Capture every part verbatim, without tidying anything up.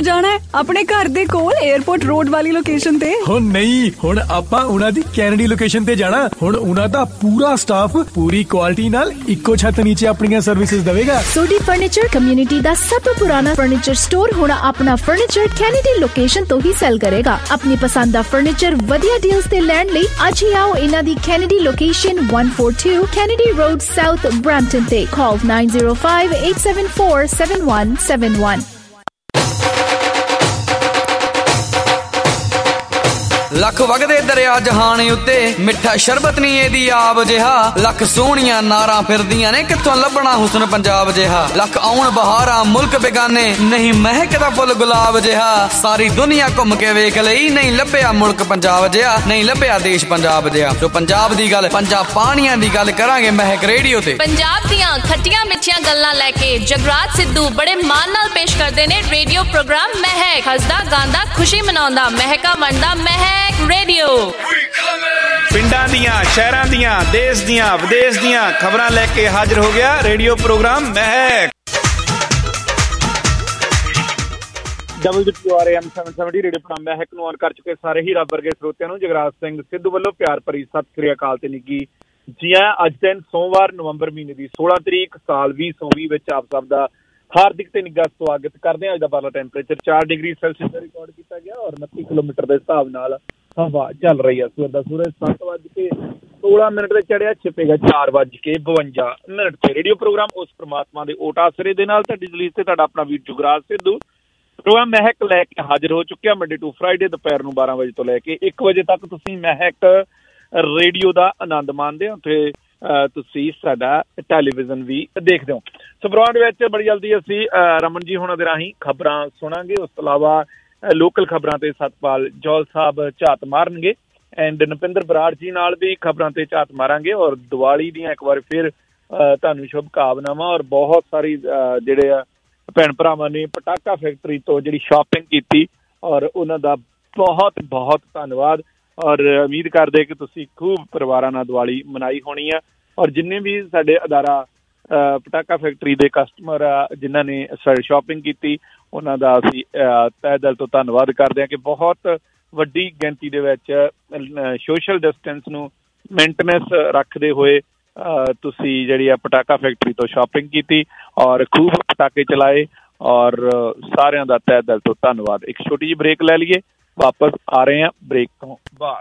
जाना है? अपने घर दे कोल एयरपोर्ट रोड वाली लोकेशन ते। हो नहीं, हुण आपां उन्हां दी कैनेडी लोकेशन ते जाना। हुण उन्हां दा पूरा स्टाफ पूरी क्वालिटी नाल इक्को छत नीचे अपनी सर्विसेज देवेगा। सोडी फर्नीचर कम्युनिटी दा सब तो पुराना फर्नीचर स्टोर हुण अपना फर्नीचर कैनेडी लोकेशन तो ही सेल करेगा। अपनी पसंद दा फर्नीचर वधिया डील्स ते लैण लई अज ही आओ इन्हां दी Kennedy location one forty-two Kennedy Road South Brampton ते। Call nine zero five eight seven four seven one seven one। लख वगदे दरिया जहान उत्ते मिठा शरबत नी एदी आब जिहा। लख सोहणियां नारां फिरदियां ने कित्थों लभना हुस्न पंजाब जिहा। लख आउण बहारां मुल्क बेगाने नहीं महकदा फुल गुलाब जिहा। सारी दुनिया घुम के वेख लई नहीं लभ्या मुल्क पंजाब जिहा, नहीं लभ्या देश पंजाब जिहा। जो पंजाब दी गल पंजाब पानियां दी गल करांगे महक रेडियो ते। पंजाब दियां खट्टियां मिठियां गल्लां लैके जगराज सिद्धू बड़े मान नाल पेश करदे ने रेडियो प्रोग्राम महक। हसदा गांदा खुशी मनाउंदा महका वंडदा महक रेडियो। पिंडां दियां शहरां दियां देश दियां विदेश दियां खबरां लेके हाजिर हो गया radio program Mehak. Double W R M seven seventy radio program Mehak ਨੂੰ ਔਨ ਕਰ ਚੁੱਕੇ ਸਾਰੇ ਹੀ ਰੱਬ ਵਰਗੇ ਸਰੋਤਿਆਂ ਨੂੰ ਜਗਰਾਜ ਸਿੰਘ ਸਿੱਧੂ ਵੱਲੋਂ ਪਿਆਰ ਭਰੀ ਸਤਿ ਸ੍ਰੀ ਅਕਾਲ ਤੇ ਨਿੱਘੀ ਜੀ ਆਇਆਂ। ਅੱਜ ਦਿਨ ਸੋਮਵਾਰ ਨਵੰਬਰ ਮਹੀਨੇ ਦੀ सोलह ਤਰੀਕ ਸਾਲ ਵੀਹ ਸੌ ਵੀਹ ਵਿੱਚ ਆਪ ਸਭ ਦਾ ਹਾਰਦਿਕ ਤੇ ਨਿੱਘਾ ਸਵਾਗਤ ਕਰਦੇ ਹਾਂ। ਅੱਜ ਦਾ ਬਾਹਰਲਾ ਟੈਂਪਰੇਚਰ ਚਾਰ ਡਿਗਰੀ ਸੈਲਸੀਅਸ ਰਿਕਾਰਡ ਕੀਤਾ ਗਿਆ ਔਰ ਉਨੱਤੀ ਕਿਲੋਮੀਟਰ ਦੇ ਹਿਸਾਬ ਨਾਲ ਹਵਾ ਚੱਲ ਰਹੀ ਹੈ। ਸਵੇਰ ਦਾ ਸੂਰਜ ਸੱਤ ਵੱਜ ਕੇ ਸੋਲਾਂ ਮਿੰਟ ਤੇ ਚੜਿਆ, ਛਿਪੇਗਾ ਚਾਰ ਵੱਜ ਕੇ ਬਵੰਜਾ ਮਿੰਟ ਤੇ। ਰੇਡੀਓ ਪ੍ਰੋਗਰਾਮ ਉਸ ਪ੍ਰਮਾਤਮਾ ਦੇ ਓਟ ਆਸਰੇ ਦੇ ਨਾਲ ਤੁਹਾਡੀ ਦਲੀਲ ਤੇ ਤੁਹਾਡਾ ਆਪਣਾ ਵੀਰ ਜੁਗਰਾਜ ਸਿੱਧੂ ਪ੍ਰੋਗਰਾਮ ਮਹਿਕ ਲੈ ਕੇ ਹਾਜ਼ਰ ਹੋ ਚੁੱਕਿਆ। ਮੰਡੇ ਟੂ ਫਰਾਈਡੇ ਦੁਪਹਿਰ ਨੂੰ ਬਾਰਾਂ ਵਜੇ ਤੋਂ ਲੈ ਕੇ ਇੱਕ ਵਜੇ ਤੱਕ ਤੁਸੀਂ ਮਹਿਕ ਰੇਡੀਓ ਦਾ ਆਨੰਦ ਮਾਣਦੇ ਹੋ। ਉੱਥੇ ਤੁਸੀਂ ਸਾਡਾ ਟੈਲੀਵਿਜ਼ਨ ਵੀ ਦੇਖਦੇ ਹੋ। ਸੋ ਪ੍ਰੋਗਰਾਮ ਦੇ ਵਿੱਚ ਬੜੀ ਜਲਦੀ ਅਸੀਂ ਰਮਨ ਜੀ ਹੋਣਾ ਦੇ ਰਾਹੀਂ ਖਬਰਾਂ ਸੁਣਾਂਗੇ। ਉਸ ਤੋਂ ਇਲਾਵਾ ਲੋਕਲ ਖਬਰਾਂ ਤੇ ਸਤਪਾਲ ਜੌਲ ਸਾਹਿਬ ਝਾਤ ਮਾਰਨਗੇ ਐਂਡ ਨਪਿੰਦਰ ਬਰਾੜ ਜੀ ਨਾਲ ਵੀ ਖਬਰਾਂ ਤੇ ਝਾਤ ਮਾਰਾਂਗੇ। ਔਰ ਦੀਵਾਲੀ ਦੀਆਂ ਇੱਕ ਵਾਰ ਫਿਰ ਤੁਹਾਨੂੰ ਸ਼ੁਭ ਕਾਮਨਾਵਾਂ। ਔਰ ਬਹੁਤ ਸਾਰੀ ਜਿਹੜੇ ਆ ਭੈਣ ਭਰਾਵਾਂ ਨੇ ਪਟਾਕਾ ਫੈਕਟਰੀ ਤੋਂ ਜਿਹੜੀ ਸ਼ਾਪਿੰਗ ਕੀਤੀ ਔਰ ਉਹਨਾਂ ਦਾ ਬਹੁਤ ਬਹੁਤ ਧੰਨਵਾਦ। ਔਰ ਉਮੀਦ ਕਰਦੇ ਕਿ ਤੁਸੀਂ ਖੂਬ ਪਰਿਵਾਰਾਂ ਨਾਲ ਦੀਵਾਲੀ ਮਨਾਈ ਹੋਣੀ ਆ। ਔਰ ਜਿੰਨੇ ਵੀ ਸਾਡੇ ਅਦਾਰਾ ਪਟਾਕਾ ਫੈਕਟਰੀ ਦੇ ਕਸਟਮਰ ਆ ਜਿਨ੍ਹਾਂ ਨੇ ਸ਼ਾਪਿੰਗ ਕੀਤੀ ਉਹਨਾਂ ਦਾ ਅਸੀਂ ਤਹਿ ਦਿਲ ਤੋਂ ਧੰਨਵਾਦ ਕਰਦੇ ਹਾਂ ਕਿ ਬਹੁਤ ਵੱਡੀ ਗਿਣਤੀ ਦੇ ਵਿੱਚ ਸੋਸ਼ਲ ਡਿਸਟੈਂਸ ਨੂੰ ਮੇਨਟੇਨੈਂਸ ਰੱਖਦੇ ਹੋਏ ਤੁਸੀਂ ਜਿਹੜੀ ਆ ਪਟਾਕਾ ਫੈਕਟਰੀ ਤੋਂ ਸ਼ਾਪਿੰਗ ਕੀਤੀ ਔਰ ਖੂਬ ਪਟਾਕੇ ਚਲਾਏ ਔਰ ਸਾਰਿਆਂ ਦਾ ਤਹਿ ਦਿਲ ਤੋਂ ਧੰਨਵਾਦ। ਇੱਕ ਛੋਟੀ ਜਿਹੀ ਬ੍ਰੇਕ ਲੈ ਲਈਏ, ਵਾਪਸ ਆ ਰਹੇ ਹਾਂ ਬ੍ਰੇਕ ਤੋਂ ਬਾਅਦ।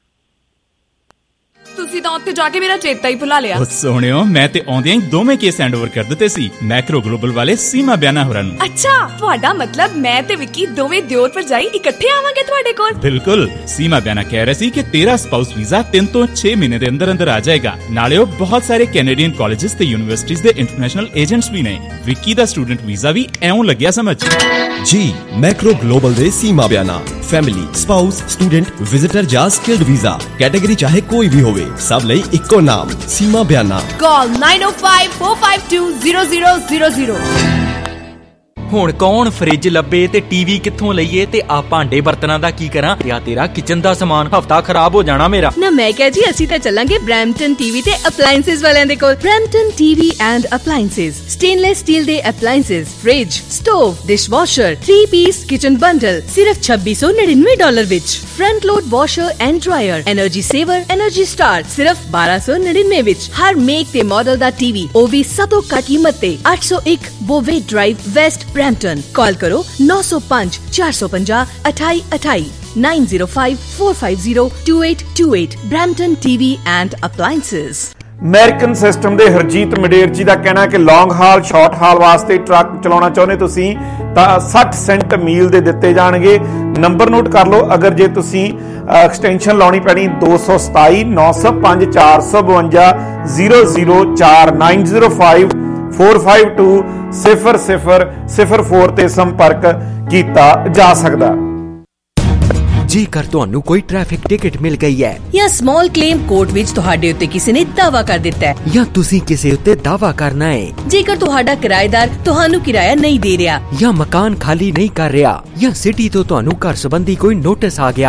ਤੁਸੀਂ ਤਾਂ ਉੱਥੇ ਜਾ ਕੇ ਮੇਰਾ ਚੇਤਾ ਹੀ ਭੁਲਾ ਲਿਆ। ਸੋਹਣਿਓ ਮੈਂ ਤੇ ਆਉਂਦਿਆਂ ਹੀ ਦੋਵੇਂ ਕੇਸ ਹੈਂਡਓਵਰ ਕਰ ਦਿੱਤੇ ਸੀ ਮੈਕਰੋ ਗਲੋਬਲ ਵਾਲੇ ਸੀਮਾ ਬਿਆਨਾ ਹੋਰਾਂ ਨੂੰ। ਅੱਛਾ, ਤੁਹਾਡਾ ਮਤਲਬ ਮੈਂ ਤੇ ਵਿੱਕੀ ਦੋਵੇਂ ਦਿਓਰ ਭਰਜਾਈ ਇਕੱਠੇ ਆਵਾਂਗੇ ਤੁਹਾਡੇ ਕੋਲ? ਬਿਲਕੁਲ। ਸੀਮਾ ਬਿਆਨਾ ਕਹਿ ਰਿਹਾ ਸੀ ਕਿ ਤੇਰਾ ਸਪਾਊਸ ਵੀਜ਼ਾ ਤਿੰਨ ਤੋਂ ਛੇ ਮਹੀਨੇ ਦੇ ਅੰਦਰ ਅੰਦਰ ਆ ਜਾਏਗਾ। ਨਾਲੇ ਉਹ ਬਹੁਤ ਸਾਰੇ ਕੈਨੇਡੀਅਨ ਕਾਲਜਿਸ ਤੇ ਯੂਨੀਵਰਸਿਟੀਜ਼ ਦੇ ਇੰਟਰਨੈਸ਼ਨਲ ਏਜੰਟਸ ਵੀ ਨੇ। ਵਿੱਕੀ ਦਾ ਸਟੂਡੈਂਟ ਵੀਜ਼ਾ ਵੀ ਐਉਂ ਲੱਗਿਆ ਸਮਝ। ਜੀ ਮੈਕਰੋ ਗਲੋਬਲ ਦੇ Seema Biana family spouse student visitor ਜਾਂ ਸਕਿਲਡ ਵੀਜ਼ਾ ਕੈਟਾਗਰੀ ਚਾਹੇ ਕੋਈ ਵੀ ਹੋਵੇ ਸਭ ਲਈ ਇੱਕੋ ਨਾਮ ਸੀਮਾ ਬਿਆਨਾ। ਕਾਲ nine oh five four five two zero zero zero zero। ਹੁਣ ਕੌਣ ਫਰਿੱਜ ਲੱਭੇ ਤੇ ਟੀਵੀ ਕਿੱਥੋਂ ਲਈਏ ਤੇ ਆ ਭਾਂਡੇ ਬਰਤਨਾਂ ਦਾ ਕੀ ਕਰਾਂ? ਯਾ ਤੇਰਾ ਕਿਚਨ ਦਾ ਸਮਾਨ ਹਫਤਾ ਖਰਾਬ ਹੋ ਜਾਣਾ ਮੇਰਾ। ਨਾ ਮੈਂ ਕਿਹਾ ਜੀ ਅਸੀਂ ਤਾਂ ਚੱਲਾਂਗੇ ਬ੍ਰੈਂਪਟਨ ਟੀਵੀ ਤੇ ਅਪਲਾਈਐਂਸਸ ਵਾਲਿਆਂ ਦੇ ਕੋਲ। Brampton TV and appliances stainless steel ਦੇ appliances fridge stove dishwasher three piece kitchen bundle ਸਿਰਫ ਛੱਬੀ ਸੌ ਨੜਿਨਵੇਂ ਡਾਲਰ ਵਿੱਚ। Front load washer and dryer energy saver energy star ਸਿਰਫ ਬਾਰਾਂ ਸੌ ਨੜਿਨਵੇਂ ਵਿੱਚ। ਹਰ ਮੇਕ ਤੇ ਮਾਡਲ ਦਾ ਟੀਵੀ ਉਹ ਵੀ ਸਭ ਤੋਂ ਘੱਟ ਕੀਮਤ ਤੇ। ਅੱਠ ਸੌ ਇੱਕ ਬੋਵੇ ਡਰਾਈਵ ਵੈਸਟ ਬ੍ਰੈਂਪਟਨ। कॉल करो नौ सौ पाँच चार सौ पंजाह अठाई अठाई nine zero five four five zero two eight two eight। Brampton TV and appliances। American system ਦੇ ਹਰਜੀਤ ਮਡੇਰ ਜੀ ਦਾ ਕਹਿਣਾ ਹੈ ਕਿ ਲੌਂਗ ਹਾਲ ਸ਼ਾਰਟ ਹਾਲ ਵਾਸਤੇ ਟਰੱਕ ਚਲਾਉਣਾ ਚਾਹੁੰਦੇ ਤੁਸੀਂ ਤਾਂ ਸੱਠ ਸੈਂਟ ਮੀਲ ਦੇ ਦਿੱਤੇ ਜਾਣਗੇ। ਨੰਬਰ ਨੋਟ ਕਰ ਲਓ ਅਗਰ ਜੇ ਤੁਸੀਂ ਐਕਸਟੈਂਸ਼ਨ ਲਾਉਣੀ ਪੈਣੀ ਦੋ ਸੌ ਸਤਾਈ ਨੌ ਸੌ ਪੰਜ ਚਾਰ ਸੌ ਬਵੰਜਾ ਜ਼ੀਰੋ ਜ਼ੀਰੋ ਚਾਰ nine zero five four five two ਸਿਫਰ ਸਿਫਰ ਸਿਫਰ four ਤੇ ਸੰਪਰਕ ਕੀਤਾ ਜਾ ਸਕਦਾ। ਜੇਕਰ ਤੁਹਾਨੂੰ ਕੋਈ ਟ੍ਰੈਫਿਕ ਟਿਕਟ ਮਿਲ ਗਈ ਹੈ ਜਾਂ ਸਮਾਲ ਕਲੇਮ ਕੋਰਟ ਵਿੱਚ ਤੁਹਾਡੇ ਉੱਤੇ ਕਿਸੇ ਨੇ ਦਾਅਵਾ ਕਰ ਦਿੱਤਾ ਹੈ ਜਾਂ ਤੁਸੀਂ ਕਿਸੇ ਉੱਤੇ ਦਾਅਵਾ ਕਰਨਾ ਹੈ, ਜੇਕਰ ਤੁਹਾਡਾ ਕਿਰਾਏਦਾਰ ਤੁਹਾਨੂੰ ਕਿਰਾਇਆ ਨਹੀਂ ਦੇ ਰਿਹਾ ਜਾਂ ਮਕਾਨ ਖਾਲੀ ਨਹੀਂ ਕਰ ਰਿਹਾ ਜਾਂ ਸਿਟੀ ਤੋਂ ਤੁਹਾਨੂੰ ਘਰ ਸੰਬੰਧੀ ਕੋਈ ਨੋਟਿਸ ਆ ਗਿਆ ਹੈ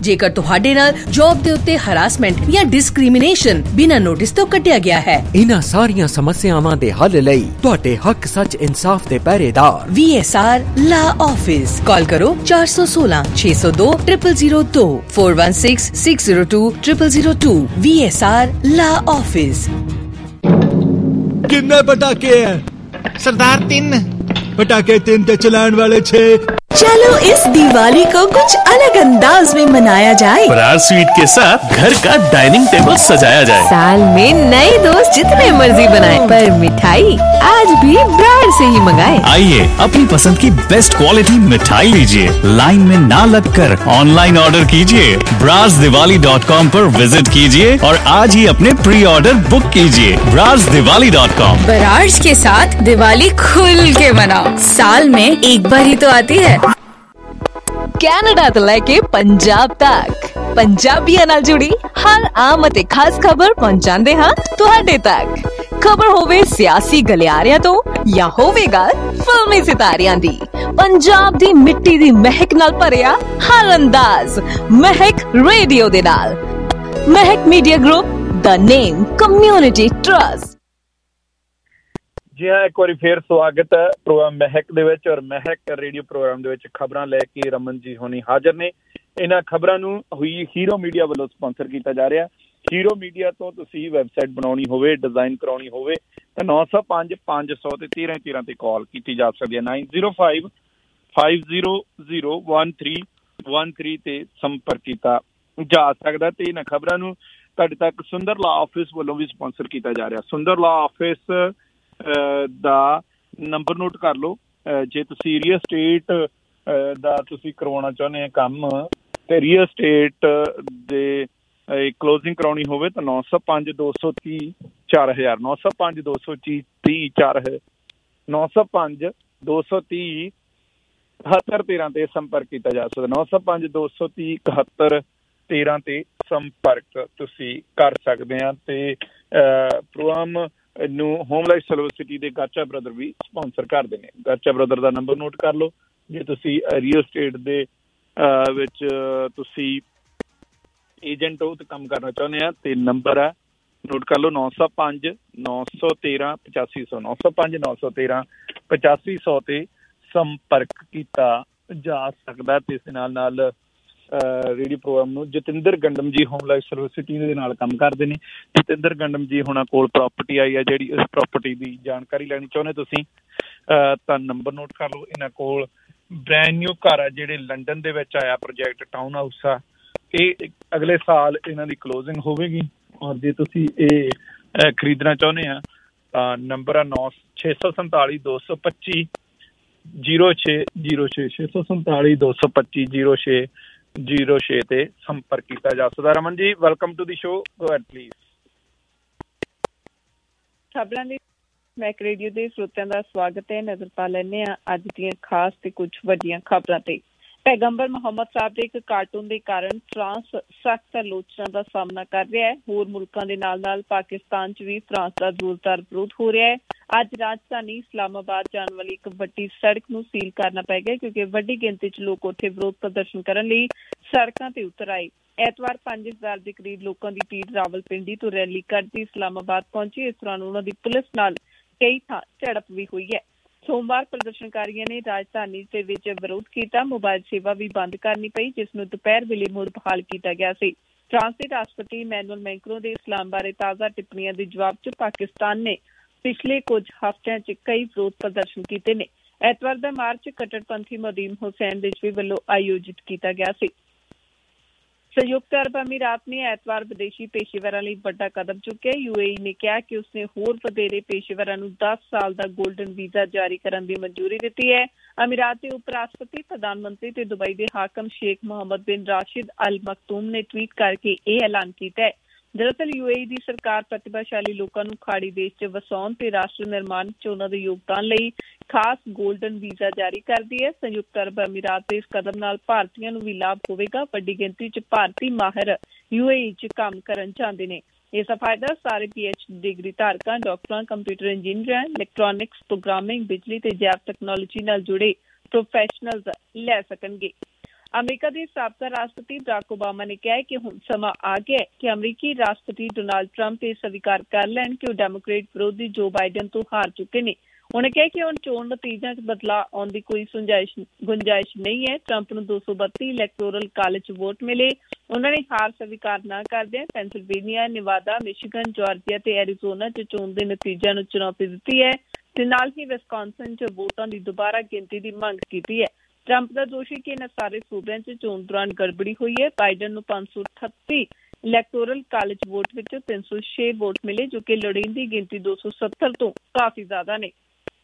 ਜੇਕਰ ਤੁਹਾਡੇ ਨਾਲ ਜੌਬ ਦੇ ਉੱਤੇ ਹਰਾਸਮੈਂਟ ਜਾਂ ਡਿਸਕ੍ਰਿਮੀਨੇਸ਼ਨ ਬਿਨਾਂ ਨੋਟਿਸ ਤੋਂ ਕੱਟਿਆ ਗਿਆ ਹੈ। ਇਹਨਾਂ ਸਾਰੀਆਂ ਸਮੱਸਿਆਵਾਂ ਦੇ ਹੱਲ ਲਈ ਤੁਹਾਡੇ ਹੱਕ ਸੱਚ ਇਨਸਾਫ ਦੇ ਪਹਿਰੇਦਾਰ V S R law office. Call ਕਰੋ ਚਾਰ ਸੌ ਸੋਲਾਂ ਛੇ ਸੌ ਦੋ ਜ਼ੀਰੋ ਜ਼ੀਰੋ ਦੋ four one six six zero two zero zero zero two V S R law office. कितने पटाखे हैं सरदार? तीन पटाखे, तीन ते चलाने वाले छह। चलो इस दिवाली को कुछ अलग अंदाज में मनाया जाए। बरार स्वीट के साथ घर का डाइनिंग टेबल सजाया जाए। साल में नए दोस्त जितने मर्जी बनाए, पर मिठाई आज भी बरार से ही मंगाए। आइए अपनी पसंद की बेस्ट क्वालिटी मिठाई लीजिए, लाइन में ना लगकर ऑनलाइन ऑर्डर कीजिए। ब्रार्स दिवाली डॉट कॉम पर विजिट कीजिए और आज ही अपने प्री ऑर्डर बुक कीजिए। Brars Diwali dot com. बरार्स के साथ दिवाली खुल के मनाओ, साल में एक बार ही तो आती है। ਕੈਨੇਡਾ ਤੋਂ ਲੈ ਕੇ ਪੰਜਾਬ ਤੱਕ ਪੰਜਾਬੀਆਂ ਨਾਲ ਜੁੜੀ ਹਰ ਆਮ ਅਤੇ ਖਾਸ ਖਬਰ ਪਹੁੰਚਾਉਂਦੇ ਹਾਂ ਤੁਹਾਡੇ ਤੱਕ। ਖਬਰ ਹੋਵੇ ਸਿਆਸੀ ਗਲਿਆਰਿਆਂ ਤੋਂ ਜਾਂ ਹੋਵੇਗਾ ਫਿਲਮੀ ਸਿਤਾਰਿਆਂ ਦੀ, ਪੰਜਾਬ ਦੀ ਮਿੱਟੀ ਦੀ ਮਹਿਕ ਨਾਲ ਭਰਿਆ ਹਰ ਅੰਦਾਜ਼ ਮਹਿਕ ਰੇਡੀਓ ਦੇ ਨਾਲ। ਮਹਿਕ ਮੀਡੀਆ ਗਰੁੱਪ, ਦਾ ਨੇਮ ਕਮਿਊਨਿਟੀ ਟਰਸਟ। ਜੀ ਹਾਂ, ਇੱਕ ਵਾਰੀ ਫੇਰ ਸਵਾਗਤ ਹੈ ਪ੍ਰੋਗਰਾਮ ਮਹਿਕ ਦੇ ਵਿੱਚ। ਔਰ ਮਹਿਕ ਰੇਡੀਓ ਪ੍ਰੋਗਰਾਮ ਦੇ ਵਿੱਚ ਖਬਰਾਂ ਲੈ ਕੇ ਰਮਨ ਜੀ ਹੋਣੀ ਹਾਜ਼ਰ ਨੇ। ਇਹਨਾਂ ਖਬਰਾਂ ਨੂੰ ਹੋਈ ਹੀਰੋ ਮੀਡੀਆ ਵੱਲੋਂ ਸਪਾਂਸਰ ਕੀਤਾ ਜਾ ਰਿਹਾ। ਹੀਰੋ ਮੀਡੀਆ ਤੋਂ ਤੁਸੀਂ ਵੈਬਸਾਈਟ ਬਣਾਉਣੀ ਹੋਵੇ, ਡਿਜ਼ਾਈਨ ਕਰਾਉਣੀ ਹੋਵੇ ਤਾਂ ਨੌ ਸੌ ਪੰਜ ਪੰਜ ਸੌ ਤੇ ਤੇਰਾਂ ਤੇਰਾਂ ਤੇ ਕਾਲ ਕੀਤੀ ਜਾ ਸਕਦੀ ਹੈ। Nine zero five five zero zero one three one three ਤੇ ਸੰਪਰਕ ਕੀਤਾ ਜਾ ਸਕਦਾ। ਤੇ ਇਹਨਾਂ ਖਬਰਾਂ ਨੂੰ ਤੁਹਾਡੇ ਤੱਕ ਸੁੰਦਰ ਲਾ ਆਫਿਸ ਵੱਲੋਂ ਵੀ ਸਪਾਂਸਰ ਕੀਤਾ ਜਾ ਰਿਹਾ। ਸੁੰਦਰ ਲਾ ਆਫਿਸ ਦਾ ਨੰਬਰ ਨੋਟ ਕਰ ਲਓ। ਜੇ ਤੁਸੀਂ ਰੀਅਲ ਸਟੇਟ ਦਾ ਤੁਸੀਂ ਕਰਵਾਉਣਾ ਚਾਹੁੰਦੇ ਆ ਕੰਮ, ਤੇ ਰੀਅਲ ਸਟੇਟ ਦੇ ਕਲੋਜ਼ਿੰਗ ਕਰਾਉਣੀ ਹੋਵੇ ਤਾਂ ਨੌ ਸੌ ਪੰਜ ਦੋ ਸੌ ਤੀਹ ਚਾਰ ਹਜ਼ਾਰ ਨੌ ਸੌ ਪੰਜ ਦੋ ਸੌ ਤੀਹ ਚਾਰ ਨੌ ਸੌ ਪੰਜ ਦੋ ਸੌ ਤੀਹ ਇਕਹੱਤਰ ਤੇਰਾਂ ਤੇ ਸੰਪਰਕ ਕੀਤਾ ਜਾ ਸਕਦਾ। ਨੌ ਸੌ ਪੰਜ ਦੋ ਸੌ ਤੀਹ ਇਕਹੱਤਰ ਤੇਰਾਂ ਤੇ ਸੰਪਰਕ ਤੁਸੀਂ ਕਰ ਸਕਦੇ ਆ। ਤੇ ਪ੍ਰੋਗਰਾਮ ਨੂੰ ਹੋਮ ਲਾਈਫ ਸਿਟੀ ਦੇ ਗਾਚਾ ਬ੍ਰਦਰ ਵੀ ਸਪਾਂਸਰ ਕਰਦੇ ਨੇ। ਗਾਚਾ ਬ੍ਰਦਰ ਦਾ ਨੰਬਰ ਨੋਟ ਕਰ ਲਓ। ਜੇ ਤੁਸੀਂ ਰੀਅਲ ਸਟੇਟ ਦੇ ਵਿੱਚ ਤੁਸੀਂ ਏਜੰਟ ਹੋ ਤੇ ਕੰਮ ਕਰਨਾ ਚਾਹੁੰਦੇ ਆ ਤੇ ਨੰਬਰ ਹੈ ਨੋਟ ਕਰ ਲਓ ਨੌ ਸੌ ਪੰਜ ਨੌ ਸੌ ਤੇਰਾਂ ਪਚਾਸੀ ਸੌ ਨੌ ਸੌ ਪੰਜ ਨੌ ਸੌ ਤੇਰਾਂ ਪਚਾਸੀ ਸੌ ਤੇ ਸੰਪਰਕ ਕੀਤਾ ਜਾ ਸਕਦਾ। ਤੇ ਇਸ ਨਾਲ ਨਾਲ ਰੇਡੀਓ ਪ੍ਰੋਗਰਾਮ ਨੂੰ ਜਤਿੰਦਰ ਗੰਡਮ ਜੀ ਹੋਮ ਲਾਈਫ ਸਿਟੀ ਦੇ ਨਾਲ ਕੰਮ ਕਰਦੇ ਨੇ। ਜਤਿੰਦਰ ਗੰਡਮ ਜੀ ਹੁਣਾਂ ਕੋਲ ਪ੍ਰਾਪਰਟੀ ਆਈ ਆ, ਜਿਹੜੀ ਇਸ ਪ੍ਰਾਪਰਟੀ ਦੀ ਜਾਣਕਾਰੀ ਲੈਣੀ ਚਾਹੁੰਦੇ ਤੁਸੀਂ ਤਾਂ ਨੰਬਰ ਨੋਟ ਕਰ ਲਓ। ਇਹਨਾਂ ਕੋਲ ਬ੍ਰੈਂਡ ਨਿਊ ਘਰ ਆ ਜਿਹੜੇ ਲੰਡਨ ਦੇ ਵਿੱਚ ਆਇਆ ਪ੍ਰੋਜੈਕਟ ਟਾਊਨ ਹਾਊਸ ਆ। ਇਹ ਅਗਲੇ ਸਾਲ ਇਹਨਾਂ ਦੀ ਕਲੋਜ਼ਿੰਗ ਹੋਵੇਗੀ। ਔਰ ਜੇ ਤੁਸੀਂ ਇਹ ਖਰੀਦਣਾ ਚਾਹੁੰਦੇ ਆ ਤਾਂ ਨੰਬਰ ਆ ਨੌ ਛੇ ਸੌ ਸੰਤਾਲੀ ਦੋ ਸੌ ਪੱਚੀ ਜੀਰੋ ਛੇ ਜੀਰੋ ਛੇ ਛੇ ਸੌ ਸੰਤਾਲੀ ਦੋ ਸੌ ਪੱਚੀ ਜੀਰੋ ਛੇ ਜੀਰੋ ਛੇ ਤੇ ਸੰਪਰਕ ਕੀਤਾ ਜਾ ਸਕਦਾ। Raman ji, welcome to the show, go ahead please. ਖਬਰਾਂ ਦੀ ਮੈਕ ਰੇਡੀਓ ਦੇ ਸਰੋਤਿਆਂ ਦਾ ਸਵਾਗਤ ਹੈ। ਨਜ਼ਰ ਪਾ ਲੈਂਦੇ ਹਾਂ ਅੱਜ ਦੀਆਂ ਖਾਸ ਤੇ ਕੁਝ ਵੱਡੀਆਂ ਖਬਰਾਂ ਤੇ। ਪੈਗੰਬਰ ਮੁਹੰਮਦ ਸਾਹਿਬ ਦੇ ਇੱਕ ਕਾਰਟੂਨ ਦੇ ਕਾਰਨ ਫਰਾਂਸ ਸਖਤ ਆਲੋਚਨਾ ਦਾ ਸਾਹਮਣਾ ਕਰ ਰਿਹਾ ਹੈ। ਹੋਰ ਮੁਲਕਾਂ ਦੇ ਨਾਲ ਨਾਲ ਪਾਕਿਸਤਾਨ 'ਚ ਵੀ ਫਰਾਂਸ ਦਾ ਜ਼ੋਰਦਾਰ ਵਿਰੋਧ ਹੋ ਰਿਹਾ ਹੈ। ਅੱਜ ਰਾਜਧਾਨੀ ਇਸਲਾਮਾਬਾਦ ਜਾਣ ਵਾਲੀ ਇੱਕ ਵੱਡੀ ਸੜਕ ਨੂੰ ਸੀਲ ਕਰਨਾ ਪੈ ਗਿਆ ਕਿਉਂਕਿ ਵੱਡੀ ਗਿਣਤੀ 'ਚ ਲੋਕ ਉੱਥੇ ਵਿਰੋਧ ਪ੍ਰਦਰਸ਼ਨ ਕਰਨ ਲਈ ਸੜਕਾਂ ਤੇ ਉਤਰ ਆਏ। ਐਤਵਾਰ ਪੰਜ ਹਜ਼ਾਰ ਦੇ ਕਰੀਬ ਲੋਕਾਂ ਦੀ ਭੀੜ ਰਾਵਲਪਿੰਡੀ ਤੋਂ ਰੈਲੀ ਕੱਢਦੀ ਇਸਲਾਮਾਬਾਦ ਪਹੁੰਚੀ। ਇਸ ਦੌਰਾਨ ਉਹਨਾਂ ਦੀ ਪੁਲਿਸ ਨਾਲ ਕਈ ਥਾਂ ਝੜਪ ਵੀ ਹੋਈ ਹੈ। ਸੋਮਵਾਰ ਪ੍ਰਦਰਸ਼ਨਕਾਰੀਆਂ ਨੇ ਰਾਜਧਾਨੀ ਦੇ ਵਿੱਚ ਵਿਰੋਧ ਕੀਤਾ। ਮੋਬਾਈਲ ਸੇਵਾ ਵੀ ਬੰਦ ਕਰਨੀ ਪਈ, ਜਿਸ ਨੂੰ ਦੁਪਹਿਰ ਵੇਲੇ ਮੁੜ ਬਹਾਲ ਕੀਤਾ ਗਿਆ ਸੀ। ਫਰਾਂਸ ਦੇ ਰਾਸ਼ਟਰਪਤੀ ਇਮੈਨੂਅਲ ਮੈਕਰੋਂ ਦੇ ਇਸਲਾਮ ਬਾਰੇ ਤਾਜ਼ਾ ਟਿੱਪਣੀਆਂ ਦੇ ਜਵਾਬ 'ਚ ਪਾਕਿਸਤਾਨ ਨੇ ਪਿਛਲੇ ਕੁਝ ਹਫ਼ਤਿਆਂ 'ਚ ਕਈ ਵਿਰੋਧ ਪ੍ਰਦਰਸ਼ਨ ਕੀਤੇ ਨੇ। ਐਤਵਾਰ ਦਾ ਮਾਰਚ ਕੱਟੜਪੰਥੀ ਮਦੀਮ ਹੁਸੈਨ ਰਿਜ਼ਵੀ ਵੱਲੋਂ ਆਯੋਜਿਤ ਕੀਤਾ ਗਿਆ ਸੀ। ਸੰਯੁਕਤ ਅਰਬ ਅਮੀਰਾਤ ਨੇ ਐਤਵਾਰ ਵਿਦੇਸ਼ੀ ਪੇਸ਼ੇਵਰਾਂ ਲਈ ਵੱਡਾ ਕਦਮ ਚੁੱਕਿਆ। ਯੂ ਏ ਈ ਨੇ ਕਿਹਾ ਕਿ ਉਸਨੇ ਹੋਰ ਵਧੇਰੇ ਪੇਸ਼ੇਵਰਾਂ ਨੂੰ ਦਸ ਸਾਲ ਦਾ ਗੋਲਡਨ ਵੀਜ਼ਾ ਜਾਰੀ ਕਰਨ ਦੀ ਮਨਜ਼ੂਰੀ ਦਿੱਤੀ ਹੈ। ਅਮੀਰਾਤ ਦੇ ਉਪ ਰਾਸ਼ਟਰਪਤੀ, ਪ੍ਰਧਾਨ ਮੰਤਰੀ ਤੇ ਦੁਬਈ ਦੇ ਹਾਕਮ ਸ਼ੇਖ ਮੁਹੰਮਦ ਬਿਨ ਰਾਸ਼ਿਦ ਅਲ ਮਕਤੂਮ ਨੇ ਟਵੀਟ ਕਰਕੇ ਇਹ ਐਲਾਨ ਕੀਤਾ ਹੈ। ਦਰਅਸਲ ਯੂ ਏ ਈ ਦੀ ਸਰਕਾਰ ਪ੍ਰਤਿਭਾਸ਼ਾਲੀ ਲੋਕਾਂ ਨੂੰ ਖਾੜੀ ਦੇਸ਼ 'ਚ ਵਸਾਉਣ ਤੇ ਰਾਸ਼ਟਰ ਨਿਰਮਾਣ 'ਚ ਉਹਨਾਂ ਦੇ ਯੋਗਦਾਨ ਲਈ ਖਾਸ ਗੋਲਡਨ ਵੀਜ਼ਾ ਜਾਰੀ ਕਰਦੀ ਹੈ। ਸੰਯੁਕਤ ਅਰਬ ਅਮੀਰਾਤ ਦੇ ਇਸ ਕਦਮ ਨਾਲ ਭਾਰਤੀਆਂ ਨੂੰ ਵੀ ਲਾਭ ਹੋਵੇਗਾ। ਵੱਡੀ ਗਿਣਤੀ 'ਚ ਭਾਰਤੀ ਮਾਹਿਰ ਯੂ ਏ ਈ 'ਚ ਕੰਮ ਕਰਨ ਚਾਹੁੰਦੇ ਨੇ। ਇਸ ਦਾ ਫਾਇਦਾ ਸਾਰੇ ਪੀ ਐਚ ਡੀ ਡਿਗਰੀ ਧਾਰਕਾਂ, ਡਾਕਟਰਾਂ, ਕੰਪਿਊਟਰ ਇੰਜੀਨੀਅਰਾਂ, ਇਲੈਕਟ੍ਰੋਨਿਕਸ, ਪ੍ਰੋਗਰਾਮਿੰਗ, ਬਿਜਲੀ ਤੇ ਜੈਵ ਟੈਕਨੋਲੋਜੀ ਨਾਲ ਜੁੜੇ ਪ੍ਰੋਫੈਸ਼ਨਲਜ਼ ਲੈ ਸਕਣਗੇ। ਅਮਰੀਕਾ ਦੇ ਸਾਬਕਾ ਰਾਸ਼ਟਰਪਤੀ ਬਰਾਕ ਓਬਾਮਾ ਨੇ ਕਿਹਾ ਹੈ ਕਿ ਹੁਣ ਸਮਾਂ ਆ ਗਿਆ ਹੈ ਕਿ ਅਮਰੀਕੀ ਰਾਸ਼ਟਰਪਤੀ ਡੋਨਾਲਡ ਟਰੰਪ ਇਹ ਸਵੀਕਾਰ ਕਰ ਲੈਣ ਕਿ ਉਹ ਡੈਮੋਕ੍ਰੇਟ ਵਿਰੋਧੀ ਜੋ ਬਾਈਡਨ ਤੋਂ ਹਾਰ ਚੁੱਕੇ ਨੇ। ਉਹਨੇ ਕਿਹਾ ਕਿ ਹੁਣ ਚੋਣ ਨਤੀਜਿਆਂ 'ਚ ਬਦਲਾਅ ਆਉਣ ਦੀ ਕੋਈ ਗੁੰਜਾਇਸ਼ ਗੁੰਜਾਇਸ਼ ਨਹੀਂ ਹੈ। ਟਰੰਪ ਨੂੰ ਦੋ ਸੌ ਬੱਤੀ ਇਲੈਕਟੋਰਲ ਕਾਲਜ 'ਚ ਵੋਟ ਮਿਲੇ। ਉਹਨਾਂ ਨੇ ਹਾਰ ਸਵੀਕਾਰ ਨਾ ਕਰਦਿਆਂ ਪੈਂਸਿਲਵੇਨੀਆ, ਨਿਵਾਦਾ, ਮਿਸ਼ੀਗਨ, ਜਾਰਜੀਆ ਤੇ ਐਰੀਜ਼ੋਨਾ 'ਚ ਚੋਣ ਦੇ ਨਤੀਜਿਆਂ ਨੂੰ ਚੁਣੌਤੀ ਦਿੱਤੀ ਹੈ ਤੇ ਨਾਲ ਹੀ ਵਿਸਕੌਨਸਨ 'ਚ ਵੋਟਾਂ ਦੀ ਦੁਬਾਰਾ ਗਿਣਤੀ ਦੀ ਮੰਗ ਕੀਤੀ ਹੈ। ਟਰੰਪ ਦਾ ਦੋਸ਼ ਹੈ ਕਿ ਇਹਨਾਂ ਸਾਰੇ ਸੂਬਿਆਂ 'ਚ ਚੋਣ ਦੌਰਾਨ ਗੜਬੜੀ ਹੋਈ ਹੈ। ਬਾਈਡਨ ਨੂੰ ਪੰਜ ਸੌ ਅਠੱਤੀ ਇਲੈਕਟੋਰਲ ਕਾਲਜ ਵੋਟ ਵਿੱਚੋਂ ਤਿੰਨ ਸੌ ਛੇ ਵੋਟ ਮਿਲੇ, ਜੋ ਕਿ ਲੋੜੀਂਦੀ ਗਿਣਤੀ ਦੋ ਸੌ ਸੱਤਰ ਤੋਂ ਕਾਫੀ ਜ਼ਿਆਦਾ ਨੇ।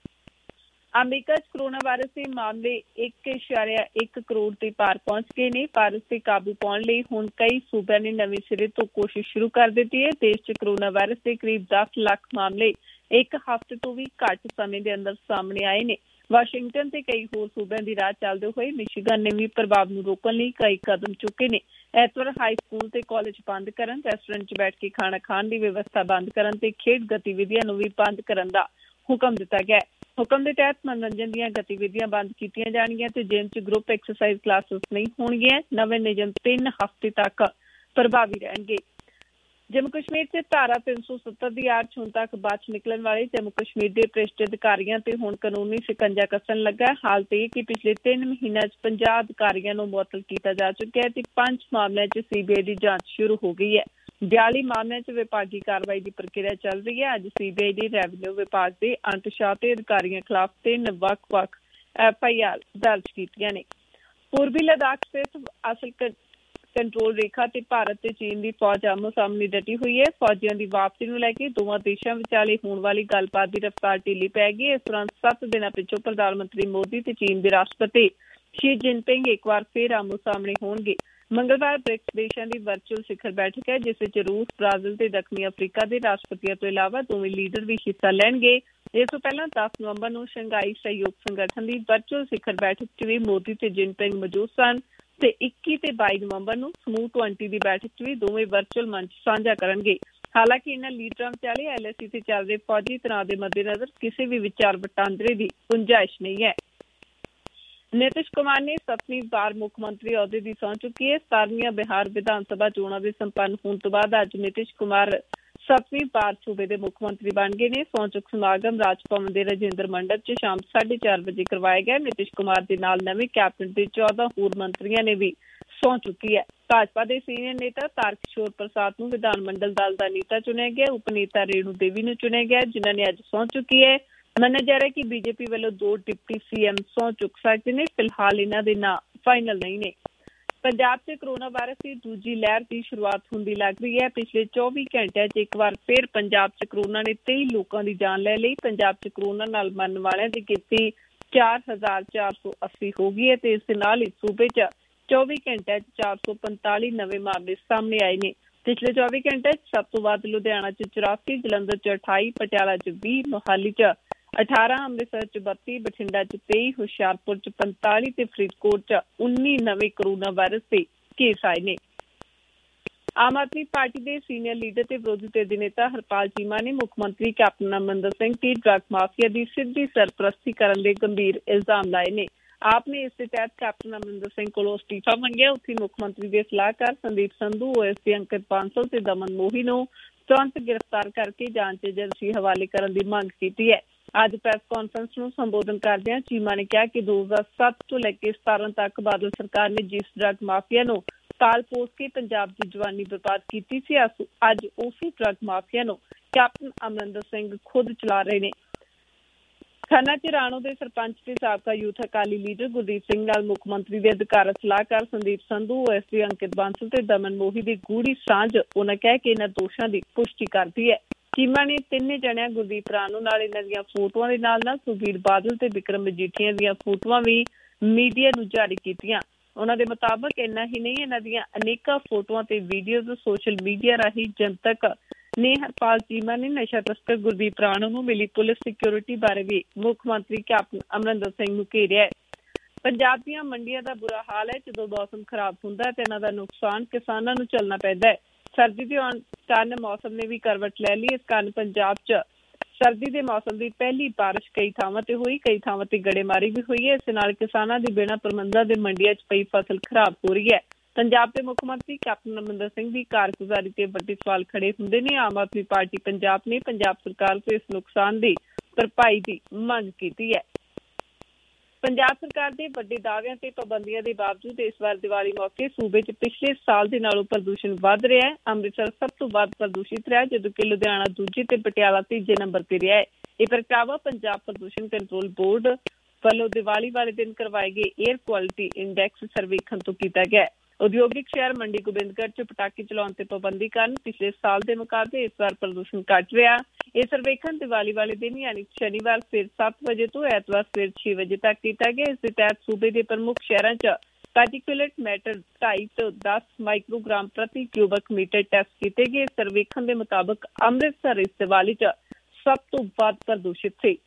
ਅਮਰੀਕਾ 'ਚ ਕੋਰੋਨਾ ਵਾਇਰਸ ਦੇ ਮਾਮਲੇ ਇੱਕ ਇਸ਼ਾਰਿਆ ਇੱਕ ਕਰੋੜ ਦੇ ਪਾਰ ਪਹੁੰਚ ਗਏ ਨੇ। ਵਾਇਰਸ ਤੇ ਕਾਬੂ ਪਾਉਣ ਲਈ ਹੁਣ ਕਈ ਸੂਬਿਆਂ ਨੇ ਨਵੇਂ ਸਿਰੇ ਤੋਂ ਕੋਸ਼ਿਸ਼ ਸ਼ੁਰੂ ਕਰ ਦਿੱਤੀ ਹੈ। ਦੇਸ਼ 'ਚ ਕੋਰੋਨਾ ਵਾਇਰਸ ਦੇ ਕਰੀਬ ਦਸ ਲੱਖ ਮਾਮਲੇ ਇੱਕ ਹਫ਼ਤੇ ਤੋਂ ਵੀ ਘੱਟ ਸਮੇਂ ਦੇ ਅੰਦਰ ਸਾਹਮਣੇ ਆਏ ਨੇ। ਵਾਸ਼ਿੰਗਟਨ ਤੇ ਕਈ ਹੋਰ ਸੂਬਿਆਂ ਦੀ ਰਾਹ ਚੱਲਦੇ ਹੋਏ ਮਿਸ਼ੀਗਨ ਨੇ ਵੀ ਪ੍ਰਭਾਵ ਨੂੰ ਰੋਕਣ ਲਈ ਕਈ ਕਦਮ ਚੁੱਕੇ ਨੇ। ਐਤਵਾਰ ਹਾਈ ਸਕੂਲ ਤੇ ਕਾਲਜ ਬੰਦ ਕਰਨ, ਰੈਸਟੋਰੈਂਟ 'ਚ ਬੈਠ ਕੇ ਖਾਣਾ ਖਾਣ ਦੀ ਵਿਵਸਥਾ ਬੰਦ ਕਰਨ ਤੇ ਖੇਡ ਗਤੀਵਿਧੀਆਂ ਨੂੰ ਵੀ ਬੰਦ ਕਰਨ ਦਾ ਹੁਕਮ ਦਿੱਤਾ ਗਿਆ। ਹੁਕਮ ਦੇ ਤਹਿਤ ਮਨੋਰੰਜਨ ਦੀਆਂ ਗਤੀਵਿਧੀਆਂ ਬੰਦ ਕੀਤੀਆਂ ਜਾਣਗੀਆਂ ਤੇ ਜਿਮ 'ਚ ਗਰੁੱਪ ਐਕਸਰਸਾਈਜ਼ ਕਲਾਸਿਸ ਨਹੀਂ ਹੋਣਗੀਆਂ। ਨਵੇਂ ਨਿਯਮ ਤਿੰਨ ਹਫ਼ਤੇ ਤੱਕ ਪ੍ਰਭਾਵੀ ਰਹਿਣਗੇ। ਜੰਮੂ ਕਸ਼ਮੀਰ 'ਚ ਧਾਰਾ ਤਿੰਨ ਸੌ ਸੱਤਰ ਦੀ ਆੜ 'ਚ ਹੁਣ ਤੱਕ ਬਚ ਨਿਕਲਣ ਵਾਲੇ ਜੰਮੂ ਕਸ਼ਮੀਰ ਦੇ ਭ੍ਰਿਸ਼ਟ ਅਧਿਕਾਰੀਆਂ ਤੇ ਹੁਣ ਕਾਨੂੰਨੀ ਸ਼ਿਕੰਜਾ ਕੱਸਣ ਲੱਗਾ। ਹਾਲਤ ਇਹ ਕਿ ਪਿਛਲੇ ਤਿੰਨ ਮਹੀਨਿਆਂ 'ਚ ਪੰਜਾਹ ਅਧਿਕਾਰੀਆਂ ਨੂੰ ਮੁਅੱਤਲ ਕੀਤਾ ਜਾ ਚੁੱਕਿਆ ਹੈ ਤੇ ਪੰਜ ਮਾਮਲਿਆਂ 'ਚ ਸੀ ਬੀ ਆਈ ਦੀ ਜਾਂਚ ਸ਼ੁਰੂ ਹੋ ਗਈ ਹੈ। ਬਿਆਲੀ ਮਾਮਲਿਆਂ 'ਚ ਵਿਭਾਗੀ ਕਾਰਵਾਈ ਦੀ ਪ੍ਰਕਿਰਿਆ ਚੱਲ ਰਹੀ ਹੈ। ਅੱਜ C B I the revenue ਵਿਭਾਗ ਦੇ ਅਣਪਛਾਤੇ ਅਧਿਕਾਰੀਆਂ ਖਿਲਾਫ ਤਿੰਨ ਵੱਖ-ਵੱਖ ਐਫ ਆਈ ਆਰ ਦਰਜ ਕੀਤੀਆਂ ਨੇ। ਪੂਰਬੀ ਲੱਦਾਖ ਸਥਿਤ ਅਸਲ ਕੰਟਰੋਲ ਰੇਖਾ ਤੇ ਭਾਰਤ ਤੇ ਚੀਨ ਦੀ ਫੌਜ ਆਮੋ ਸਾਹਮਣੇ ਡਟੀ ਹੋਈ ਹੈ। ਫੌਜੀਆਂ ਦੀ ਵਾਪਸੀ ਨੂੰ ਲੈ ਕੇ ਦੋਵਾਂ ਦੇਸ਼ਾਂ ਵਿਚਾਲੇ ਹੋਣ ਵਾਲੀ ਗੱਲਬਾਤ ਦੀ ਰਫ਼ਤਾਰ ਢਿੱਲੀ ਪੈ ਗਈ ਹੈ। ਇਸ ਦੌਰਾਨ ਸੱਤ ਦਿਨਾਂ ਪਿੱਛੋਂ ਪ੍ਰਧਾਨ ਮੰਤਰੀ ਮੋਦੀ ਤੇ ਚੀਨ ਦੇ ਰਾਸ਼ਟਰਪਤੀ ਸ਼ੀ ਜਿਨਪਿੰਗ ਇੱਕ ਵਾਰ ਫਿਰ ਆਮੋ ਸਾਹਮਣੇ ਹੋਣਗੇ। ਮੰਗਲਵਾਰ ਬ੍ਰਿਕਸ ਦੇਸ਼ਾਂ ਦੀ ਵਰਚੁਅਲ ਸਿਖਰ ਬੈਠਕ ਹੈ, ਜਿਸ ਵਿੱਚ ਰੂਸ, ਬ੍ਰਾਜ਼ੀਲ ਤੇ ਦੱਖਣੀ ਅਫਰੀਕਾ ਦੇ ਰਾਸ਼ਟਰਪਤੀਆਂ ਤੋਂ ਇਲਾਵਾ ਦੋਵੇਂ ਲੀਡਰ ਵੀ ਹਿੱਸਾ ਲੈਣਗੇ। ਇਸ ਤੋਂ ਪਹਿਲਾਂ ਦਸ ਨਵੰਬਰ ਨੂੰ ਸ਼ੰਘਾਈ ਸਹਿਯੋਗ ਸੰਗਠਨ ਦੀ ਵਰਚੁਅਲ ਸਿਖਰ ਬੈਠਕ 'ਚ ਵੀ ਮੋਦੀ ਤੇ ਜਿਨਪਿੰਗ ਮੌਜੂਦ ਸਨ ਤੇ ਇੱਕੀ ਤੇ ਬਾਈ ਨਵੰਬਰ ਨੂੰ ਸਮੂਹ ਵੀਹ ਦੀ ਬੈਠਕ 'ਚ ਵੀ ਦੋਵੇਂ ਵਰਚੁਅਲ ਮੰਚ ਸਾਂਝਾ ਕਰਨਗੇ। ਹਾਲਾਂਕਿ ਇਹਨਾਂ ਲੀਡਰਾਂ ਵਿਚਾਲੇ ਐਲ ਏ ਸੀ ਤੇ ਚੱਲ ਰਹੇ ਫੌਜੀ ਤਣਾਅ ਦੇ ਮੱਦੇਨਜ਼ਰ ਕਿਸੇ ਵੀ ਵਿਚਾਰ ਵਟਾਂਦਰੇ ਦੀ ਗੁੰਜਾਇਸ਼ ਨਹੀਂ ਹੈ। ਨੀਤਿਸ਼ ਕੁਮਾਰ ਨੇ ਸੱਤਵੀਂ ਵਾਰ ਮੁੱਖ ਮੰਤਰੀ ਅਹੁਦੇ ਦੀ ਸਹੁੰ ਚੁੱਕੀ ਹੈ। ਸਤਾਰਵੀਆਂ ਬਿਹਾਰ ਵਿਧਾਨ ਸਭਾ ਚੋਣਾਂ ਦੇ ਸੰਪੰਨ ਹੋਣ ਤੋਂ ਬਾਅਦ ਅੱਜ ਨੀਤਿਸ਼ ਕੁਮਾਰ ਸੱਤਵੀਂ ਵਾਰ ਸੂਬੇ ਦੇ ਮੁੱਖ ਮੰਤਰੀ ਬਣ ਗਏ ਨੇ। ਸਹੁੰ ਚੁੱਕ ਸਮਾਗਮ ਰਾਜ ਭਵਨ ਦੇ ਰਾਜਿੰਦਰ ਮੰਡਪ 'ਚ ਸ਼ਾਮ ਸਾਢੇ ਚਾਰ ਵਜੇ ਕਰਵਾਇਆ ਗਿਆ। ਨੀਤਿਸ਼ ਕੁਮਾਰ ਦੇ ਨਾਲ ਨਵੇਂ ਕੈਬਨਿਟ ਦੇ ਚੌਦਾਂ ਹੋਰ ਮੰਤਰੀਆਂ ਨੇ ਵੀ ਸਹੁੰ ਚੁੱਕੀ ਹੈ। ਭਾਜਪਾ ਦੇ ਸੀਨੀਅਰ ਨੇਤਾ ਤਾਰਕਿਸ਼ੋਰ ਪ੍ਰਸਾਦ ਨੂੰ ਵਿਧਾਨ ਮੰਡਲ ਦਲ ਦਾ ਨੇਤਾ ਚੁਣਿਆ ਗਿਆ। ਉਪ ਨੇਤਾ ਰੇਣੂ ਦੇਵੀ ਨੂੰ ਚੁਣਿਆ ਗਿਆ, ਜਿਨ੍ਹਾਂ ਨੇ ਅੱਜ ਸਹੁੰ ਚੁੱਕੀ ਹੈ। ਮੰਨਿਆ ਜਾ ਰਿਹਾ ਕਿ ਬੀਜੇਪੀ ਵੱਲੋਂ ਦੋ ਡਿਪਟੀ ਸੀ ਐਮ ਸਹੁੰ ਚੁੱਕ ਸਕਦੇ ਨੇ। ਫਿਲਹਾਲ ਇਹਨਾਂ ਦੇ ਨਾਂ ਫਾਈਨਲ ਨਹੀਂ ਨੇ। ਪੰਜਾਬ 'ਚ ਕੋਰੋਨਾ ਵਾਇਰਸ ਦੀ ਦੂਜੀ ਲਹਿਰ ਦੀ ਸ਼ੁਰੂਆਤ ਹੁੰਦੀ ਲੱਗ ਰਹੀ ਹੈ। ਪਿਛਲੇ ਚੌਵੀ ਘੰਟਿਆਂ 'ਚ ਇੱਕ ਵਾਰ ਫਿਰ ਪੰਜਾਬ 'ਚ ਕੋਰੋਨਾ ਨੇ ਤੇਈ ਲੋਕਾਂ ਦੀ ਜਾਨ ਲੈ ਲਈ। ਪੰਜਾਬ 'ਚ ਕੋਰੋਨਾ ਨਾਲ ਮਰਨ ਵਾਲਿਆਂ ਦੀ ਗਿਣਤੀ ਚਾਰ ਹਜ਼ਾਰ ਚਾਰ ਸੌ ਅੱਸੀ ਹੋ ਗਈ ਹੈ ਤੇ ਇਸ ਦੇ ਨਾਲ ਹੀ ਸੂਬੇ 'ਚ ਚੌਵੀ ਘੰਟਿਆਂ 'ਚ ਚਾਰ ਸੌ ਪੰਤਾਲੀ ਨਵੇਂ ਮਾਮਲੇ ਸਾਹਮਣੇ ਆਏ ਨੇ। ਪਿਛਲੇ ਚੌਵੀ ਘੰਟਿਆਂ 'ਚ ਸਭ ਤੋਂ ਵੱਧ ਲੁਧਿਆਣਾ 'ਚ ਚੁਰਾਸੀ, ਜਲੰਧਰ 'ਚ ਅਠਾਈ, ਪਟਿਆਲਾ 'ਚ ਵੀਹ, ਮੋਹਾਲੀ 'ਚ ਅਠਾਰਾਂ, ਅੰਮ੍ਰਿਤਸਰ 'ਚ ਬੱਤੀ, ਬਠਿੰਡਾ 'ਚ ਤੇਈ, ਹੁਸ਼ਿਆਰਪੁਰ 'ਚ ਪੰਤਾਲੀ ਤੇ ਫਰੀਦਕੋਟ 'ਚ ਉੱਨੀ ਨਵੇਂ ਕੋਰੋਨਾ ਵਾਇਰਸ ਦੇ ਕੇਸ ਆਏ ਨੇ। ਆਮ ਆਦਮੀ ਪਾਰਟੀ ਦੇ ਸੀਨੀਅਰ ਲੀਡਰ ਤੇ ਵਿਰੋਧੀ ਧਿਰ ਦੇ ਨੇਤਾ ਹਰਪਾਲ ਚੀਮਾ ਨੇ ਮੁੱਖ ਮੰਤਰੀ ਕੈਪਟਨ ਅਮਰਿੰਦਰ ਸਿੰਘ ਤੇ ਡਰੱਗ ਮਾਫੀਆ ਦੀ ਸਿੱਧੀ ਸਰਪ੍ਰਸਤੀ ਕਰਨ ਦੇ ਗੰਭੀਰ ਇਲਜ਼ਾਮ ਲਾਏ ਨੇ। ਆਪ ਨੇ ਇਸ ਦੇ ਤਹਿਤ ਕੈਪਟਨ ਅਮਰਿੰਦਰ ਸਿੰਘ ਕੋਲੋਂ ਅਸਤੀਫਾ ਮੰਗਿਆ। ਉੱਥੇ ਮੁੱਖ ਮੰਤਰੀ ਦੇ ਸਲਾਹਕਾਰ Sandeep Sandhu, O S D Ankit Bansal ਤੇ ਦਮਨ ਮੋਹੀ ਨੂੰ ਤੁਰੰਤ ਗ੍ਰਿਫਤਾਰ ਕਰਕੇ ਜਾਂਚ ਏਜੰਸੀ ਹਵਾਲੇ ਕਰਨ ਦੀ ਮੰਗ ਕੀਤੀ ਹੈ। ਅੱਜ ਪ੍ਰੈਸ ਕਾਨਫਰੰਸ ਨੂੰ ਸੰਬੋਧਨ ਕਰਦਿਆਂ ਚੀਮਾ ਨੇ ਕਿਹਾ ਕਿ ਦੋ ਹਜ਼ਾਰ ਸੱਤ ਤੋਂ ਲੈ ਕੇ ਸਤਾਰਾਂ ਤੱਕ ਬਾਦਲ ਸਰਕਾਰ ਨੇ ਜਿਸ ਡਰੱਗ ਮਾਫੀਆ ਨੂੰ ਤਾਲ ਪੋਸ ਕੇ ਪੰਜਾਬ ਦੀ ਜਵਾਨੀ ਬਰਬਾਦ ਕੀਤੀ ਸੀ, ਅੱਜ ਉਸੇ ਡਰੱਗ ਮਾਫੀਆ ਨੂੰ ਕੈਪਟਨ ਅਮਰਿੰਦਰ ਸਿੰਘ ਖੁਦ ਚਲਾ ਰਹੇ ਨੇ। ਖੰਨਾ 'ਚ ਰਾਣੋ ਦੇ ਸਰਪੰਚ ਤੇ ਸਾਬਕਾ ਯੂਥ ਅਕਾਲੀ ਲੀਡਰ ਗੁਰਦੀਪ ਸਿੰਘ ਨਾਲ ਮੁੱਖ ਮੰਤਰੀ ਦੇ ਅਧਿਕਾਰਤ ਸਲਾਹਕਾਰ Sandeep Sandhu, O S D Ankit Bansal ਤੇ ਦਮਨ ਮੋਹੀ ਦੀ ਗੂੜੀ ਸਾਂਝ ਉਹਨਾਂ ਕਹਿ ਕੇ ਇਹਨਾਂ ਦੋਸ਼ਾਂ ਦੀ ਪੁਸ਼ਟੀ ਕਰਦੀ ਹੈ। ਚੀਮਾ ਨੇ ਤਿੰਨੇ ਜਣਿਆਂ ਗੁਰਦੀਪ ਰਾਣੋ ਨਾਲ ਇਹਨਾਂ ਦੀਆਂ ਫੋਟੋਆਂ ਦੇ ਨਾਲ ਨਾਲ ਸੁਖਬੀਰ ਬਾਦਲ ਤੇ ਵਿਕਰਮ ਮਜੀਠੀਆ ਦੀਆਂ ਫੋਟੋਆਂ ਵੀ ਮੀਡੀਆ ਨੂੰ ਜਾਰੀ ਕੀਤੀਆਂ। ਉਹਨਾਂ ਦੇ ਮੁਤਾਬਕ ਇੰਨਾ ਹੀ ਨਹੀਂ, ਇਹਨਾਂ ਦੀਆਂ ਅਨੇਕਾਂ ਫੋਟੋਆਂ ਤੇ ਵੀਡੀਓਜ਼ ਸੋਸ਼ਲ ਮੀਡੀਆ ਰਾਹੀਂ ਜਨਤਕ ਨੇ। ਹਰਪਾਲ ਚੀਮਾ ਨੇ ਨਸ਼ਾ ਤਸਕਰ ਗੁਰਦੀਪ ਰਾਣੋ ਨੂੰ ਮਿਲੀ ਪੁਲਿਸ ਸਿਕਿਉਰਿਟੀ ਬਾਰੇ ਵੀ ਮੁੱਖ ਮੰਤਰੀ ਕੈਪਟਨ ਅਮਰਿੰਦਰ ਸਿੰਘ ਨੂੰ ਘੇਰਿਆ ਹੈ। ਪੰਜਾਬ ਦੀਆਂ ਮੰਡੀਆਂ ਦਾ ਬੁਰਾ ਹਾਲ ਹੈ। ਜਦੋਂ ਮੌਸਮ ਖਰਾਬ ਹੁੰਦਾ ਤੇ ਇਹਨਾਂ ਦਾ ਨੁਕਸਾਨ ਕਿਸਾਨਾਂ ਨੂੰ ਝੱਲਣਾ ਪੈਂਦਾ ਹੈ। ਸਰਦੀ ਦੇ ਆਉਣ ਕਾਰਨ ਮੌਸਮ ਨੇ ਵੀ ਕਰਵਟ ਲੈ ਲਈ। ਇਸ ਕਾਰਨ ਪੰਜਾਬ 'ਚ ਸਰਦੀ ਦੇ ਮੌਸਮ ਦੀ ਪਹਿਲੀ ਬਾਰਿਸ਼ ਕਈ ਥਾਵਾਂ ਤੇ ਹੋਈ, ਕਈ ਥਾਵਾਂ ਤੇ ਗੜੇਮਾਰੀ ਵੀ ਹੋਈ ਹੈ। ਇਸ ਨਾਲ ਕਿਸਾਨਾਂ ਦੀ ਬਿਨਾਂ ਪ੍ਰਬੰਧਾਂ ਦੇ ਮੰਡੀਆਂ 'ਚ ਪਈ ਫਸਲ ਖਰਾਬ ਹੋ ਰਹੀ ਹੈ। ਪੰਜਾਬ ਦੇ ਮੁੱਖ ਮੰਤਰੀ ਕੈਪਟਨ ਅਮਰਿੰਦਰ ਸਿੰਘ ਦੀ ਕਾਰਗੁਜ਼ਾਰੀ ਤੇ ਵੱਡੇ ਸਵਾਲ ਖੜੇ ਹੁੰਦੇ ਨੇ। ਆਮ ਆਦਮੀ ਪਾਰਟੀ ਪੰਜਾਬ ਨੇ ਪੰਜਾਬ ਸਰਕਾਰ ਤੋਂ ਇਸ ਨੁਕਸਾਨ ਦੀ ਭਰਪਾਈ ਦੀ ਮੰਗ ਕੀਤੀ ਹੈ। ਪੰਜਾਬ ਸਰਕਾਰ ਦੇ ਵੱਡੇ ਦਾਅਵਿਆਂ ਤੇ ਪਾਬੰਦੀਆਂ ਦੇ ਬਾਵਜੂਦ ਇਸ ਵਾਰ ਦੀਵਾਲੀ ਮੌਕੇ ਸੂਬੇ 'ਚ ਪਿਛਲੇ ਸਾਲ ਦੇ ਨਾਲੋਂ ਪ੍ਰਦੂਸ਼ਣ ਵੱਧ ਰਿਹਾ ਹੈ। ਅੰਮ੍ਰਿਤਸਰ ਸਭ ਤੋਂ ਵੱਧ ਪ੍ਰਦੂਸ਼ਿਤ ਰਿਹਾ, ਜਦੋਂ ਕਿ ਲੁਧਿਆਣਾ ਦੂਜੇ ਤੇ ਪਟਿਆਲਾ ਤੀਜੇ ਨੰਬਰ ਤੇ ਰਿਹਾ ਹੈ। ਇਹ ਪ੍ਰਗਟਾਵਾ ਪੰਜਾਬ ਪ੍ਰਦੂਸ਼ਣ ਕੰਟਰੋਲ ਬੋਰਡ ਵੱਲੋਂ ਦੀਵਾਲੀ ਵਾਲੇ ਦਿਨ ਕਰਵਾਏ ਗਏ ਏਅਰ ਕੁਆਲਿਟੀ ਇੰਡੈਕਸ ਸਰਵੇਖਣ ਤੋਂ ਕੀਤਾ ਗਿਆ ਹੈ। ਉਦਯੋਗਿਕ ਸ਼ਹਿਰ ਮੰਡੀ ਗੋਬਿੰਦਗੜ੍ਹ 'ਚ ਪਟਾਕੇ ਚਲਾਉਣ ਤੇ ਪਾਬੰਦੀ ਕਾਰਨ ਪਿਛਲੇ ਸਾਲ ਦੇ ਮੁਕਾਬਲੇ ਇਸ ਵਾਰ ਪ੍ਰਦੂਸ਼ਣ ਘੱਟ ਰਿਹਾ। ਇਹ ਸਰਵੇਖਣ ਦੀਵਾਲੀ ਵਾਲੇ ਦਿਨ ਯਾਨੀ ਸ਼ਨੀਵਾਰ ਸਵੇਰ ਸੱਤ ਵਜੇ ਤੋਂ ਐਤਵਾਰ ਸਵੇਰ ਛੇ ਵਜੇ ਤੱਕ ਕੀਤਾ ਗਿਆ। ਇਸ ਦੇ ਤਹਿਤ ਸੂਬੇ ਦੇ ਪ੍ਰਮੁੱਖ ਸ਼ਹਿਰਾਂ 'ਚ ਪਾਰਟੀਕੂਲੇਟ ਮੈਟਰ ਢਾਈ ਤੋਂ ਦਸ ਮਾਈਕਰੋਗ੍ਰਾਮ ਪ੍ਰਤੀ ਕਿਊਬਿਕ ਮੀਟਰ ਟੈਸਟ ਕੀਤੇ ਗਏ। ਸਰਵੇਖਣ ਦੇ ਮੁਤਾਬਕ ਅੰਮ੍ਰਿਤਸਰ ਇਸ ਦੀਵਾਲੀ 'ਚ ਸਭ ਤੋਂ ਵੱਧ ਪ੍ਰਦੂਸ਼ਿਤ ਸੀ।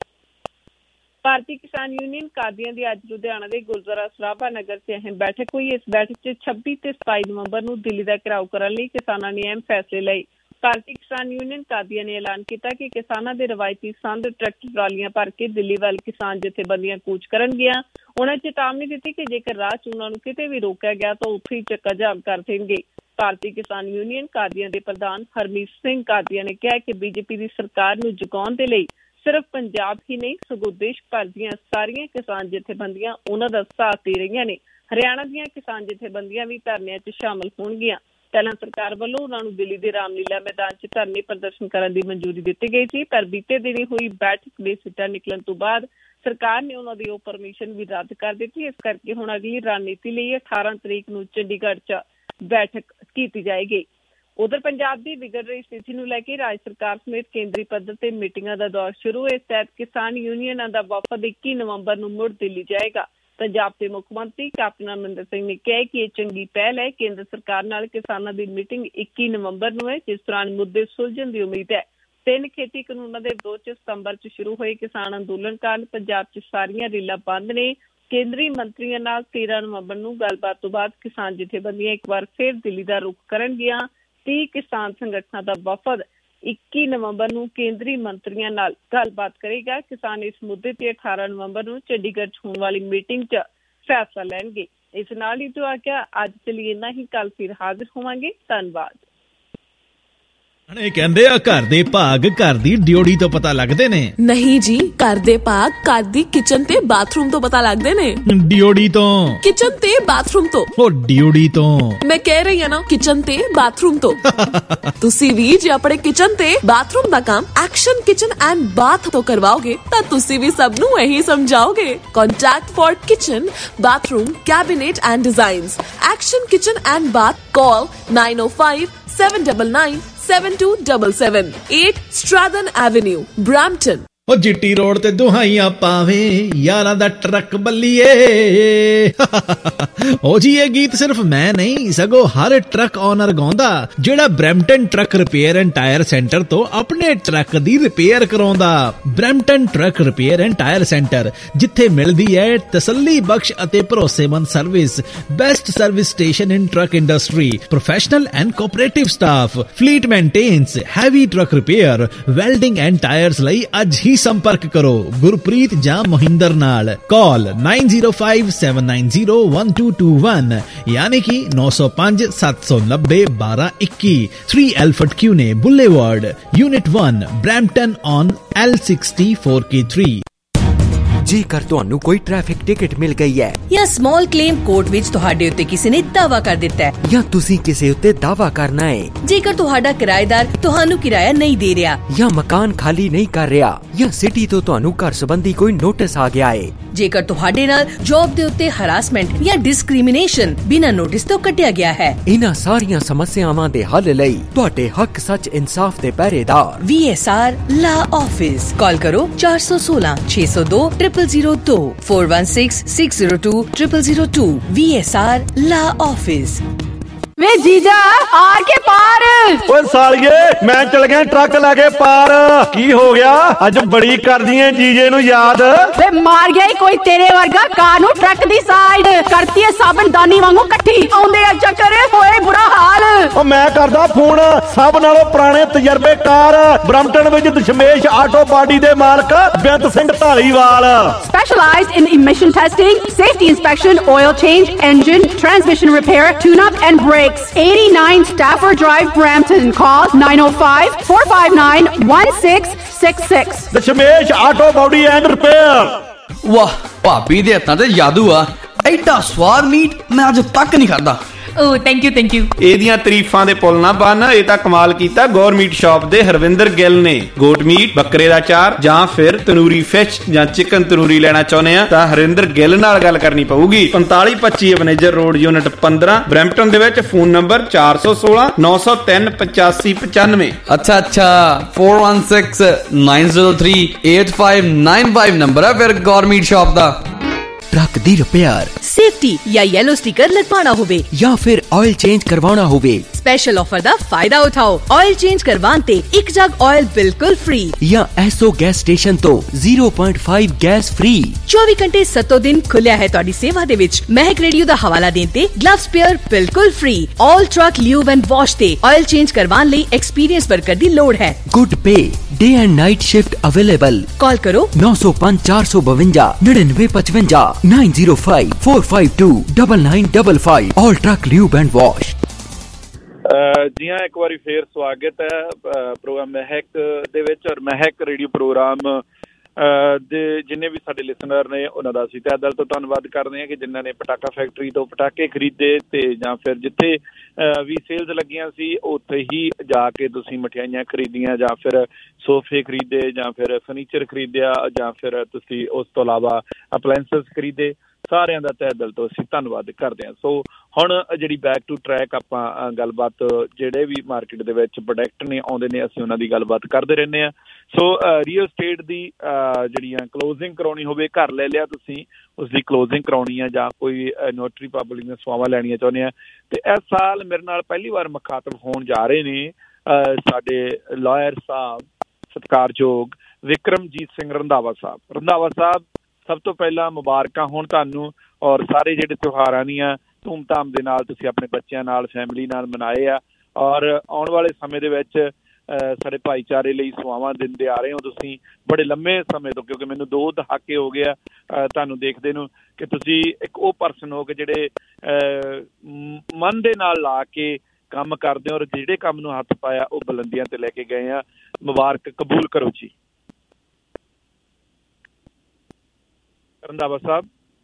ਭਾਰਤੀ ਕਿਸਾਨ ਯੂਨੀਅਨ ਕਾਦੀਆਂ ਦੀ ਅੱਜ ਲੁਧਿਆਣਾ ਦੇ ਗੁਰਦੁਆਰਾ ਸਰਾਭਾ ਨਗਰ 'ਚ ਅਹਿਮ ਬੈਠਕ ਹੋਈ। ਇਸ ਬੈਠਕ 'ਚ ਛੱਬੀ ਤੇ ਸਤਾਈ ਨਵੰਬਰ ਨੂੰ ਦਿੱਲੀ ਦਾ ਘਿਰਾਓ ਕਰਨ ਲਈ ਕਿਸਾਨਾਂ ਨੇ ਅਹਿਮ ਫੈਸਲੇ ਲਏ। ਭਾਰਤੀ ਕਿਸਾਨ ਯੂਨੀਅਨ ਕਾਦੀਆਂ ਨੇ ਐਲਾਨ ਕੀਤਾ ਕਿ ਕਿਸਾਨਾਂ ਦੇ ਰਵਾਇਤੀ ਸੰਦ ਟਰੈਕਟਰ ਟਰਾਲੀਆਂ ਭਰ ਕੇ ਦਿੱਲੀ ਵੱਲ ਕਿਸਾਨ ਜਥੇਬੰਦੀਆਂ ਕੂਚ ਕਰਨਗੀਆਂ। ਉਹਨਾਂ ਚੇਤਾਵਨੀ ਦਿੱਤੀ ਕਿ ਜੇਕਰ ਰਾਹ 'ਚ ਉਹਨਾਂ ਨੂੰ ਕਿਤੇ ਵੀ ਰੋਕਿਆ ਗਿਆ ਤਾਂ ਉੱਥੇ ਹੀ ਚੱਕਾ ਜਾਮ ਕਰ ਦੇਣਗੇ। ਭਾਰਤੀ ਕਿਸਾਨ ਯੂਨੀਅਨ ਕਾਦੀਆਂ ਦੇ ਪ੍ਰਧਾਨ ਹਰਮੀਤ ਸਿੰਘ ਕਾਦੀਆਂ ਨੇ ਕਿਹਾ ਕਿ ਬੀਜੇਪੀ ਦੀ ਸਰਕਾਰ ਨੂੰ ਜਗਾਉਣ ਦੇ ਲਈ ਸਿਰਫ ਪੰਜਾਬ ਹੀ ਨਹੀਂ ਸਗੋਂ ਦੇਸ਼ ਭਰ ਦੀਆਂ ਸਾਰੀਆਂ ਕਿਸਾਨ ਜਥੇਬੰਦੀਆਂ ਉਹਨਾਂ ਦਾ ਸਾਥ ਦੇ ਰਹੀਆਂ ਨੇ। ਹਰਿਆਣਾ ਦੀਆਂ ਕਿਸਾਨ ਜਥੇਬੰਦੀਆਂ ਵੀ ਧਰਨਿਆਂ 'ਚ ਸ਼ਾਮਲ ਹੋਣਗੀਆਂ। ਪਹਿਲਾਂ ਸਰਕਾਰ ਵੱਲੋਂ ਉਹਨਾਂ ਨੂੰ ਦਿੱਲੀ ਦੇ ਰਾਮਲੀਲਾ ਮੈਦਾਨ 'ਚ ਧਰਨੇ ਪ੍ਰਦਰਸ਼ਨ ਕਰਨ ਦੀ ਮਨਜ਼ੂਰੀ ਦਿੱਤੀ ਗਈ ਸੀ, ਪਰ ਬੀਤੇ ਦਿਨੀ ਹੋਈ ਬੈਠਕ ਦੇ ਸਿੱਟਾ ਨਿਕਲਣ ਤੋਂ ਬਾਅਦ ਸਰਕਾਰ ਨੇ ਉਹਨਾਂ ਦੀ ਉਹ ਪਰਮਿਸ਼ਨ ਵੀ ਰੱਦ ਕਰ ਦਿੱਤੀ। ਇਸ ਕਰਕੇ ਹੁਣ ਅਗਲੀ ਰਣਨੀਤੀ ਲਈ ਅਠਾਰਾਂ ਤਰੀਕ ਨੂੰ ਚੰਡੀਗੜ੍ਹ 'ਚ ਬੈਠਕ ਕੀਤੀ ਜਾਏਗੀ। ਉਧਰ ਪੰਜਾਬ ਦੀ ਵਿਗੜ ਰਹੀ ਸਥਿਤੀ ਨੂੰ ਲੈ ਕੇ ਰਾਜ ਸਰਕਾਰ ਸਮੇਤ ਕੇਂਦਰੀ ਪੱਧਰ ਤੇ ਮੀਟਿੰਗਾਂ ਦਾ ਦੌਰ ਸ਼ੁਰੂ। ਇਸ ਤਹਿਤ ਕਿਸਾਨ ਯੂਨੀਅਨਾਂ ਦਾ ਵਫਦ ਇੱਕੀ ਨਵੰਬਰ ਨੂੰ ਮੁੜ ਦਿੱਲੀ ਜਾਏਗਾ। ਪੰਜਾਬ ਦੇ ਮੁੱਖ ਮੰਤਰੀ ਕੈਪਟਨ ਅਮਰਿੰਦਰ ਸਿੰਘ ਨੇ ਕਿਹਾ ਕਿ ਇਹ ਚੰਗੀ ਪਹਿਲ ਹੈ। ਕੇਂਦਰ ਸਰਕਾਰ ਨਾਲ ਕਿਸਾਨਾਂ ਦੀ ਮੀਟਿੰਗ ਇੱਕੀ ਨਵੰਬਰ ਨੂੰ ਹੈ, ਜਿਸ ਦੌਰਾਨ ਮੁੱਦੇ ਸੁਲਝਣ ਦੀ ਉਮੀਦ ਹੈ। ਤਿੰਨ ਖੇਤੀ ਕਾਨੂੰਨਾਂ ਦੇ ਵਿਰੋਧ 'ਚ ਸਤੰਬਰ 'ਚ ਸ਼ੁਰੂ ਹੋਏ ਕਿਸਾਨ ਅੰਦੋਲਨ ਕਾਰਨ ਪੰਜਾਬ 'ਚ ਸਾਰੀਆਂ ਰੇਲਾਂ ਬੰਦ ਨੇ। ਕੇਂਦਰੀ ਮੰਤਰੀਆਂ ਨਾਲ ਤੇਰਾਂ ਨਵੰਬਰ ਨੂੰ ਗੱਲਬਾਤ ਤੋਂ ਬਾਅਦ ਕਿਸਾਨ ਜਥੇਬੰਦੀਆਂ ਇੱਕ ਵਾਰ ਫਿਰ ਦਿੱਲੀ ਦਾ ਰੁਖ ਕਰਨਗੀਆਂ। ਤੀਹ ਕਿਸਾਨ ਸੰਗਠਨਾਂ ਦਾ ਵਫਦ ਇੱਕੀ ਨਵੰਬਰ ਨੂੰ ਕੇਂਦਰੀ ਮੰਤਰੀਆਂ ਨਾਲ ਗੱਲਬਾਤ ਕਰੇਗਾ। ਕਿਸਾਨ ਇਸ ਮੁੱਦੇ ਤੇ ਅਠਾਰਾਂ ਨਵੰਬਰ ਨੂੰ ਚੰਡੀਗੜ੍ਹ 'ਚ ਹੋਣ ਵਾਲੀ ਮੀਟਿੰਗ 'ਚ ਫੈਸਲਾ ਲੈਣਗੇ। ਇਸ ਨਾਲ ਹੀ ਜੋ ਆ ਗਿਆ ਅੱਜ ਚਲੀ ਇੰਨਾ ਹੀ, ਕੱਲ ਫਿਰ ਹਾਜ਼ਰ ਹੋਵਾਂਗੇ। ਧੰਨਵਾਦ। ਇਹ ਕਹਿੰਦੇ ਆ ਘਰ ਦੇ ਭਾਗ ਘਰ ਦੀ ਡਿਊਟੀ ਤੋਂ ਪਤਾ ਲੱਗਦੇ ਨੇ। ਨਹੀਂ ਜੀ, ਘਰ ਦੇ ਭਾਗ ਘਰ ਦੀ ਕਿਚਨ ਤੇ ਬਾਥਰੂਮ ਤੋਂ ਪਤਾ ਲੱਗਦੇ ਨੇ। ਡਿਊਟੀ ਤੋਂ? ਕਿਚਨ ਤੇ ਬਾਥਰੂਮ ਤੋਂ। ਉਹ ਡਿਊਟੀ ਤੋਂ ਮੈਂ ਕਹਿ ਰਹੀ ਹਾਂ ਨਾ, ਕਿਚਨ ਤੇ ਬਾਥਰੂਮ ਤੋਂ। ਤੁਸੀਂ ਵੀ ਜੇ ਆਪਣੇ ਕਿਚਨ ਤੇ ਬਾਥਰੂਮ ਦਾ ਕੰਮ ਐਕਸ਼ਨ ਕਿਚਨ ਐਂਡ ਬਾਥ ਤੋਂ ਕਰਵਾਓਗੇ ਤਾਂ ਤੁਸੀਂ ਵੀ ਸਭ ਨੂੰ ਇਹੀ ਸਮਝਾਓਗੇ। Contact for kitchen bathroom cabinet and designs action kitchen and bath. Call nine O five seven nine nine seven two seven seven eight Stratton Avenue, Brampton। ਉਹ ਜਿੱਟੀ road ਤੇ ਦੁਹਾਈਆਂ ਪਾਵੇ ਯਾਰਾਂ ਦਾ ਟਰੱਕ ਬੱਲੀਏ। ਉਹ ਜੀ ਇਹ ਗੀਤ ਸਿਰਫ ਮੈਂ ਨਹੀਂ ਸਗੋਂ ਹਰ ਟਰੱਕ ਓਨਰ ਗਾਉਂਦਾ ਜਿਹੜਾ Brampton truck repair and tyre centre ਤੋਂ ਆਪਣੇ ਟਰੱਕ ਦੀ ਰਿਪੇਅਰ ਕਰਾਉਂਦਾ। Brampton truck repair and tyre centre, ਜਿੱਥੇ ਮਿਲਦੀ ਹੈ ਤਸੱਲੀ ਬਖਸ਼ ਅਤੇ ਭਰੋਸੇਮੰਦ service, best service station in truck industry, professional and cooperative staff, fleet maintenance, heavy truck repair, welding and tyres ਲਈ ਅੱਜ ਹੀ संपर्क करो गुरप्रीत ਜਾਂ ਮੋਹਿੰਦਰ ਨਾਲ। Call nine zero five seven nine zero one two two one यानी कि नौ सौ पांच सात सौ नब्बे बारह इक्कीस three Alfred Kuehne boulevard unit one Brampton ON L sixty four K three। ਜੇਕਰ ਤੁਹਾਨੂੰ ਕੋਈ ਟ੍ਰੈਫਿਕ ਟਿਕਟ ਮਿਲ ਗਈ ਹੈ ਜਾਂ ਸਮਾਲ ਕਲੇਮ ਕੋਰਟ ਵਿੱਚ ਤੁਹਾਡੇ ਉੱਤੇ ਕਿਸੇ ਨੇ ਦਾਅਵਾ ਕਰ ਦਿੱਤਾ ਹੈ ਜਾਂ ਤੁਸੀਂ ਕਿਸੇ ਉੱਤੇ ਦਾਅਵਾ ਕਰਨਾ ਹੈ, ਜੇਕਰ ਤੁਹਾਡਾ ਕਿਰਾਏਦਾਰ ਤੁਹਾਨੂੰ ਕਿਰਾਇਆ ਨਹੀਂ ਦੇ ਰਿਹਾ ਜਾਂ ਮਕਾਨ ਖਾਲੀ ਨਹੀਂ ਕਰ ਰਿਹਾ ਜਾਂ ਸਿਟੀ ਤੋਂ ਤੁਹਾਨੂੰ ਘਰ ਸੰਬੰਧੀ ਕੋਈ ਨੋਟਿਸ ਆ ਗਿਆ ਹੈ, ਜੇਕਰ ਤੁਹਾਡੇ ਨਾਲ ਜੌਬ ਦੇ ਉੱਤੇ ਹਰਾਸਮੈਂਟ ਜਾਂ ਡਿਸਕ੍ਰਿਮੀਨੇਸ਼ਨ ਬਿਨਾਂ ਨੋਟਿਸ ਤੋਂ ਕੱਟਿਆ ਗਿਆ ਹੈ, ਇਹਨਾਂ ਸਾਰੀਆਂ ਸਮੱਸਿਆਵਾਂ ਦੇ ਹੱਲ ਲਈ ਤੁਹਾਡੇ ਹੱਕ ਸੱਚ ਇਨਸਾਫ ਦੇ ਪਹਿਰੇਦਾਰ V S R law office. Call ਕਰੋ ਚਾਰ ਸੌ ਸੋਲਾਂ ਛੇ ਸੌ ਦੋ ट्रिपल जीरो दो four one six six zero two triple zero two. V S R law office. ਵੇ ਜੀਜਾ ਆਰ ਕੇ ਪਾਰ। ਓਏ ਸਾਲੀਏ ਮੈਂ ਚਲ ਗਿਆ ਟਰੱਕ ਲੈ ਕੇ ਪਾਰ। ਕੀ ਹੋ ਗਿਆ ਅੱਜ ਬੜੀ ਕਰਦੀ ਐ ਜੀਜੇ ਨੂੰ ਯਾਦ? ਵੇ ਮਾਰ ਗਿਆ ਕੋਈ ਤੇਰੇ ਵਰਗਾ ਕਾਰ ਨੂੰ ਟਰੱਕ ਦੀ ਸਾਈਡ ਕਰਤੀ ਐ ਸਾਬਣ ਦਾਨੀ ਵਾਂਗੂ ਇਕੱਠੀ ਆਉਂਦੇ ਆ ਚੱਕਰ ਹੋਏ ਬੁਰਾ ਹਾਲ। ਓ ਮੈਂ ਕਰਦਾ ਫੋਨ ਸਭ ਨਾਲੋਂ ਪੁਰਾਣੇ ਤਜਰਬੇਕਾਰ ਬਰੰਪਟਨ ਵਿੱਚ ਦਸ਼ਮੇਸ਼ ਆਟੋ ਬਾਡੀ ਦੇ ਮਾਲਕ Beant Singh Dhaliwal. Specialized in emission testing, safety inspection, oil change, engine, transmission repair, tune-up and brakes. eighty-nine Stafford Drive, Brampton. Call nine oh five, four five nine, one six six six. Dashmesh auto body and repair. ਵਾਹ ਭਾਬੀ ਦੇ ਹੱਥਾਂ ਤੇ ਜਾਦੂ ਆ। ਐਡਾ ਸਵਾਦ meat ਮੈਂ ਅੱਜ ਤੱਕ ਨਹੀਂ ਖਾਦਾ। ਓ ਥੈਂਕ ਯੂ ਥੈਂਕ ਯੂ। ਇਹਦੀਆਂ ਤਾਰੀਫਾਂ ਦੇ ਪੁੱਲ ਨਾ ਬੰਨ। ਇਹ ਤਾਂ ਕਮਾਲ ਕੀਤਾ ਗੌਰ ਮੀਟ ਸ਼ਾਪ ਦੇ ਹਰਵਿੰਦਰ ਗਿੱਲ ਨੇ। ਗੋਟ ਮੀਟ, ਬੱਕਰੇ ਦਾ ਚਾਰ ਜਾਂ ਫਿਰ ਤੰਦੂਰੀ ਫਿਸ਼ ਜਾਂ ਚਿਕਨ ਤੰਦੂਰੀ ਲੈਣਾ ਚਾਹੁੰਦੇ ਆ ਤਾਂ ਹਰਵਿੰਦਰ ਗਿੱਲ ਨਾਲ ਗੱਲ ਕਰਨੀ ਪਊਗੀ। ਪੰਤਾਲੀ ਪੱਚੀ ਮੈਨੇਜਰ ਰੋਡ ਯੂਨਿਟ ਪੰਦਰਾਂ ਬਰੈਂਪਟਨ ਦੇ ਵਿੱਚ। ਫੋਨ ਨੰਬਰ ਚਾਰ ਸੌ ਸੋਲਾਂ ਨੌ ਸੌ ਤਿੰਨ ਪਚਾਸੀ ਪਚਾਨਵੇਂ। ਅੱਛਾ ਅੱਛਾ four one six nine zero three eight five nine five number ਹੈ ਫਿਰ ਗੌਰ ਮੀਟ ਸ਼ਾਪ ਦਾ। ट्रक दी रिपेयर, सेफ्टी या येलो स्टिकर लगवाना होवे या फिर ऑयल चेंज करवाना होवे, स्पेशल ऑफर दा फायदा उठाओ। ऑयल चेंज करवान ते एक जग ऑयल बिल्कुल फ्री या एसओ गैस स्टेशन तो zero point five gas free. चौबीस घंटे सत्तो दिन खुलिया है तुहाडी सेवा दे विच। महक रेडियो दा हवाला देन ते ग्लव स्पेयर बिल्कुल free. All truck lube and wash ते ऑयल चेंज करवान लई एक्सपीरियंस वर्कर दी लोड़ है। Good pay day and night shift available. Call करो नौ सौ पाँच चार सौ बवंजा निन्यानवे पचवंजा nine zero five four five two double nine double five। All truck lube and wash. ਜੀ ਹਾਂ ਇੱਕ ਵਾਰੀ ਫੇਰ ਸਵਾਗਤ ਹੈ ਪ੍ਰੋਗਰਾਮ ਮਹਿਕ ਦੇ ਵਿੱਚ। ਔਰ ਮਹਿਕ ਰੇਡੀਓ ਪ੍ਰੋਗਰਾਮ ਦੇ ਜਿੰਨੇ ਵੀ ਸਾਡੇ ਲਿਸਨਰ ਨੇ ਉਹਨਾਂ ਦਾ ਅਸੀਂ ਤਹਿ ਦਿਲ ਤੋਂ ਧੰਨਵਾਦ ਕਰਦੇ ਹਾਂ ਕਿ ਜਿਨ੍ਹਾਂ ਨੇ ਪਟਾਕਾ ਫੈਕਟਰੀ ਤੋਂ ਪਟਾਕੇ ਖਰੀਦੇ ਤੇ ਜਾਂ ਫਿਰ ਜਿੱਥੇ ਵੀ ਸੇਲਸ ਲੱਗੀਆਂ ਸੀ ਉੱਥੇ ਹੀ ਜਾ ਕੇ ਤੁਸੀਂ ਮਠਿਆਈਆਂ ਖਰੀਦੀਆਂ ਜਾਂ ਫਿਰ ਸੋਫੇ ਖਰੀਦੇ ਜਾਂ ਫਿਰ ਫਰਨੀਚਰ ਖਰੀਦਿਆ ਜਾਂ ਫਿਰ ਤੁਸੀਂ ਉਸ ਤੋਂ ਇਲਾਵਾ ਅਪਲਾਇੰਸਸ ਖਰੀਦੇ। ਸਾਰਿਆਂ ਦਾ ਤਹਿ ਦਿਲ ਤੋਂ ਅਸੀਂ ਧੰਨਵਾਦ ਕਰਦੇ ਹਾਂ। ਸੋ ਹੁਣ ਜਿਹੜੀ ਬੈਕ ਟੂ ਟਰੈਕ ਆਪਾਂ ਗੱਲਬਾਤ ਜਿਹੜੇ ਵੀ ਮਾਰਕੀਟ ਦੇ ਵਿੱਚ ਪ੍ਰੋਡਕਟ ਨੇ ਆਉਂਦੇ ਨੇ ਅਸੀਂ ਉਹਨਾਂ ਦੀ ਗੱਲਬਾਤ ਕਰਦੇ ਰਹਿੰਦੇ ਹਾਂ। ਸੋ ਰੀਅਲ ਸਟੇਟ ਦੀ ਜਿਹੜੀਆਂ ਕਲੋਜ਼ਿੰਗ ਕਰਾਉਣੀ ਹੋਵੇ, ਘਰ ਲੈ ਲਿਆ ਤੁਸੀਂ ਉਸਦੀ ਕਲੋਜ਼ਿੰਗ ਕਰਾਉਣੀ ਆ ਜਾਂ ਕੋਈ ਨੋਟਰੀ ਪਬਲਿਕ ਦੀਆਂ ਸੇਵਾਵਾਂ ਲੈਣੀਆਂ ਚਾਹੁੰਦੇ ਆ ਤੇ ਇਸ ਸਾਲ ਮੇਰੇ ਨਾਲ ਪਹਿਲੀ ਵਾਰ ਮੁਖਾਤਬ ਹੋਣ ਜਾ ਰਹੇ ਨੇ ਸਾਡੇ ਲਾਇਰ ਸਾਹਿਬ ਸਤਿਕਾਰਯੋਗ ਵਿਕਰਮਜੀਤ ਸਿੰਘ ਰੰਧਾਵਾ ਸਾਹਿਬ। ਰੰਧਾਵਾ ਸਾਹਿਬ ਸਭ ਤੋਂ ਪਹਿਲਾਂ ਮੁਬਾਰਕਾਂ ਹੋਣ ਤੁਹਾਨੂੰ। ਔਰ ਸਾਰੇ ਜਿਹੜੇ ਤਿਉਹਾਰਾਂ ਦੀਆਂ ਧੂਮ ਧਾਮ ਦੇ ਨਾਲ ਤੁਸੀਂ ਆਪਣੇ ਬੱਚਿਆਂ ਨਾਲ ਫੈਮਿਲੀ ਨਾਲ ਮਨਾਏ ਆ ਔਰ ਆਉਣ ਵਾਲੇ ਸਮੇਂ ਦੇ ਵਿੱਚ ਸਾਡੇ ਭਾਈਚਾਰੇ ਲਈ ਸੇਵਾਵਾਂ ਦਿੰਦੇ ਆ ਰਹੇ ਹੋ ਤੁਸੀਂ ਬੜੇ ਲੰਮੇ ਸਮੇਂ ਤੋਂ, ਕਿਉਂਕਿ ਮੈਨੂੰ ਦੋ ਦਹਾਕੇ ਹੋ ਗਿਆ ਤੁਹਾਨੂੰ ਦੇਖਦੇ ਨੂੰ ਕਿ ਤੁਸੀਂ ਇੱਕ ਉਹ ਪਰਸਨ ਹੋ ਕਿ ਜਿਹੜੇ ਮਨ ਦੇ ਨਾਲ ਲਾ ਕੇ ਕੰਮ ਕਰਦੇ ਹੋ ਔਰ ਜਿਹੜੇ ਕੰਮ ਨੂੰ ਹੱਥ ਪਾਇਆ ਉਹ ਬੁਲੰਦੀਆਂ ਤੇ ਲੈ ਕੇ ਗਏ ਆ। ਮੁਬਾਰਕ ਕਬੂਲ ਕਰੋ ਜੀ ਰੰਧਾਵਾ ਸਾਹਿਬ।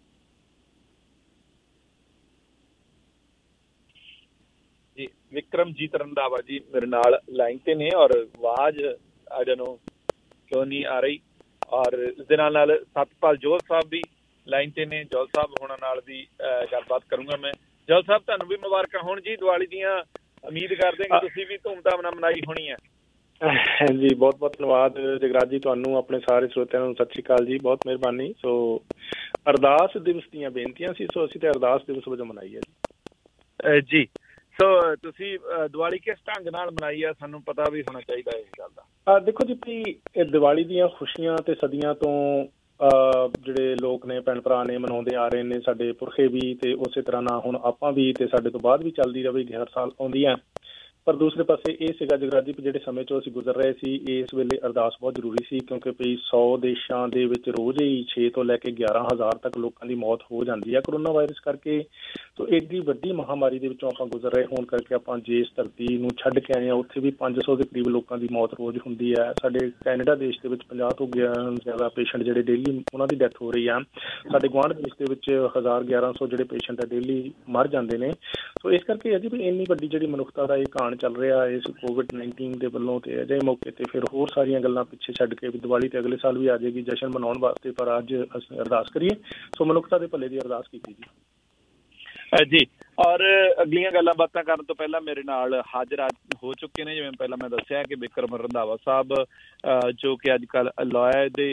ਜੀ ਵਿਕਰਮਜੀਤ ਰੰਧਾਵਾ ਜੀ ਮੇਰੇ ਨਾਲ ਲਾਈਨ ਤੇ ਨੇ ਔਰ ਆਵਾਜ਼ ਆ ਜਾਨੋ ਕਿਉਂ ਨਹੀਂ ਆ ਰਹੀ। ਔਰ ਇਸ ਦੇ ਨਾਲ ਨਾਲ ਸਤਪਾਲ ਜੋਲ ਸਾਹਿਬ ਵੀ ਲਾਈਨ ਤੇ ਨੇ। ਜੋਲ ਸਾਹਿਬ ਹੋਣਾ ਨਾਲ ਵੀ ਗੱਲਬਾਤ ਕਰੂੰਗਾ ਮੈਂ। ਜੋਲ ਸਾਹਿਬ ਤੁਹਾਨੂੰ ਵੀ ਮੁਬਾਰਕਾਂ ਹੋਣ ਜੀ ਦੀਵਾਲੀ ਦੀਆਂ। ਉਮੀਦ ਕਰਦੇ ਹਾਂ ਕਿ ਤੁਸੀਂ ਵੀ ਧੂਮਧਾਮ ਨਾਲ ਮਨਾਈ ਹੋਣੀ ਹੈ। ਜੀ ਬਹੁਤ ਬਹੁਤ ਧੰਨਵਾਦ ਜਗਰਾਜ ਜੀ ਤੁਹਾਨੂੰ, ਆਪਣੇ ਸਾਰੇ ਸਰੋਤਿਆਂ ਨੂੰ ਸਤਿ ਸ਼੍ਰੀ ਅਕਾਲ ਜੀ, ਬਹੁਤ ਮਿਹਰਬਾਨੀ। ਸੋ ਅਰਦਾਸ ਦਿਵਸ ਦੀਆਂ ਬੇਨਤੀਆਂ ਸੀ ਸੋ ਅਸੀਂ ਤੇ ਅਰਦਾਸ ਦਿਵਸ ਵਜੋਂ ਮਨਾਈ ਹੈ ਜੀ। ਜੀ ਸੋ ਤੁਸੀਂ ਦੀਵਾਲੀ ਕਿਸ ਢੰਗ ਨਾਲ ਮਨਾਈ ਆ ਸਾਨੂੰ ਪਤਾ ਵੀ ਹੋਣਾ ਚਾਹੀਦਾ ਇਸ ਗੱਲ ਦਾ। ਦੇਖੋ ਜੀ ਵੀ ਇਹ ਦੀਵਾਲੀ ਦੀਆਂ ਖੁਸ਼ੀਆਂ ਤੇ ਸਦੀਆਂ ਤੋਂ ਜਿਹੜੇ ਲੋਕ ਨੇ ਭੈਣ ਭਰਾ ਨੇ ਮਨਾਉਂਦੇ ਆ ਰਹੇ ਨੇ, ਸਾਡੇ ਪੁਰਖੇ ਵੀ ਤੇ ਉਸੇ ਤਰ੍ਹਾਂ ਨਾਲ ਹੁਣ ਆਪਾਂ ਵੀ ਤੇ ਸਾਡੇ ਤੋਂ ਬਾਅਦ ਵੀ ਚੱਲਦੀ ਰਹੇਗੀ, ਹਰ ਸਾਲ ਆਉਂਦੀ ਹੈ। ਪਰ ਦੂਸਰੇ ਪਾਸੇ ਇਹ ਸੀਗਾ ਜਗਰਾਜੀ ਜਿਹੜੇ ਸਮੇਂ 'ਚੋਂ ਅਸੀਂ ਗੁਜ਼ਰ ਰਹੇ ਸੀ ਇਸ ਵੇਲੇ ਅਰਦਾਸ ਬਹੁਤ ਜ਼ਰੂਰੀ ਸੀ ਕਿਉਂਕਿ ਵੀ ਸੌ ਦੇਸ਼ਾਂ ਦੇ ਵਿੱਚ ਰੋਜ਼ ਹੀ ਛੇ ਤੋਂ ਲੈ ਕੇ ਗਿਆਰਾਂ ਹਜ਼ਾਰ ਤੱਕ ਲੋਕਾਂ ਦੀ ਮੌਤ ਹੋ ਜਾਂਦੀ ਹੈ ਕਰੋਨਾ ਵਾਇਰਸ ਕਰਕੇ। ਤੋ ਏਡੀ ਵੱਡੀ ਮਹਾਮਾਰੀ ਦੇ ਵਿੱਚੋਂ ਆਪਾਂ ਗੁਜ਼ਰ ਰਹੇ ਹੋਣ ਕਰਕੇ ਆਪਾਂ ਜਿਸ ਧਰਤੀ ਨੂੰ ਛੱਡ ਕੇ ਆਏ ਹਾਂ ਉੱਥੇ ਵੀ ਪੰਜ ਸੌ ਦੇ ਕਰੀਬ ਲੋਕਾਂ ਦੀ ਮੌਤ ਰੋਜ਼ ਹੁੰਦੀ ਹੈ। ਸਾਡੇ ਕੈਨੇਡਾ ਦੇਸ਼ ਦੇ ਵਿੱਚ ਪੰਜਾਹ ਤੋਂ ਜ਼ਿਆਦਾ ਪੇਸ਼ੈਂਟ ਜਿਹੜੇ ਡੇਲੀ ਉਹਨਾਂ ਦੀ ਡੈਥ ਹੋ ਰਹੀ ਆ। ਸਾਡੇ ਗੁਆਂਢ ਦੇਸ਼ ਦੇ ਵਿੱਚ ਹਜ਼ਾਰ ਗਿਆਰਾਂ ਸੌ ਜਿਹੜੇ ਪੇਸ਼ੈਂਟ ਆ ਡੇਲੀ ਮਰ ਜਾਂਦੇ ਨੇ। ਸੋ ਇਸ ਕਰਕੇ ਅਜੇ ਵੀ ਇੰਨੀ ਵੱਡੀ ਜਿਹੜੀ ਮਨੁੱਖਤਾ ਦਾ ਇਹ ਕਾਣ ਚੱਲ ਰਿਹਾ ਇਸ ਕੋਵਿਡ ਨਾਈਨਟੀਨ ਦੇ ਵੱਲੋਂ ਤੇ ਅਜਿਹੇ ਮੌਕੇ ਤੇ ਫਿਰ ਹੋਰ ਸਾਰੀਆਂ ਗੱਲਾਂ ਪਿੱਛੇ ਛੱਡ ਕੇ ਵੀ ਦੀਵਾਲੀ ਤੇ ਅਗਲੇ ਸਾਲ ਵੀ ਆ ਜਾਏਗੀ ਜਸ਼ਨ ਮਨਾਉਣ ਵਾਸਤੇ, ਪਰ ਅੱਜ ਅਸੀਂ ਅਰਦਾਸ ਕਰੀਏ ਸੋ ਮਨੁੱਖਤਾ ਦੇ ਭਲੇ ਦੀ ਅਰਦਾਸ ਕੀਤੀ ਜੀ। ਜੀ ਔਰ ਅਗਲੀਆਂ ਗੱਲਾਂ ਬਾਤਾਂ ਕਰਨ ਤੋਂ ਪਹਿਲਾਂ ਮੇਰੇ ਨਾਲ ਹਾਜ਼ਰ ਹੋ ਚੁੱਕੇ ਨੇ, ਜਿਵੇਂ ਪਹਿਲਾਂ ਮੈਂ ਦੱਸਿਆ ਕਿ ਵਿਕਰਮ ਰੰਧਾਵਾ ਸਾਹਿਬ ਜੋ ਕਿ ਅੱਜ ਕੱਲ੍ਹ ਲਾਅ ਦੇ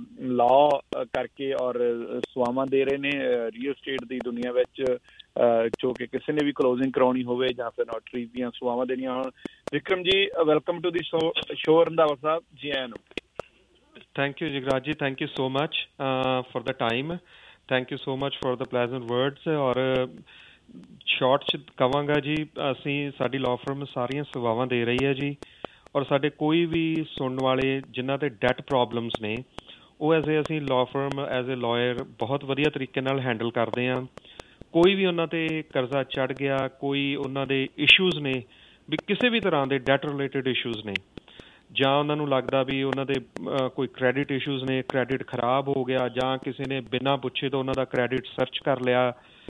ਲਾਅ ਕਰਕੇ ਔਰ ਸੇਵਾਵਾਂ ਦੇ ਰਹੇ ਨੇ ਰੀਅਲ ਸਟੇਟ ਦੀ ਦੁਨੀਆ ਵਿੱਚ ਵਿੱਚੋਂ ਕਿ ਕਿਸੇ ਨੇ ਵੀ ਕਲੋਜ਼ਿੰਗ ਕਰਾਉਣੀ ਹੋਵੇ ਜਾਂ ਫਿਰ ਨੋਟਰੀਜ਼ ਦੀਆਂ ਸੇਵਾਵਾਂ ਦੇਣੀਆਂ ਹੋਣ। Vikram ji, welcome to the show Randhawa sahib, ਜੀ ਆਇਆਂ ਨੂੰ। Thank you, Jigraj ji. Thank you so much uh, for the time. Thank you so much for the pleasant words. ਔਰ ਸ਼ਾਰਟ 'ਚ ਕਹਾਂਗਾ ਜੀ, ਅਸੀਂ ਸਾਡੀ ਲਾਅ ਫਰਮ ਸਾਰੀਆਂ ਸੇਵਾਵਾਂ ਦੇ ਰਹੀ ਹੈ ਜੀ। ਔਰ ਸਾਡੇ ਕੋਈ ਵੀ ਸੁਣਨ ਵਾਲੇ ਜਿਨ੍ਹਾਂ ਦੇ ਡੈਟ ਪ੍ਰੋਬਲਮਸ ਨੇ, ਉਹ ਐਜ਼ ਏ ਅਸੀਂ law firm as a lawyer ਬਹੁਤ ਵਧੀਆ ਤਰੀਕੇ ਨਾਲ ਹੈਂਡਲ ਕਰਦੇ ਹਾਂ। ਕੋਈ ਵੀ ਉਹਨਾਂ 'ਤੇ ਕਰਜ਼ਾ ਚੜ੍ਹ ਗਿਆ, ਕੋਈ ਉਹਨਾਂ ਦੇ ਇਸ਼ੂਜ਼ ਨੇ ਵੀ ਕਿਸੇ ਵੀ ਤਰ੍ਹਾਂ ਦੇ ਡੈਟ ਰਿਲੇਟਡ ਇਸ਼ੂਜ਼ ਨੇ, ਜਾਂ ਉਹਨਾਂ ਨੂੰ ਲੱਗਦਾ ਵੀ ਉਹਨਾਂ ਦੇ ਕੋਈ ਕ੍ਰੈਡਿਟ ਇਸ਼ੂਜ਼ ਨੇ, ਕ੍ਰੈਡਿਟ ਖਰਾਬ ਹੋ ਗਿਆ, ਜਾਂ ਕਿਸੇ ਨੇ ਬਿਨਾਂ ਪੁੱਛੇ ਤੋਂ ਉਹਨਾਂ ਦਾ ਕ੍ਰੈਡਿਟ ਸਰਚ ਕਰ ਲਿਆ,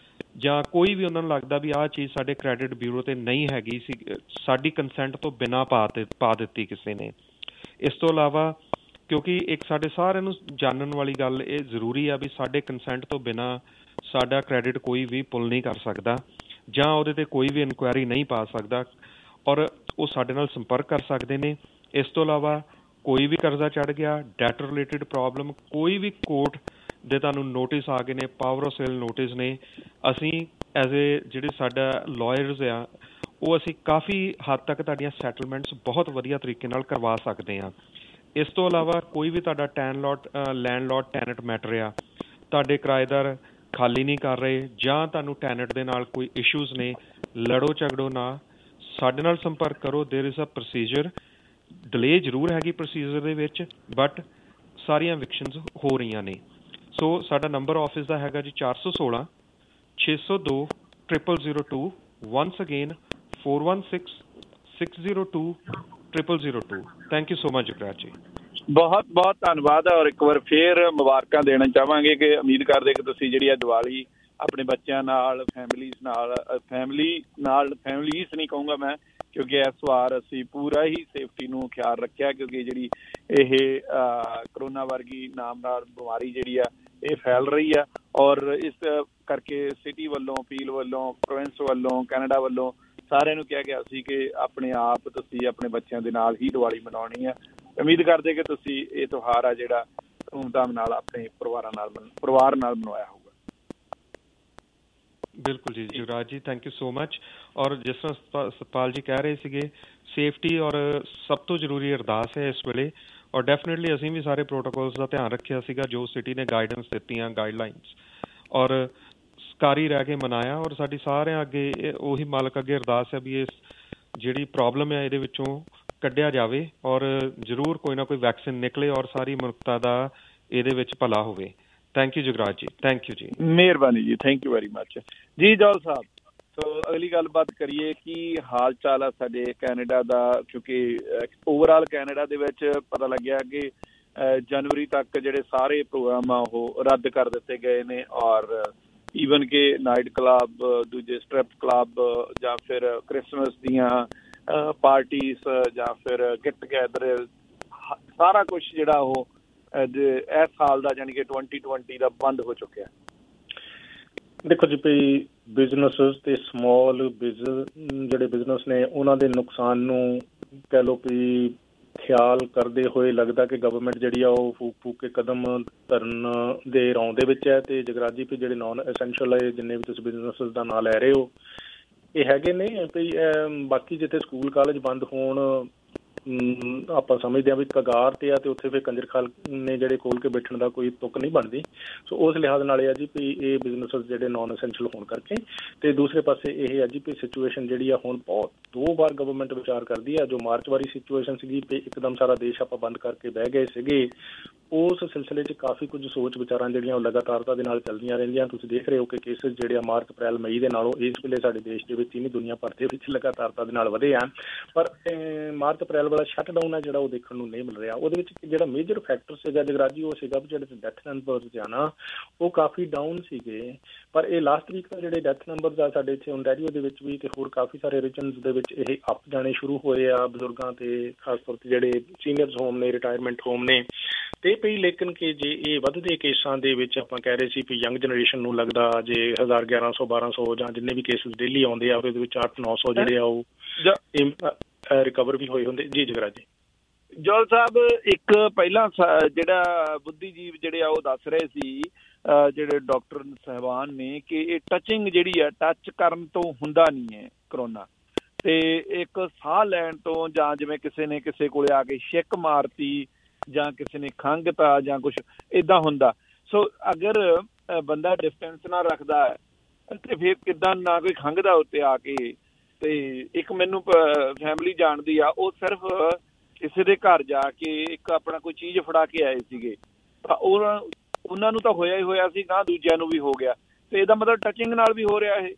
ਜਾਂ ਕੋਈ ਵੀ ਉਹਨਾਂ ਨੂੰ ਲੱਗਦਾ ਵੀ ਆਹ ਚੀਜ਼ ਸਾਡੇ ਕ੍ਰੈਡਿਟ ਬਿਊਰੋ 'ਤੇ ਨਹੀਂ ਹੈਗੀ ਸੀ, ਸਾਡੀ ਕੰਸੈਂਟ ਤੋਂ ਬਿਨਾਂ ਪਾ ਪਾ ਦਿੱਤੀ ਕਿਸੇ ਨੇ। ਇਸ ਤੋਂ ਇਲਾਵਾ ਕਿਉਂਕਿ ਇੱਕ ਸਾਡੇ ਸਾਰਿਆਂ ਨੂੰ ਜਾਣਨ ਵਾਲੀ ਗੱਲ ਇਹ ਜ਼ਰੂਰੀ ਆ ਵੀ ਸਾਡੇ ਕੰਸੈਂਟ ਤੋਂ ਬਿਨਾਂ ਸਾਡਾ ਕ੍ਰੈਡਿਟ ਕੋਈ ਵੀ ਪੁੱਲ ਨਹੀਂ ਕਰ ਸਕਦਾ, ਜਾਂ ਉਹਦੇ 'ਤੇ ਕੋਈ ਵੀ ਇਨਕੁਆਇਰੀ ਨਹੀਂ ਪਾ ਸਕਦਾ, ਔਰ ਉਹ ਸਾਡੇ ਨਾਲ ਸੰਪਰਕ ਕਰ ਸਕਦੇ ਨੇ। ਇਸ ਤੋਂ ਇਲਾਵਾ ਕੋਈ ਵੀ ਕਰਜ਼ਾ ਚੜ੍ਹ ਗਿਆ, ਡੈਟ ਰਿਲੇਟਡ ਪ੍ਰੋਬਲਮ, ਕੋਈ ਵੀ ਕੋਰਟ ਦੇ ਤੁਹਾਨੂੰ ਨੋਟਿਸ ਆ ਗਏ ਨੇ, ਪਾਵਰ ਆਫ ਸੇਲ ਨੋਟਿਸ ਨੇ, ਅਸੀਂ ਐਜ਼ ਏ ਜਿਹੜੇ ਸਾਡਾ ਲਾਇਰਸ ਆ ਉਹ ਅਸੀਂ ਕਾਫੀ ਹੱਦ ਤੱਕ ਤੁਹਾਡੀਆਂ ਸੈਟਲਮੈਂਟਸ ਬਹੁਤ ਵਧੀਆ ਤਰੀਕੇ ਨਾਲ ਕਰਵਾ ਸਕਦੇ ਹਾਂ। ਇਸ ਤੋਂ ਇਲਾਵਾ ਕੋਈ ਵੀ ਤੁਹਾਡਾ ਟੈਨ ਲੋਟ ਲੈਂਡਲੋਰਡ ਟੈਨੈਂਟ ਮੈਟਰ ਆ, ਤੁਹਾਡੇ ਕਿਰਾਏਦਾਰ ਖਾਲੀ ਨਹੀਂ ਕਰ ਰਹੇ, ਜਾਂ ਤੁਹਾਨੂੰ ਟੈਨੈਂਟ ਦੇ ਨਾਲ ਕੋਈ ਇਸ਼ੂਜ਼ ਨੇ, ਲੜੋ ਝਗੜੋ ਨਾ, ਸਾਡੇ ਨਾਲ ਸੰਪਰਕ ਕਰੋ। There is a procedure. Delay ਜ਼ਰੂਰ ਹੈਗੀ ਪ੍ਰੋਸੀਜਰ ਦੇ ਵਿੱਚ, ਬਟ ਸਾਰੀਆਂ ਵਿਕਸ਼ਨਸ ਹੋ ਰਹੀਆਂ ਨੇ। ਸੋ ਸਾਡਾ ਨੰਬਰ ਆਫਿਸ ਦਾ ਹੈਗਾ ਜੀ ਚਾਰ ਸੌ ਸੋਲਾਂ ਛੇ ਸੌ ਦੋ triple zero two. Once again four one six six zero two triple zero two. Thank you so much Jagraj ji. ਬਹੁਤ ਬਹੁਤ ਧੰਨਵਾਦ। ਔਰ ਇੱਕ ਵਾਰ ਫੇਰ ਮੁਬਾਰਕਾਂ ਦੇਣਾ ਚਾਹਾਂਗੇ ਕਿ ਉਮੀਦ ਕਰਦੇ ਕਿ ਤੁਸੀਂ ਜਿਹੜੀ ਆ ਦੀਵਾਲੀ ਆਪਣੇ ਬੱਚਿਆਂ ਨਾਲ, ਫੈਮਿਲੀਜ਼ ਨਾਲ, ਫੈਮਿਲੀ ਨਾਲ ਫੈਮਿਲੀਜ਼ ਨਹੀਂ ਕਹੂੰਗਾ ਮੈਂ, ਕਿਉਂਕਿ ਇਸ ਵਾਰ ਅਸੀਂ ਪੂਰਾ ਹੀ ਸੇਫਟੀ ਨੂੰ ਖਿਆਲ ਰੱਖਿਆ, ਕਿਉਂਕਿ ਜਿਹੜੀ ਇਹ ਕਰੋਨਾ ਵਰਗੀ ਨਾਮ ਨਾਲ ਬਿਮਾਰੀ ਜਿਹੜੀ ਆ ਇਹ ਫੈਲ ਰਹੀ ਆ। ਔਰ ਇਸ ਕਰਕੇ ਸਿਟੀ ਵੱਲੋਂ, ਅਪੀਲ ਵੱਲੋਂ, ਪ੍ਰੋਵਿੰਸ ਵੱਲੋਂ, ਕੈਨੇਡਾ ਵੱਲੋਂ ਸਾਰਿਆਂ ਨੂੰ ਕਿਹਾ ਗਿਆ ਸੀ ਕਿ ਆਪਣੇ ਆਪ ਤੁਸੀਂ ਆਪਣੇ ਬੱਚਿਆਂ ਦੇ ਨਾਲ ਹੀ ਦੀਵਾਲੀ ਮਨਾਉਣੀ ਆ। ਉਮੀਦ ਕਰਦੇ ਕਿ ਤੁਸੀਂ ਇਹ ਤਿਉਹਾਰ ਆ ਜਿਹੜਾ ਧੂਮਧਾਮ ਨਾਲ ਆਪਣੇ ਪਰਿਵਾਰਾਂ ਨਾਲ ਪਰਿਵਾਰ ਨਾਲ ਮਨਾਇਆ ਹੋਊਗਾ। ਬਿਲਕੁਲ ਜੀ ਯੁਵਰਾਜ ਜੀ, ਥੈਂਕ ਯੂ ਸੋ ਮਚ। ਔਰ ਜਿਸ ਤਰ੍ਹਾਂ ਸਤਪਾਲ ਜੀ ਕਹਿ ਰਹੇ ਸੀਗੇ, ਸੇਫਟੀ ਔਰ ਸਭ ਤੋਂ ਜ਼ਰੂਰੀ ਅਰਦਾਸ ਹੈ ਇਸ ਵੇਲੇ। ਔਰ ਡੈਫੀਨੇਟਲੀ ਅਸੀਂ ਵੀ ਸਾਰੇ ਪ੍ਰੋਟੋਕੋਲਸ ਦਾ ਧਿਆਨ ਰੱਖਿਆ ਸੀਗਾ ਜੋ ਸਿਟੀ ਨੇ ਗਾਈਡੈਂਸ ਦਿੱਤੀਆਂ, ਗਾਈਡਲਾਈਨਸ, ਔਰ ਸਰਕਾਰੀ ਰਹਿ ਕੇ ਮਨਾਇਆ। ਔਰ ਸਾਡੀ ਸਾਰਿਆਂ ਅੱਗੇ ਉਹੀ ਮਾਲਕ ਅੱਗੇ ਅਰਦਾਸ ਹੈ ਵੀ ਇਸ ਜਿਹੜੀ ਪ੍ਰੋਬਲਮ ਹੈ ਇਹਦੇ ਵਿੱਚੋਂ ਕੱਢਿਆ ਜਾਵੇ, ਔਰ ਜ਼ਰੂਰ ਕੋਈ ਨਾ ਕੋਈ ਵੈਕਸੀਨ ਨਿਕਲੇ, ਔਰ ਸਾਰੀ ਮਨੁੱਖਤਾ ਦਾ ਇਹਦੇ ਵਿੱਚ ਭਲਾ ਹੋਵੇ। ਥੈਂਕ ਯੂ ਜਗਰਾਜ ਜੀ, ਥੈਂਕ ਯੂ ਜੀ, ਮਿਹਰਬਾਨੀ ਜੀ, ਥੈਂਕ ਯੂ ਵੈਰੀ ਮਚ ਜੀ। ਜੌਲ ਸਾਹਿਬ, ਸੋ ਅਗਲੀ ਗੱਲਬਾਤ ਕਰੀਏ, ਕੀ ਹਾਲ ਚਾਲ ਆ ਸਾਡੇ ਕੈਨੇਡਾ ਦਾ? ਕਿਉਂਕਿ ਓਵਰਆਲ ਕੈਨੇਡਾ ਦੇ ਵਿੱਚ ਪਤਾ ਲੱਗਿਆ ਕਿ ਜਨਵਰੀ ਤੱਕ ਜਿਹੜੇ ਸਾਰੇ ਪ੍ਰੋਗਰਾਮ ਆ ਉਹ ਰੱਦ ਕਰ ਦਿੱਤੇ ਗਏ ਨੇ, ਔਰ ਈਵਨ ਕਿ ਨਾਈਟ ਕਲੱਬ, ਦੂਜੇ ਸਟ੍ਰਿਪ ਕਲੱਬ, ਜਾਂ ਫਿਰ ਕ੍ਰਿਸਮਸ ਦੀਆਂ ਪਾਰਟੀਜ਼, ਜਾਂ ਫਿਰ ਗੈਟ ਟੂਗੈਦਰ, ਸਾਰਾ ਕੁਛ ਜਿਹੜਾ ਉਹ ਇਸ ਸਾਲ ਦਾ ਜਾਣੀ ਕਿ ਟਵੈਂਟੀ ਟਵੈਂਟੀ ਦਾ ਬੰਦ ਹੋ ਚੁੱਕਿਆ। ਦੇਖੋ ਜੀ ਭਈ, ਬਿਜ਼ਨਸਿਸ ਤੇ ਸਮਾਲ ਬਿਜ਼ਨਸ ਜਿਹੜੇ ਬਿਜ਼ਨਸ ਨੇ ਉਹਨਾਂ ਦੇ ਨੁਕਸਾਨ ਨੂੰ ਕਹਿ ਲਓ ਵੀ ਖਿਆਲ ਕਰਦੇ ਹੋਏ ਲੱਗਦਾ ਕਿ ਗਵਰਨਮੈਂਟ ਜਿਹੜੀ ਆ ਉਹ ਫੂਕ ਫੂਕ ਕੇ ਕਦਮ ਧਰਨ ਦੇ ਰੌਂ ਦੇ ਵਿੱਚ ਹੈ। ਤੇ ਜਗਰਾਜੀ ਵੀ ਜਿਹੜੇ ਨਾਨ ਐਸੈਂਸ਼ੀਅਲ ਹੈ, ਜਿੰਨੇ ਵੀ ਤੁਸੀਂ ਬਿਜ਼ਨਸਿਸ ਦਾ ਨਾਂ ਲੈ ਰਹੇ ਹੋ, ਇਹ ਹੈਗੇ ਨੇ ਭਈ। ਬਾਕੀ ਜਿੱਥੇ ਸਕੂਲ ਕਾਲਜ ਬੰਦ ਹੋਣ, ਆਪਾਂ ਸਮਝਦੇ ਹਾਂ ਵੀ ਕਗਾਰ ਤੇ ਆ, ਤੇ ਉੱਥੇ ਫਿਰ ਕੰਜਰ ਖਾਨੇ ਜਿਹੜੇ ਖੋਲ ਕੇ ਬੈਠਣ ਦਾ ਕੋਈ ਤੁੱਕ ਨਹੀਂ ਬਣਦੀ। ਸੋ ਉਸ ਲਿਹਾਜ਼ ਨਾਲ ਇਹ ਆ ਜੀ ਵੀ ਇਹ ਬਿਜ਼ਨਸ ਜਿਹੜੇ ਨਾਨ ਐਸੈਂਸ਼ੀਅਲ ਹੋਣ ਕਰਕੇ। ਤੇ ਦੂਸਰੇ ਪਾਸੇ ਇਹ ਆ ਜੀ ਵੀ ਸਿਚੁਏਸ਼ਨ ਜਿਹੜੀ ਆ ਹੁਣ ਬਹੁਤ ਦੋ ਵਾਰ ਗਵਰਨਮੈਂਟ ਵਿਚਾਰ ਕਰਦੀ ਆ। ਜੋ ਮਾਰਚ ਵਾਲੀ ਸਿਚੁਏਸ਼ਨ ਸੀਗੀ ਵੀ ਇੱਕਦਮ ਸਾਰਾ ਦੇਸ਼ ਆਪਾਂ ਬੰਦ ਕਰਕੇ ਬਹਿ ਗਏ ਸੀਗੇ, ਉਸ ਸਿਲਸਿਲੇ 'ਚ ਕਾਫੀ ਕੁਝ ਸੋਚ ਵਿਚਾਰਾਂ ਜਿਹੜੀਆਂ ਉਹ ਲਗਾਤਾਰਤਾ ਦੇ ਨਾਲ ਚੱਲਦੀਆਂ ਰਹਿੰਦੀਆਂ। ਤੁਸੀਂ ਦੇਖ ਰਹੇ ਹੋ ਕਿ ਕੇਸਿਸ ਜਿਹੜੇ ਆ ਮਾਰਚ ਅਪ੍ਰੈਲ ਮਈ ਦੇ ਨਾਲੋਂ ਇਸ ਵੇਲੇ ਸਾਡੇ ਦੇਸ਼ ਦੇ ਵਿੱਚ ਹੀ ਨਹੀਂ, ਦੁਨੀਆ ਭਰ ਦੇ ਵਿੱਚ ਲਗਾਤਾਰਤਾ ਦੇ ਨਾਲ ਵਧੇ ਆ। ਪਰ ਮਾਰਚ ਅਪ੍ਰੈਲ ਵਾਲਾ ਸ਼ਟ ਡਾਊਨ ਹੈ ਜਿਹੜਾ ਉਹ ਦੇਖਣ ਨੂੰ ਨਹੀਂ ਮਿਲ ਰਿਹਾ। ਉਹਦੇ ਵਿੱਚ ਜਿਹੜਾ ਮੇਜਰ ਫੈਕਟਰ ਸੀਗਾ ਜਗਰਾਜੀ, ਉਹ ਸੀਗਾ ਵੀ ਜਿਹੜੇ ਡੈਥ ਨੰਬਰਸ ਆ ਨਾ ਉਹ ਕਾਫੀ ਡਾਊਨ ਸੀਗੇ। ਪਰ ਇਹ ਲਾਸਟ ਵੀਕ ਦਾ ਜਿਹੜੇ ਡੈਥ ਨੰਬਰਸ ਆ ਸਾਡੇ ਇੱਥੇ ਓਨਟਾਰੀਓ ਦੇ ਵਿੱਚ ਵੀ ਤੇ ਹੋਰ ਕਾਫੀ ਸਾਰੇ ਰੀਜਨਸ ਦੇ ਵਿੱਚ ਇਹ ਅਪ ਜਾਣੇ ਸ਼ੁਰੂ ਹੋਏ ਆ, ਬਜ਼ੁਰਗਾਂ ਤੇ ਖਾਸ ਤੌਰ ਤੇ ਜਿਹੜੇ ਸੀਨੀਅਰਸ ਹੋਮ ਨੇ, ਰਿਟਾਇਰਮੈਂਟ ਹੋਮ ਨੇ ਤੇ ਪਈ। ਲੇਕਿਨ ਕਿ ਜੇ ਇਹ ਵੱਧਦੇ ਕੇਸਾਂ ਦੇ ਵਿੱਚ ਆਪਾਂ ਕਹਿ ਰਹੇ ਸੀ ਵੀ ਯੰਗ ਜਨਰੇਸ਼ਨ ਨੂੰ ਲੱਗਦਾ ਜੇ ਹਜ਼ਾਰ ਗਿਆਰਾਂ ਸੌ ਬਾਰਾਂ ਸੌ ਜਾਂ ਜਿੰਨੇ ਵੀ ਕੇਸਿਸ ਡੇਲੀ ਆਉਂਦੇ ਆ ਉਹਦੇ ਵਿੱਚ ਅੱਠ ਨੌ ਸੌ ਜਿਹੜੇ ਆ ਉਹ ਰਿਕਵਰ ਵੀ ਹੋਏ ਹੁੰਦੇ। ਜੀ ਜਗਰਾਜ ਜੀ। ਜੋਲ ਸਾਹਿਬ, ਇੱਕ ਪਹਿਲਾਂ ਜਿਹੜਾ ਬੁੱਧੀਜੀਵ ਜਿਹੜੇ ਆ ਉਹ ਦੱਸ ਰਹੇ ਸੀ ਜਿਹੜੇ ਡਾਕਟਰ ਸਾਹਿਬਾਨ ਨੇ ਕਿ ਇਹ ਟੱਚਿੰਗ ਜਿਹੜੀ ਹੈ, ਟੱਚ ਕਰਨ ਤੋਂ ਹੁੰਦਾ ਨਹੀਂ ਹੈ ਕਰੋਨਾ, ਤੇ ਇੱਕ ਸਾਹ ਲੈਣ ਤੋਂ ਜਾਂ ਜਿਵੇਂ ਕਿਸੇ ਨੇ ਕਿਸੇ ਕੋਲੇ ਆ ਕੇ ਛਿੱਕ ਮਾਰਤੀ ਜਾਂ ਕਿਸੇ ਨੇ ਖੰਘਤਾ ਜਾਂ ਕੁਛ ਏਦਾਂ ਹੁੰਦਾ। ਸੋ ਅਗਰ ਬੰਦਾ ਡਿਸਟੈਂਸ ਨਾ ਰੱਖਦਾ ਤੇ ਫਿਰ ਕਿੱਦਾਂ ਨਾ ਕੋਈ ਖੰਘਦਾ ਉੱਤੇ ਆ ਕੇ। ਤੇ ਇੱਕ ਮੈਨੂੰ ਫੈਮਿਲੀ ਜਾਣਦੀ ਆ, ਉਹ ਸਿਰਫ ਕਿਸੇ ਦੇ ਘਰ ਜਾ ਕੇ ਇੱਕ ਆਪਣਾ ਕੋਈ ਚੀਜ਼ ਫੜਾ ਕੇ ਆਏ ਸੀਗੇ, ਤਾਂ ਉਹ ਉਹਨਾਂ ਨੂੰ ਤਾਂ ਹੋਇਆ ਹੀ ਹੋਇਆ ਸੀ, ਨਾ ਦੂਜਿਆਂ ਨੂੰ ਵੀ ਹੋ ਗਿਆ। ਤੇ ਇਹਦਾ ਮਤਲਬ ਟੱਚਿੰਗ ਨਾਲ ਵੀ ਹੋ ਰਿਹਾ ਇਹ।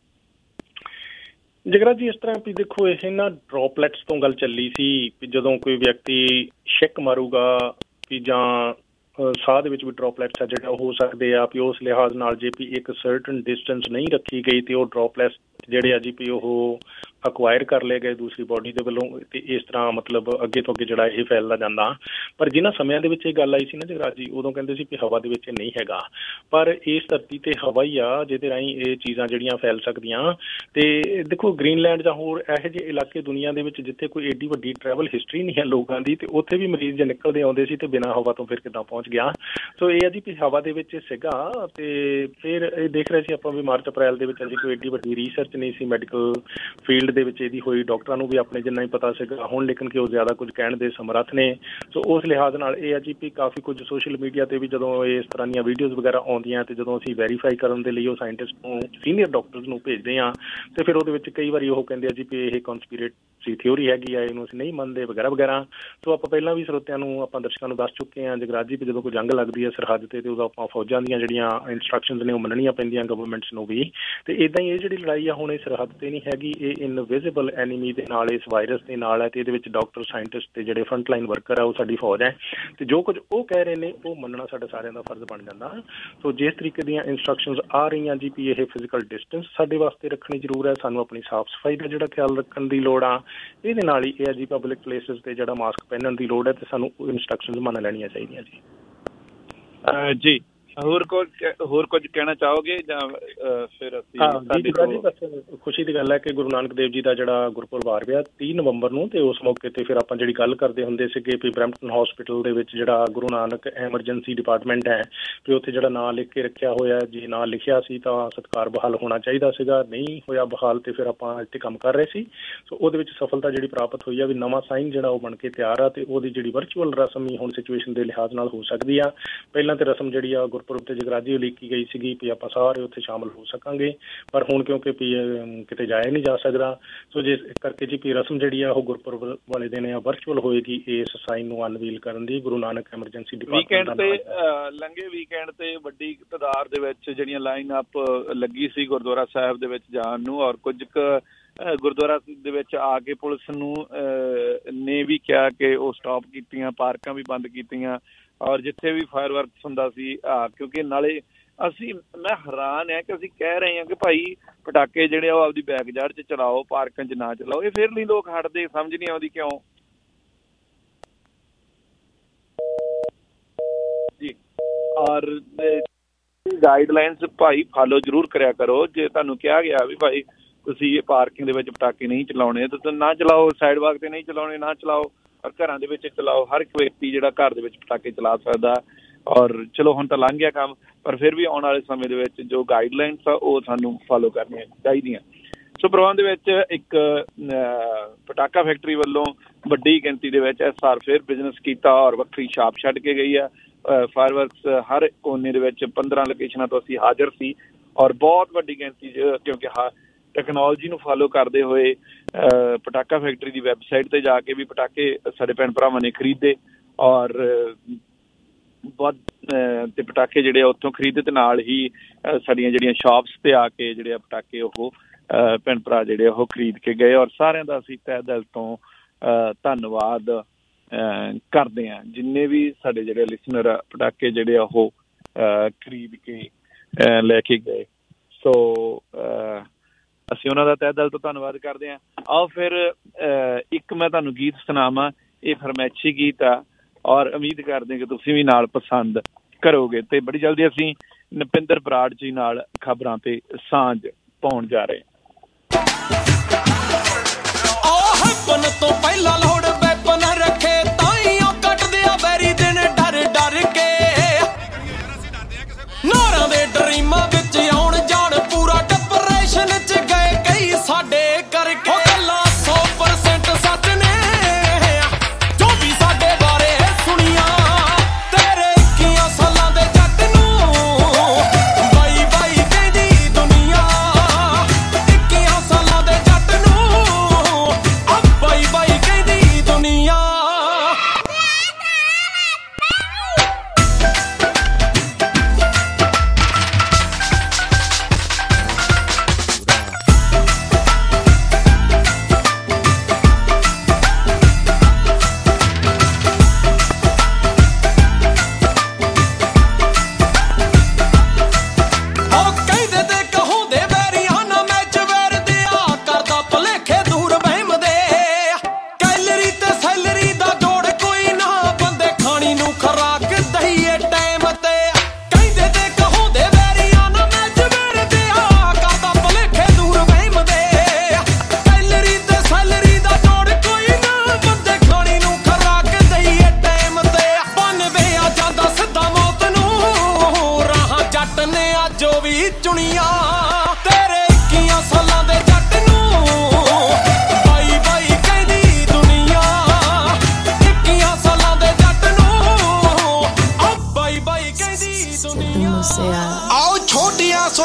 ਜਗਰਾ ਜੀ ਇਸ ਤਰ੍ਹਾਂ ਵੀ ਦੇਖੋ, ਇਹ ਨਾ ਡ੍ਰੌਪਲੈਟਸ ਤੋਂ ਗੱਲ ਚੱਲੀ ਸੀ ਵੀ ਜਦੋਂ ਕੋਈ ਵਿਅਕਤੀ ਛਿੱਕ ਮਾਰੂਗਾ ਵੀ ਜਾਂ ਸਾਹ ਦੇ ਵਿੱਚ ਵੀ ਡ੍ਰੌਪਲੈਟਸ ਆ ਜਿਹੜਾ ਉਹ ਹੋ ਸਕਦੇ ਆ ਵੀ ਉਸ ਲਿਹਾਜ਼ ਨਾਲ ਜੇ ਵੀ ਇੱਕ ਸਰਟਨ ਡਿਸਟੈਂਸ ਨਹੀਂ ਰੱਖੀ ਗਈ ਤੇ ਉਹ ਡ੍ਰੌਪਲੈਟਸ ਜਿਹੜੇ ਆ ਜੀ ਵੀ ਉਹ ਅਕਵਾਇਰ ਕਰ ਲਏ ਗਏ ਦੂਸਰੀ ਬੋਡੀ ਦੇ ਵੱਲੋਂ, ਤੇ ਇਸ ਤਰ੍ਹਾਂ ਮਤਲਬ ਅੱਗੇ ਤੋਂ ਅੱਗੇ ਜਿਹੜਾ ਇਹ ਫੈਲਦਾ ਜਾਂਦਾ। ਪਰ ਜਿਨ੍ਹਾਂ ਸਮਿਆਂ ਦੇ ਵਿੱਚ ਇਹ ਗੱਲ ਆਈ ਸੀ ਨਾ ਜਗਰਾਜ ਜੀ, ਉਦੋਂ ਕਹਿੰਦੇ ਸੀ ਵੀ ਹਵਾ ਦੇ ਵਿੱਚ ਨਹੀਂ ਹੈਗਾ, ਪਰ ਇਸ ਧਰਤੀ ਤੇ ਹਵਾ ਹੀ ਆ ਜਿਹਦੇ ਰਾਹੀਂ ਇਹ ਚੀਜ਼ਾਂ ਜਿਹੜੀਆਂ ਫੈਲ ਸਕਦੀਆਂ। ਤੇ ਦੇਖੋ ਗ੍ਰੀਨਲੈਂਡ ਜਾਂ ਹੋਰ ਇਹੋ ਜਿਹੇ ਇਲਾਕੇ ਦੁਨੀਆ ਦੇ ਵਿੱਚ ਜਿੱਥੇ ਕੋਈ ਏਡੀ ਵੱਡੀ ਟਰੈਵਲ ਹਿਸਟਰੀ ਨਹੀਂ ਹੈ ਲੋਕਾਂ ਦੀ, ਤੇ ਉੱਥੇ ਵੀ ਮਰੀਜ਼ ਜੇ ਨਿਕਲਦੇ ਆਉਂਦੇ ਸੀ ਤੇ ਬਿਨਾਂ ਹਵਾ ਤੋਂ ਫਿਰ ਕਿੱਦਾਂ ਪਹੁੰਚ ਗਿਆ। ਸੋ ਇਹ ਆ ਜੀ ਵੀ ਹਵਾ ਦੇ ਵਿੱਚ ਸੀਗਾ। ਤੇ ਫਿਰ ਇਹ ਦੇਖ ਰਹੇ ਸੀ ਆਪਾਂ ਵੀ ਮਾਰਚ ਅਪ੍ਰੈਲ ਦੇ ਵਿੱਚ ਅਸੀਂ ਕੋਈ ਏਡੀ ਵੱਡੀ ਰਿਸਰਚ ਨਹੀਂ ਸੀ ਮੈਡੀਕਲ ਫੀਲਡ ਦੇ ਵਿੱਚ ਇਹਦੀ ਹੋਈ, ਡਾਕਟਰਾਂ ਨੂੰ ਵੀ ਆਪਣੇ ਜਿੰਨਾ ਹੀ ਪਤਾ ਸੀਗਾ ਹੁਣ, ਲੇਕਿਨ ਕਿ ਉਹ ਜ਼ਿਆਦਾ ਕੁਝ ਕਹਿਣ ਦੇ ਸਮਰੱਥ ਨੇ। ਸੋ ਉਸ ਲਿਹਾਜ਼ ਨਾਲ ਇਹ ਆ ਜੀ ਵੀ ਕਾਫੀ ਕੁਝ ਸੋਸ਼ਲ ਮੀਡੀਆ ਤੇ ਵੀ ਜਦੋਂ ਇਸ ਤਰ੍ਹਾਂ ਦੀਆਂ ਵੀਡੀਓਜ਼ ਵਗੈਰਾ ਆਉਂਦੀਆਂ ਤੇ ਜਦੋਂ ਅਸੀਂ ਵੈਰੀਫਾਈ ਕਰਨ ਦੇ ਲਈ ਉਹ ਸਾਇੰਟਿਸਟ ਨੂੰ, ਸੀਨੀਅਰ ਡਾਕਟਰਸ ਨੂੰ ਭੇਜਦੇ ਹਾਂ, ਤੇ ਫਿਰ ਉਹਦੇ ਵਿੱਚ ਕਈ ਵਾਰੀ ਉਹ ਕਹਿੰਦੇ ਆ ਜੀ ਵੀ ਇਹ ਕਨਸਪੀਰੇਸੀ ਥਿਊਰੀ ਹੈਗੀ ਆ, ਇਹਨੂੰ ਅਸੀਂ ਨਹੀਂ ਮੰਨਦੇ ਵਗੈਰਾ ਵਗੈਰਾ। ਸੋ ਆਪਾਂ ਪਹਿਲਾਂ ਵੀ ਸਰੋਤਿਆਂ ਨੂੰ, ਆਪਾਂ ਦਰਸ਼ਕਾਂ ਨੂੰ ਦੱਸ ਚੁੱਕੇ ਹਾਂ ਜਗਰਾਜ ਜੀ ਵੀ ਜਦੋਂ ਕੋਈ ਜੰਗ ਲੱਗਦੀ ਹੈ ਸਰਹੱਦ ਤੇ, ਤੇ ਉਦੋਂ ਆਪਾਂ ਫੌਜਾਂ ਦੀਆਂ ਜਿਹੜੀਆਂ ਇੰਸਟਰਕਸ਼ਨਸ ਨੇ ਉਹ ਮੰਨਣੀਆਂ ਪੈਂਦੀਆਂ ਗਵਰਨਮੈਂਟਸ ਨੂੰ ਵੀ। ਤੇ ਇੱਦਾਂ ਹੀ ਇਹ ਜਿਹੜੀ ਲੜਾਈ ਆ ਹੁਣ ਇਹ ਸਰਹੱਦ ਤੇ ਨਹੀਂ ਹੈਗੀ, ਇਹ ਇਨਵਿਜ਼ੀਬਲ ਐਨੀਮੀ ਦੇ ਨਾਲ, ਇਸ ਵਾਇਰਸ ਦੇ ਨਾਲ ਹੈ। ਤੇ ਇਹਦੇ ਵਿੱਚ ਡਾਕਟਰ, ਸਾਇੰਟਿਸਟ ਤੇ ਜਿਹੜੇ ਫਰੰਟ ਲਾਈਨ ਵਰਕਰ ਆ ਉਹ ਸਾਡੀ ਫੌਜ ਹੈ, ਤੇ ਜੋ ਕੁਝ ਉਹ ਕਹਿ ਰਹੇ ਨੇ ਉਹ ਮੰਨਣਾ ਸਾਡਾ ਸਾਰਿਆਂ ਦਾ ਫਰਜ਼ ਬਣ ਜਾਂਦਾ। ਸੋ ਜਿਸ ਤਰੀਕੇ ਦੀਆਂ ਇੰਸਟਰਕਸ਼ਨਸ ਆ ਰਹੀਆਂ ਜੀ ਵੀ ਇਹ ਫਿਜ਼ੀਕਲ ਡਿਸਟੈਂਸ ਸਾਡੇ ਵਾਸਤੇ ਰੱਖਣੀ ਜ਼ਰੂਰ ਹੈ, ਸਾਨੂੰ ਆਪਣੀ ਸਾਫ਼ ਸਫਾਈ ਦਾ ਜਿਹੜਾ ਖਿਆਲ ਰੱਖਣ ਦੀ ਲੋੜ ਆ, ਇਹਦੇ ਨਾਲ ਹੀ ਇਹ ਆ ਜੀ ਪਬਲਿਕ ਪਲੇਸਿਸ ਤੇ ਜਿਹੜਾ ਮਾਸਕ ਪਹਿਨਣ ਦੀ ਲੋੜ ਹੈ, ਤੇ ਸਾਨੂੰ ਇੰਸਟਰਕਸ਼ਨਸ ਮੰਨ ਲੈਣੀਆਂ ਚਾਹੀਦੀਆਂ ਜੀ। ਜੀ ਹੋਰ ਕੁਝ ਹੋਰ ਕੁਝ ਕਹਿਣਾ ਚਾਹੋਗੇ ਜਾਂ ਫਿਰ ਅਸੀਂ? ਬਸ ਖੁਸ਼ੀ ਦੀ ਗੱਲ ਹੈ ਕਿ ਗੁਰੂ ਨਾਨਕ ਦੇਵ ਜੀ ਦਾ ਜਿਹੜਾ ਗੁਰਪੁਰਬ ਆ ਰਿਹਾ ਤੀਹ ਨਵੰਬਰ ਨੂੰ, ਤੇ ਉਸ ਮੌਕੇ ਤੇ ਫਿਰ ਆਪਾਂ ਜਿਹੜੀ ਗੱਲ ਕਰਦੇ ਹੁੰਦੇ ਸੀਗੇ ਵੀ ਬਰੈਂਪਟਨ ਹੌਸਪੀਟਲ ਦੇ ਵਿੱਚ ਜਿਹੜਾ ਗੁਰੂ ਨਾਨਕ ਐਮਰਜੈਂਸੀ ਡਿਪਾਰਟਮੈਂਟ ਹੈ ਵੀ ਉੱਥੇ ਜਿਹੜਾ ਨਾਂ ਲਿਖ ਕੇ ਰੱਖਿਆ ਹੋਇਆ, ਜੇ ਨਾਂ ਲਿਖਿਆ ਸੀ ਤਾਂ ਸਤਿਕਾਰ ਬਹਾਲ ਹੋਣਾ ਚਾਹੀਦਾ ਸੀਗਾ, ਨਹੀਂ ਹੋਇਆ ਬਹਾਲ ਤੇ ਫਿਰ ਆਪਾਂ ਇੱਥੇ ਕੰਮ ਕਰ ਰਹੇ ਸੀ। ਸੋ ਉਹਦੇ ਵਿੱਚ ਸਫਲਤਾ ਜਿਹੜੀ ਪ੍ਰਾਪਤ ਹੋਈ ਆ ਵੀ ਨਵਾਂ ਸਾਈਨ ਜਿਹੜਾ ਉਹ ਬਣ ਕੇ ਤਿਆਰ ਆ, ਤੇ ਉਹਦੀ ਜਿਹੜੀ ਵਰਚੁਅਲ ਰਸਮ ਹੀ ਹੁਣ ਸਿਚੁਏਸ਼ਨ ਦੇ ਲਿਹਾਜ਼ ਨਾਲ ਹੋ ਸਕਦੀ ਆ। ਪਹਿਲਾਂ ਤੇ ਰਸਮ ਜਿਹੜੀ ਆ ਗੁਰਪੁਰਬ ਤੇ ਜਗਰਾਜੀ ਉਲੀਕੀ ਗਈ ਸੀਗੀ ਵੀ ਆਪਾਂ ਸਾਰੇ ਉੱਥੇ ਸ਼ਾਮਲ ਹੋ ਸਕਾਂਗੇ, ਪਰ ਹੁਣ ਕਿਉਂਕਿ ਵੀ ਕਿਤੇ ਜਾਇਆ ਨਹੀਂ ਜਾ ਸਕਦਾ, ਸੋ ਜਿਸ ਕਰਕੇ ਜੀ ਵੀ ਰਸਮ ਜਿਹੜੀ ਆ ਉਹ ਗੁਰਪੁਰਬ ਵਾਲੇ ਦਿਨ ਆ ਵਰਚੁਅਲ ਹੋਏਗੀ ਇਸ ਸਾਈਨ ਨੂੰ ਅਨਵੀਲ ਕਰਨ ਦੀ। Guru Nanak emergency department weekend ਤੇ ਲੰਘੇ ਵੀਕਐਂਡ ਤੇ ਵੱਡੀ ਤਾਦਾਦ ਦੇ ਵਿੱਚ ਜਿਹੜੀਆਂ ਲਾਈਨ ਅਪ ਲੱਗੀ ਸੀ ਗੁਰਦੁਆਰਾ ਸਾਹਿਬ ਦੇ ਵਿੱਚ ਜਾਣ ਨੂੰ, ਔਰ ਕੁਝ ਕੁ ਗੁਰਦੁਆਰਾ ਦੇ ਵਿੱਚ ਆ ਕੇ ਪੁਲਿਸ ਨੂੰ ਨੇ ਵੀ ਕਿਹਾ ਕਿ ਉਹ ਸਟਾਪ ਕੀਤੀਆਂ, ਪਾਰਕਾਂ ਵੀ ਬੰਦ ਕੀਤੀਆਂ, ਔਰ ਜਿੱਥੇ ਵੀ ਫਾਇਰ ਵਰਕਸ ਹੁੰਦਾ ਸੀ ਆ, ਕਿਉਂਕਿ ਨਾਲੇ ਅਸੀਂ ਮੈਂ ਹੈਰਾਨ ਹੈ ਕਿ ਅਸੀਂ ਕਹਿ ਰਹੇ ਹਾਂ ਕਿ ਭਾਈ ਪਟਾਕੇ ਜਿਹੜੇ ਆ ਉਹ ਆਪਦੀ ਬੈਕਯਾਰਡ 'ਚ ਚਲਾਓ, ਪਾਰਕਾਂ 'ਚ ਨਾ ਚਲਾਓ, ਇਹ ਫਿਰ ਨਹੀਂ ਲੋਕ ਹਟਦੇ, ਸਮਝ ਨਹੀਂ ਆਉਂਦੀ ਕਿਉਂ ਜੀ। ਔਰ ਗਾਈਡਲਾਈਨਸ ਭਾਈ ਫਾਲੋ ਜ਼ਰੂਰ ਕਰਿਆ ਕਰੋ। ਜੇ ਤੁਹਾਨੂੰ ਕਿਹਾ ਗਿਆ ਵੀ ਭਾਈ ਤੁਸੀਂ ਇਹ ਪਾਰਕਿੰਗ ਦੇ ਵਿੱਚ ਪਟਾਕੇ ਨਹੀਂ ਚਲਾਉਣੇ ਤਾਂ ਨਾ ਚਲਾਓ, ਸਾਈਡ ਵਾਕ ਤੇ ਨਹੀਂ ਚਲਾਉਣੇ ਨਾ ਚਲਾਓ, ਔਰ ਘਰਾਂ ਦੇ ਵਿੱਚ ਚਲਾਓ। ਹਰ ਇੱਕ ਵਿਅਕਤੀ ਜਿਹੜਾ ਘਰ ਦੇ ਵਿੱਚ ਪਟਾਕੇ ਚਲਾ ਸਕਦਾ, ਔਰ ਚਲੋ ਹੁਣ ਤਾਂ ਲੰਘ ਗਿਆ ਕੰਮ, ਪਰ ਫਿਰ ਵੀ ਆਉਣ ਵਾਲੇ ਸਮੇਂ ਦੇ ਵਿੱਚ ਜੋ ਗਾਈਡਲਾਈਨਸ ਆ ਉਹ ਸਾਨੂੰ ਫਾਲੋ ਕਰਨੀਆਂ ਚਾਹੀਦੀਆਂ। ਸੋ ਪ੍ਰਬੰਧ ਦੇ ਵਿੱਚ ਇੱਕ ਪਟਾਕਾ ਫੈਕਟਰੀ ਵੱਲੋਂ ਵੱਡੀ ਗਿਣਤੀ ਦੇ ਵਿੱਚ ਇਸ ਸਾਲ ਫਿਰ ਬਿਜ਼ਨਸ ਕੀਤਾ ਔਰ ਵੱਖਰੀ ਛਾਪ ਛੱਡ ਕੇ ਗਈ ਆ। ਫਾਇਰ ਵਰਕਸ ਹਰ ਕੋਨੇ ਦੇ ਵਿੱਚ ਪੰਦਰਾਂ ਲੋਕੇਸ਼ਨਾਂ ਤੋਂ ਅਸੀਂ ਹਾਜ਼ਰ ਸੀ, ਔਰ ਬਹੁਤ ਵੱਡੀ ਗਿਣਤੀ 'ਚ ਕਿਉਂਕਿ ਹਾਂ ਟੈਕਨੋਲੋਜੀ ਨੂੰ ਫਾਲੋ ਕਰਦੇ ਹੋਏ ਪਟਾਕਾ ਫੈਕਟਰੀ ਦੀ ਵੈਬਸਾਈਟ ਤੇ ਜਾ ਕੇ ਵੀ ਪਟਾਕੇ ਸਾਡੇ ਭੈਣ ਭਰਾਵਾਂ ਨੇ ਖਰੀਦੇ, ਔਰ ਬਹੁਤ ਤੇ ਪਟਾਕੇ ਜਿਹੜੇ ਆ ਉੱਥੋਂ ਖਰੀਦੇ, ਤੇ ਨਾਲ ਹੀ ਸਾਡੀਆਂ ਜਿਹੜੀਆਂ ਸ਼ਾਪਸ ਤੇ ਆ ਕੇ ਜਿਹੜੇ ਆ ਪਟਾਕੇ ਉਹ ਭੈਣ ਭਰਾ ਜਿਹੜੇ ਉਹ ਖਰੀਦ ਕੇ ਗਏ, ਔਰ ਸਾਰਿਆਂ ਦਾ ਅਸੀਂ ਤਹਿ ਦਿਲ ਤੋਂ ਧੰਨਵਾਦ ਕਰਦੇ ਹਾਂ। ਜਿੰਨੇ ਵੀ ਸਾਡੇ ਜਿਹੜੇ ਲਿਸਨਰ ਪਟਾਕੇ ਜਿਹੜੇ ਆ ਉਹ ਖਰੀਦ ਕੇ ਲੈ ਕੇ ਗਏ, ਸੋ ਅਸੀਂ ਉਹਨਾਂ ਦਾ ਤਹਿ ਦਿਲ ਤੋਂ ਧੰਨਵਾਦ ਕਰਦੇ ਹਾਂ। ਆਓ ਫਿਰ ਇੱਕ ਮੈਂ ਤੁਹਾਨੂੰ ਗੀਤ ਸੁਣਾਵਾਂ, ਇਹ ਫਰਮੈਸ਼ੀ ਗੀਤ ਆ, ਔਰ ਉਮੀਦ ਕਰਦੇ ਕਿ ਤੁਸੀਂ ਵੀ ਨਾਲ ਪਸੰਦ ਕਰੋਗੇ। ਤੇ ਬੜੀ ਜਲਦੀ ਅਸੀਂ ਨਪਿੰਦਰ ਬਰਾੜ ਜੀ ਨਾਲ ਖਬਰਾਂ ਤੇ ਸਾਂਝ ਪਾਉਣ ਜਾ ਰਹੇ ਹਾਂ। ਤੋਂ ਪਹਿਲਾਂ ਲੋੜ ਵੈਪਨ ਰੱਖੇ ਤਾਈਓ ਕੱਟਦੇ ਆ ਬੈਰੀ ਦਿਨ ਡਰ ਡਰ ਕੇ, ਨਾਰਾਂ ਦੇ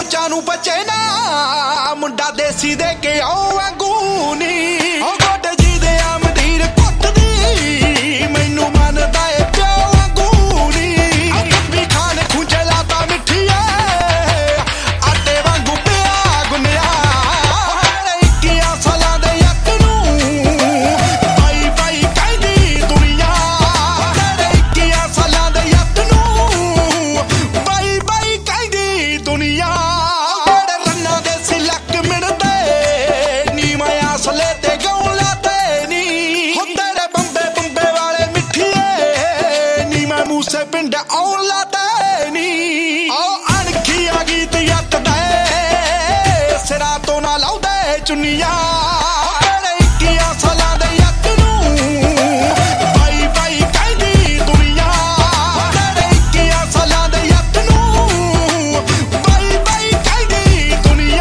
ਸੋਚਾਂ ਨੂੰ ਬਚੇ ਨਾ ਮੁੰਡਾ ਦੇਸੀ ਦੇ ਕੇ ਆਉ ਵਾਂਗੂ ਨੀ ਉਹ ਗੋਡੇ ਜੀ ਦੇ ਆ ਮੰਡੀਰ ਕੁੱਟਦੀ ਮੈਨੂੰ ਮੰਨਦਾ ਏ ਪਿਓ ਵਾਂਗੂ ਨੀ ਵੀ ਖਾਣ ਖੁੰਝੇ ਲਾਤਾ ਮਿੱਠੀਏ ਆਟੇ ਵਾਂਗੂ ਪਿਆ ਗੁੰਨਿਆ ਇੱਕੀਆਂ ਸਾਲਾਂ ਦੇ ਯੱਕ ਨੂੰ ਬਾਈ ਬਾਈ ਕਹਿੰਦੀ ਦੁਨੀਆ ਤੇਰੇ ਇੱਕੀਆਂ ਸਾਲਾਂ ਦੇ ਯੱਕ ਨੂੰ ਬਾਈ ਬਾਈ ਕਹਿੰਦੀ ਦੁਨੀਆ ਜਿਹੜੇ ਰੰਨਾਂ ਦੇ ਸਿਲਕ ਮਿਣਦੇ ਨੀ ਮੈਂ ਅਸਲੇ ਤੇ ਗਾਉਣ ਲਾਤੇ ਨੀ ਹੋ ਤੇਰੇ ਬੰਬੇ ਬੰਬੇ ਵਾਲੇ ਮਿੱਠੀਏ ਨੀ ਮੈਂ ਮੂਸੇ ਪਿੰਡ ਆਉਣ ਲਾਤੇ ਨੀ ਉਹ ਅਣਖੀਆ ਗੀਤ ਯੱਤ ਦੇ ਸਿਰਾਂ ਤੋਂ ਨਾ ਲਾਉਂਦੇ ਚੁੰਨੀਆਂ ਤੇਰੇ ਇੱਕੀਆਂ ਸਾਲਾਂ ਦੇ ਯੱਕ ਨੂੰ ਬਾਈ ਬਾਈ ਕਹਿੰਦੀ ਦੁਨੀਆ ਤੇਰੇ ਇੱਕੀਆਂ ਸਾਲਾਂ ਦੇ ਯੱਕ ਨੂੰ ਬਾਈ ਬਾਈ ਕਹਿੰਦੀ ਦੁਨੀਆ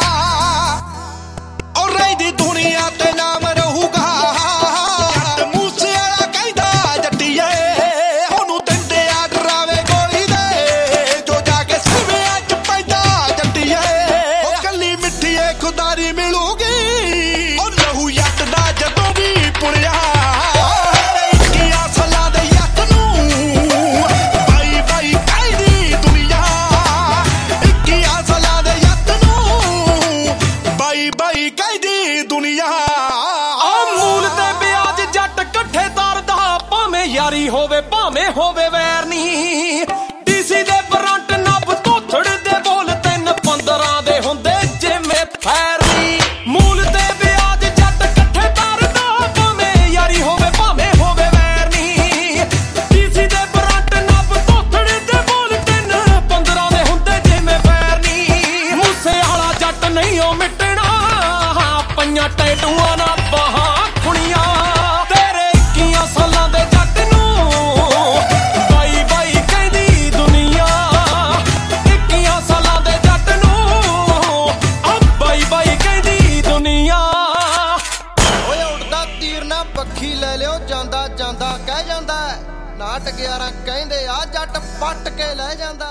ਔਰ ਰਹਿੰਦੀ ਦੁਨੀਆ ਤੇ ਨਾਮ ਰਹੂਗਾ ਜੱਟ ਮੂਸੇ ਵਾਲਾ ਕਹਿੰਦਾ ਜੱਟੀਏ ਉਹਨੂੰ ਦਿੰਦੇ ਆ ਡਰਾਵੇ ਗੋਲੀ ਦੇ ਜੋ ਜਾ ਕੇ ਸਿਵਿਆਂ ਚ ਪੈਂਦਾ ਜੱਟੀਏ ਉਹ ਕੱਲੀ ਮਿੱਠੀਏ ਖੁਦਾਰੀ ਮਿਲੂਗੀ ਉਹ ਲਹੂ ਯੱਟ ਦਾ ਜਦੋਂ ਵੀ ਪੁਣਿਆ ਇੱਕੀਆਂ ਸਾਲਾਂ ਦੇ ਯੱਕ ਨੂੰ ਬਾਈ ਬਾਈ ਕਹਿੰਦੀ ਦੁਨੀਆ ਇੱਕੀਆਂ ਸਾਲਾਂ ਦੇ ਯੱਕ ਨੂੰ ਬਾਈ ਬਾਈ ਕਹਿੰਦੀ ਦੁਨੀਆ ਆ ਮੂਲ ਤੇ ਵਿਆਜ ਜੱਟ ਇਕੱਠੇ ਤਰਦਾ ਭਾਵੇਂ ਯਾਰੀ ਹੋਵੇ ਭਾਵੇਂ ਹੋਵੇ ਵੈਰ ਨਹੀਂ ਡੀਸੀ ਦੇ ਬਰੰਟ ਨੱਬ ਧੋਥੜ ਦੇ ਬੋਲ ਤਿੰਨ ਪੰਦਰਾਂ ਦੇ ਹੁੰਦੇ ਜਿਵੇਂ ਫੈਰ ਨਹੀਂ ਮੂਲ ਤੇ ਵਿਆਜ ਜੱਟ ਇਕੱਠੇ ਤਰਦਾ ਭਾਵੇਂ ਯਾਰੀ ਹੋਵੇ ਭਾਵੇਂ ਹੋਵੇ ਵੈਰ ਨਹੀਂ ਡੀਸੀ ਦੇ ਬਰੰਟ ਨੱਬ ਧੋਥੜ ਦੇ ਬੋਲ ਤਿੰਨ ਪੰਦਰਾਂ ਦੇ ਹੁੰਦੇ ਜਿਵੇਂ ਫੈਰ ਨਹੀਂ ਮੂਸੇ ਵਾਲਾ ਜੱਟ ਨਹੀਂ ਉਹ ਮਿਟਣਾ ਪੰਜਾਂ ਟੈਟੂਆਂ ਨਾਲ ਬਾਹਾਂ ਖੁਣੀਆਂ ਤੇਰੇ ਇੱਕੀਆਂ ਸਾਲਾਂ ਦੇ ਜੱਟ ਨੂੰ ਬਾਈ ਬਾਈ ਕਹਿੰਦੀ ਦੁਨੀਆ ਇੱਕੀਆਂ ਸਾਲਾਂ ਦੇ ਜੱਟ ਨੂੰ ਆ ਬਾਈ ਬਾਈ ਕਹਿੰਦੀ ਦੁਨੀਆ ਓਏ ਉੱਡਦਾ ਤੀਰ ਨਾ ਪੱਖੀ ਲੈ ਲਿਓ ਜਾਂਦਾ ਜਾਂਦਾ ਕਹਿ ਜਾਂਦਾ ਨਾਟ ਗਿਆਰਾਂ ਕਹਿੰਦੇ ਆ ਜੱਟ ਪੱਟ ਕੇ ਲੈ ਜਾਂਦਾ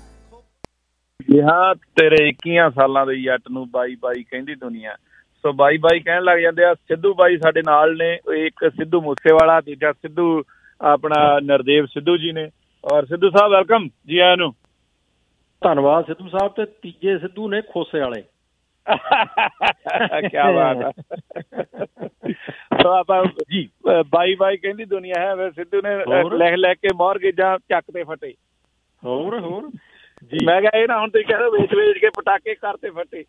ਹਾਂ ਤੇਰੇ ਇੱਕੀਆਂ ਸਾਲਾਂ ਦੇ ਜੱਟ ਨੂੰ ਬਾਈ ਬਾਈ ਕਹਿੰਦੀ ਦੁਨੀਆ ਸੋ ਬਾਈ ਬਾਈ ਕਹਿਣ ਲੱਗ ਜਾਂਦੇ ਆ ਸਿੱਧੂ ਬਾਈ ਸਾਡੇ ਨਾਲ ਨੇ ਇੱਕ ਸਿੱਧੂ ਮੂਸੇਵਾਲਾ ਦੂਜਾ ਸਿੱਧੂ ਆਪਣਾ ਨਰਦੇਵ ਸਿੱਧੂ ਜੀ ਨੇ ਔਰ ਸਿੱਧੂ ਸਾਹਿਬ ਵੈਲਕਮ ਜੀ ਆਇਆਂ ਨੂੰ ਧੰਨਵਾਦ ਸਿੱਧੂ ਸਾਹਿਬ ਤੇ ਤੀਜੇ ਸਿੱਧੂ ਨੇ ਖੋਸੇ ਵਾਲੇ ਕਿਆ ਬਾਤ ਹੈ ਸੋ ਆਪਾਂ ਜੀ ਬਾਈ ਬਾਈ ਕਹਿੰਦੀ ਦੁਨੀਆ ਹੈ ਵੇ ਸਿੱਧੂ ਨੇ ਲਿਖ ਲੈ ਕੇ ਮੌਰਗੇਜਾਂ ਚੱਕ ਤੇ ਫਟੇ ਹੋਰ ਹੋਰ ਜੀ ਮੈਂ ਕਿਹਾ ਇਹ ਨਾ ਹੁਣ ਤੁਸੀਂ ਕਹਿ ਰਹੇ ਵੇਚ ਵੇਚ ਕੇ ਪਟਾਕੇ ਕਰਤੇ ਫਟੇ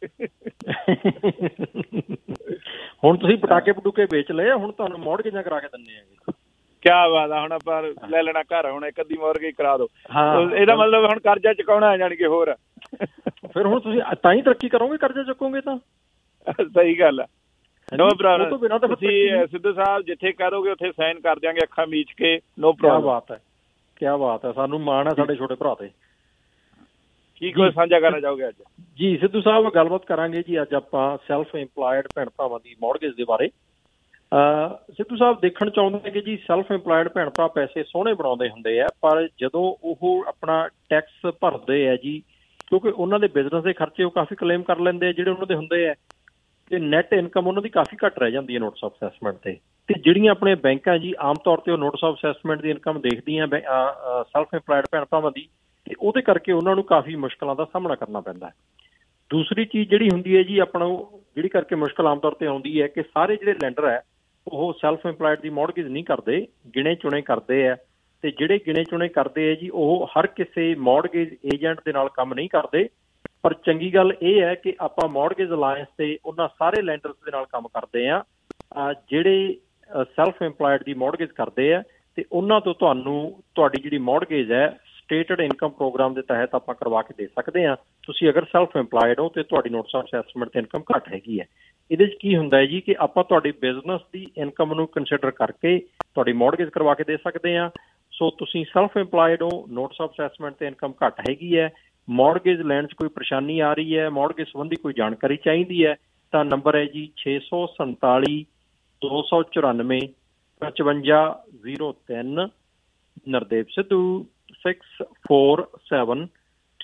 ਹੁਣ ਤੁਸੀਂ ਪਟਾਕੇ ਪਟੂਕੇ ਵੇਚ ਲਏ ਹੁਣ ਤੁਹਾਨੂੰ ਮੌਰਗੇਜਾਂ ਕਰਾ ਕੇ ਦਿੰਦੇ ਆ ਕਿਆ ਬਾਤ ਆ ਹੁਣ ਆਪਾਂ ਲੈ ਲੈਣਾ ਘਰ ਹੁਣ ਇੱਕ ਅੱਧੀ ਮੌਰਗੇਜ ਕਰਾ ਦਿਓ ਇਹਦਾ ਮਤਲਬ ਹੁਣ ਕਰਜ਼ਾ ਚੁਕਾਉਣਾ ਜਾਣੀ ਕਿ ਹੋਰ ਫਿਰ ਹੁਣ ਤੁਸੀਂ ਤਾਂ ਹੀ ਤਰੱਕੀ ਕਰੋਗੇ ਕਰਜ਼ਾ ਚੁੱਕੋਗੇ ਤਾਂ ਸਹੀ ਗੱਲ ਆ ਨੋ ਪ੍ਰੋਬਲਮ ਤੁਸੀਂ ਸਿੱਧੂ ਸਾਹਿਬ ਜਿੱਥੇ ਕਰੋਗੇ ਉੱਥੇ ਸਾਈਨ ਕਰ ਦਿਆਂਗੇ ਅੱਖਾਂ ਮੀਚ ਕੇ ਨੋ ਪ੍ਰੋਬਲਮ ਕਿਆ ਬਾਤ ਹੈ ਕਿਆ ਬਾਤ ਹੈ ਸਾਨੂੰ ਮਾਣ ਹੈ ਸਾਡੇ ਛੋਟੇ ਭਰਾ ਤੇ ਕੀ ਕੋਈ ਸਾਂਝਾ ਕਰਨਾ ਚਾਹੋਗੇ ਅੱਜ ਜੀ ਸਿੱਧੂ ਸਾਹਿਬ ਗੱਲਬਾਤ ਕਰਾਂਗੇ ਜੀ ਅੱਜ ਆਪਾਂ ਸੈਲਫ ਇੰਪਲਾਇਡ ਭੈਣ ਭਰਾਵਾਂ ਦੀ ਮੌਰਗੇਜ ਦੇ ਬਾਰੇ ਸਿੱਧੂ ਸਾਹਿਬ ਦੇਖਣ ਚਾਹੁੰਦੇ ਕਿ ਜੀ ਸੈਲਫ ਇੰਪਲਾਇਡ ਭੈਣ ਭਰਾ ਪੈਸੇ ਸੋਹਣੇ ਬਣਾਉਂਦੇ ਹੁੰਦੇ ਆ ਪਰ ਜਦੋਂ ਉਹ ਆਪਣਾ ਟੈਕਸ ਭਰਦੇ ਆ ਜੀ ਕਿਉਂਕਿ ਉਹਨਾਂ ਦੇ ਬਿਜ਼ਨਸ ਦੇ ਖਰਚੇ ਉਹ ਕਾਫੀ ਕਲੇਮ ਕਰ ਲੈਂਦੇ ਆ ਜਿਹੜੇ ਉਹਨਾਂ ਦੇ ਹੁੰਦੇ ਆ ਤੇ ਨੈਟ ਇਨਕਮ ਉਹਨਾਂ ਦੀ ਕਾਫੀ ਘੱਟ ਰਹਿ ਜਾਂਦੀ ਹੈ ਨੋਟਿਸ ਆਫ ਅਸੈਸਮੈਂਟ ਤੇ ਤੇ ਜਿਹੜੀਆਂ ਆਪਣੇ ਬੈਂਕਾਂ ਜੀ ਆਮ ਤੌਰ ਤੇ ਉਹ ਨੋਟਿਸ ਆਫ ਅਸੈਸਮੈਂਟ ਦੀ ਇਨਕਮ ਦੇਖਦੀਆਂ ਸੈਲਫ ਇੰਪਲਾਇਡ ਭੈਣ ਭਰਾਵਾਂ ਦੀ ਤੇ ਉਹਦੇ ਕਰਕੇ ਉਹਨਾਂ ਨੂੰ ਕਾਫੀ ਮੁਸ਼ਕਲਾਂ ਦਾ ਸਾਹਮਣਾ ਕਰਨਾ ਪੈਂਦਾ ਹੈ। ਦੂਸਰੀ ਚੀਜ਼ ਜਿਹੜੀ ਹੁੰਦੀ ਹੈ ਜੀ ਆਪਣਾ ਜਿਹੜੀ ਕਰਕੇ ਮੁਸ਼ਕਲ ਆਮ ਤੌਰ ਤੇ ਆਉਂਦੀ ਹੈ ਕਿ ਸਾਰੇ ਜਿਹੜੇ ਲੈਂਡਰ ਹੈ ਉਹ ਸੈਲਫ ਇੰਪਲਾਇਡ ਦੀ ਮੌਰਗੇਜ ਨਹੀਂ ਕਰਦੇ ਗਿਣੇ ਚੁਣੇ ਕਰਦੇ ਆ ਤੇ ਜਿਹੜੇ ਗਿਣੇ ਚੁਣੇ ਕਰਦੇ ਆ ਜੀ ਉਹ ਹਰ ਕਿਸੇ ਮੌਰਗੇਜ ਏਜੰਟ ਦੇ ਨਾਲ ਕੰਮ ਨਹੀਂ ਕਰਦੇ ਪਰ ਚੰਗੀ ਗੱਲ ਇਹ ਹੈ ਕਿ ਆਪਾਂ ਮੌਰਗੇਜ ਅਲਾਇੰਸ ਤੇ ਉਹਨਾਂ ਸਾਰੇ ਲੈਂਡਰਸ ਦੇ ਨਾਲ ਕੰਮ ਕਰਦੇ ਆ ਜਿਹੜੇ ਸੈਲਫ ਇੰਪਲਾਇਡ ਦੀ ਮੌਰਗੇਜ ਕਰਦੇ ਆ ਤੇ ਉਹਨਾਂ ਤੋਂ ਤੁਹਾਨੂੰ ਤੁਹਾਡੀ ਜਿਹੜੀ ਮੌਰਗੇਜ ਹੈ ਸਟੇਟਡ ਇਨਕਮ ਪ੍ਰੋਗਰਾਮ ਦੇ ਤਹਿਤ ਆਪਾਂ ਕਰਵਾ ਕੇ ਦੇ ਸਕਦੇ ਹਾਂ ਤੁਸੀਂ ਅਗਰ ਸੈਲਫ ਇੰਪਲਾਇਡ ਹੋ ਤੇ ਤੁਹਾਡੀ ਨੋਟਿਸ ਆਫ ਅਸੈਸਮੈਂਟ ਤੇ ਇਨਕਮ ਘੱਟ ਹੈਗੀ ਹੈ। ਇਹਦੇ 'ਚ ਕੀ ਹੁੰਦਾ ਹੈ ਜੀ ਕਿ ਆਪਾਂ ਤੁਹਾਡੀ ਬਿਜ਼ਨਸ ਦੀ ਇਨਕਮ ਨੂੰ ਕੰਸੀਡਰ ਕਰਕੇ ਤੁਹਾਡੀ ਮੌਰਗੇਜ ਕਰਵਾ ਕੇ ਦੇ ਸਕਦੇ ਹਾਂ। ਸੋ ਤੁਸੀਂ ਸੈਲਫ ਇੰਪਲਾਇਡ ਹੋ ਨੋਟਿਸ ਆਫ ਅਸੈਸਮੈਂਟ ਤੇ ਇਨਕਮ ਘੱਟ ਹੈਗੀ ਹੈ ਮੌਰਗੇਜ ਲੈਣ 'ਚ ਕੋਈ ਪਰੇਸ਼ਾਨੀ ਆ ਰਹੀ ਹੈ ਮੌਰਗੇਜ ਸੰਬੰਧੀ ਕੋਈ ਜਾਣਕਾਰੀ ਚਾਹੀਦੀ ਹੈ ਤਾਂ ਨੰਬਰ ਹੈ ਜੀ ਛੇ ਸੌ ਸੰਤਾਲੀ ਦੋ ਸੌ ਚੁਰਾਨਵੇਂ ਪਚਵੰਜਾ ਜ਼ੀਰੋ ਤਿੰਨ Nardev Sidhu six four seven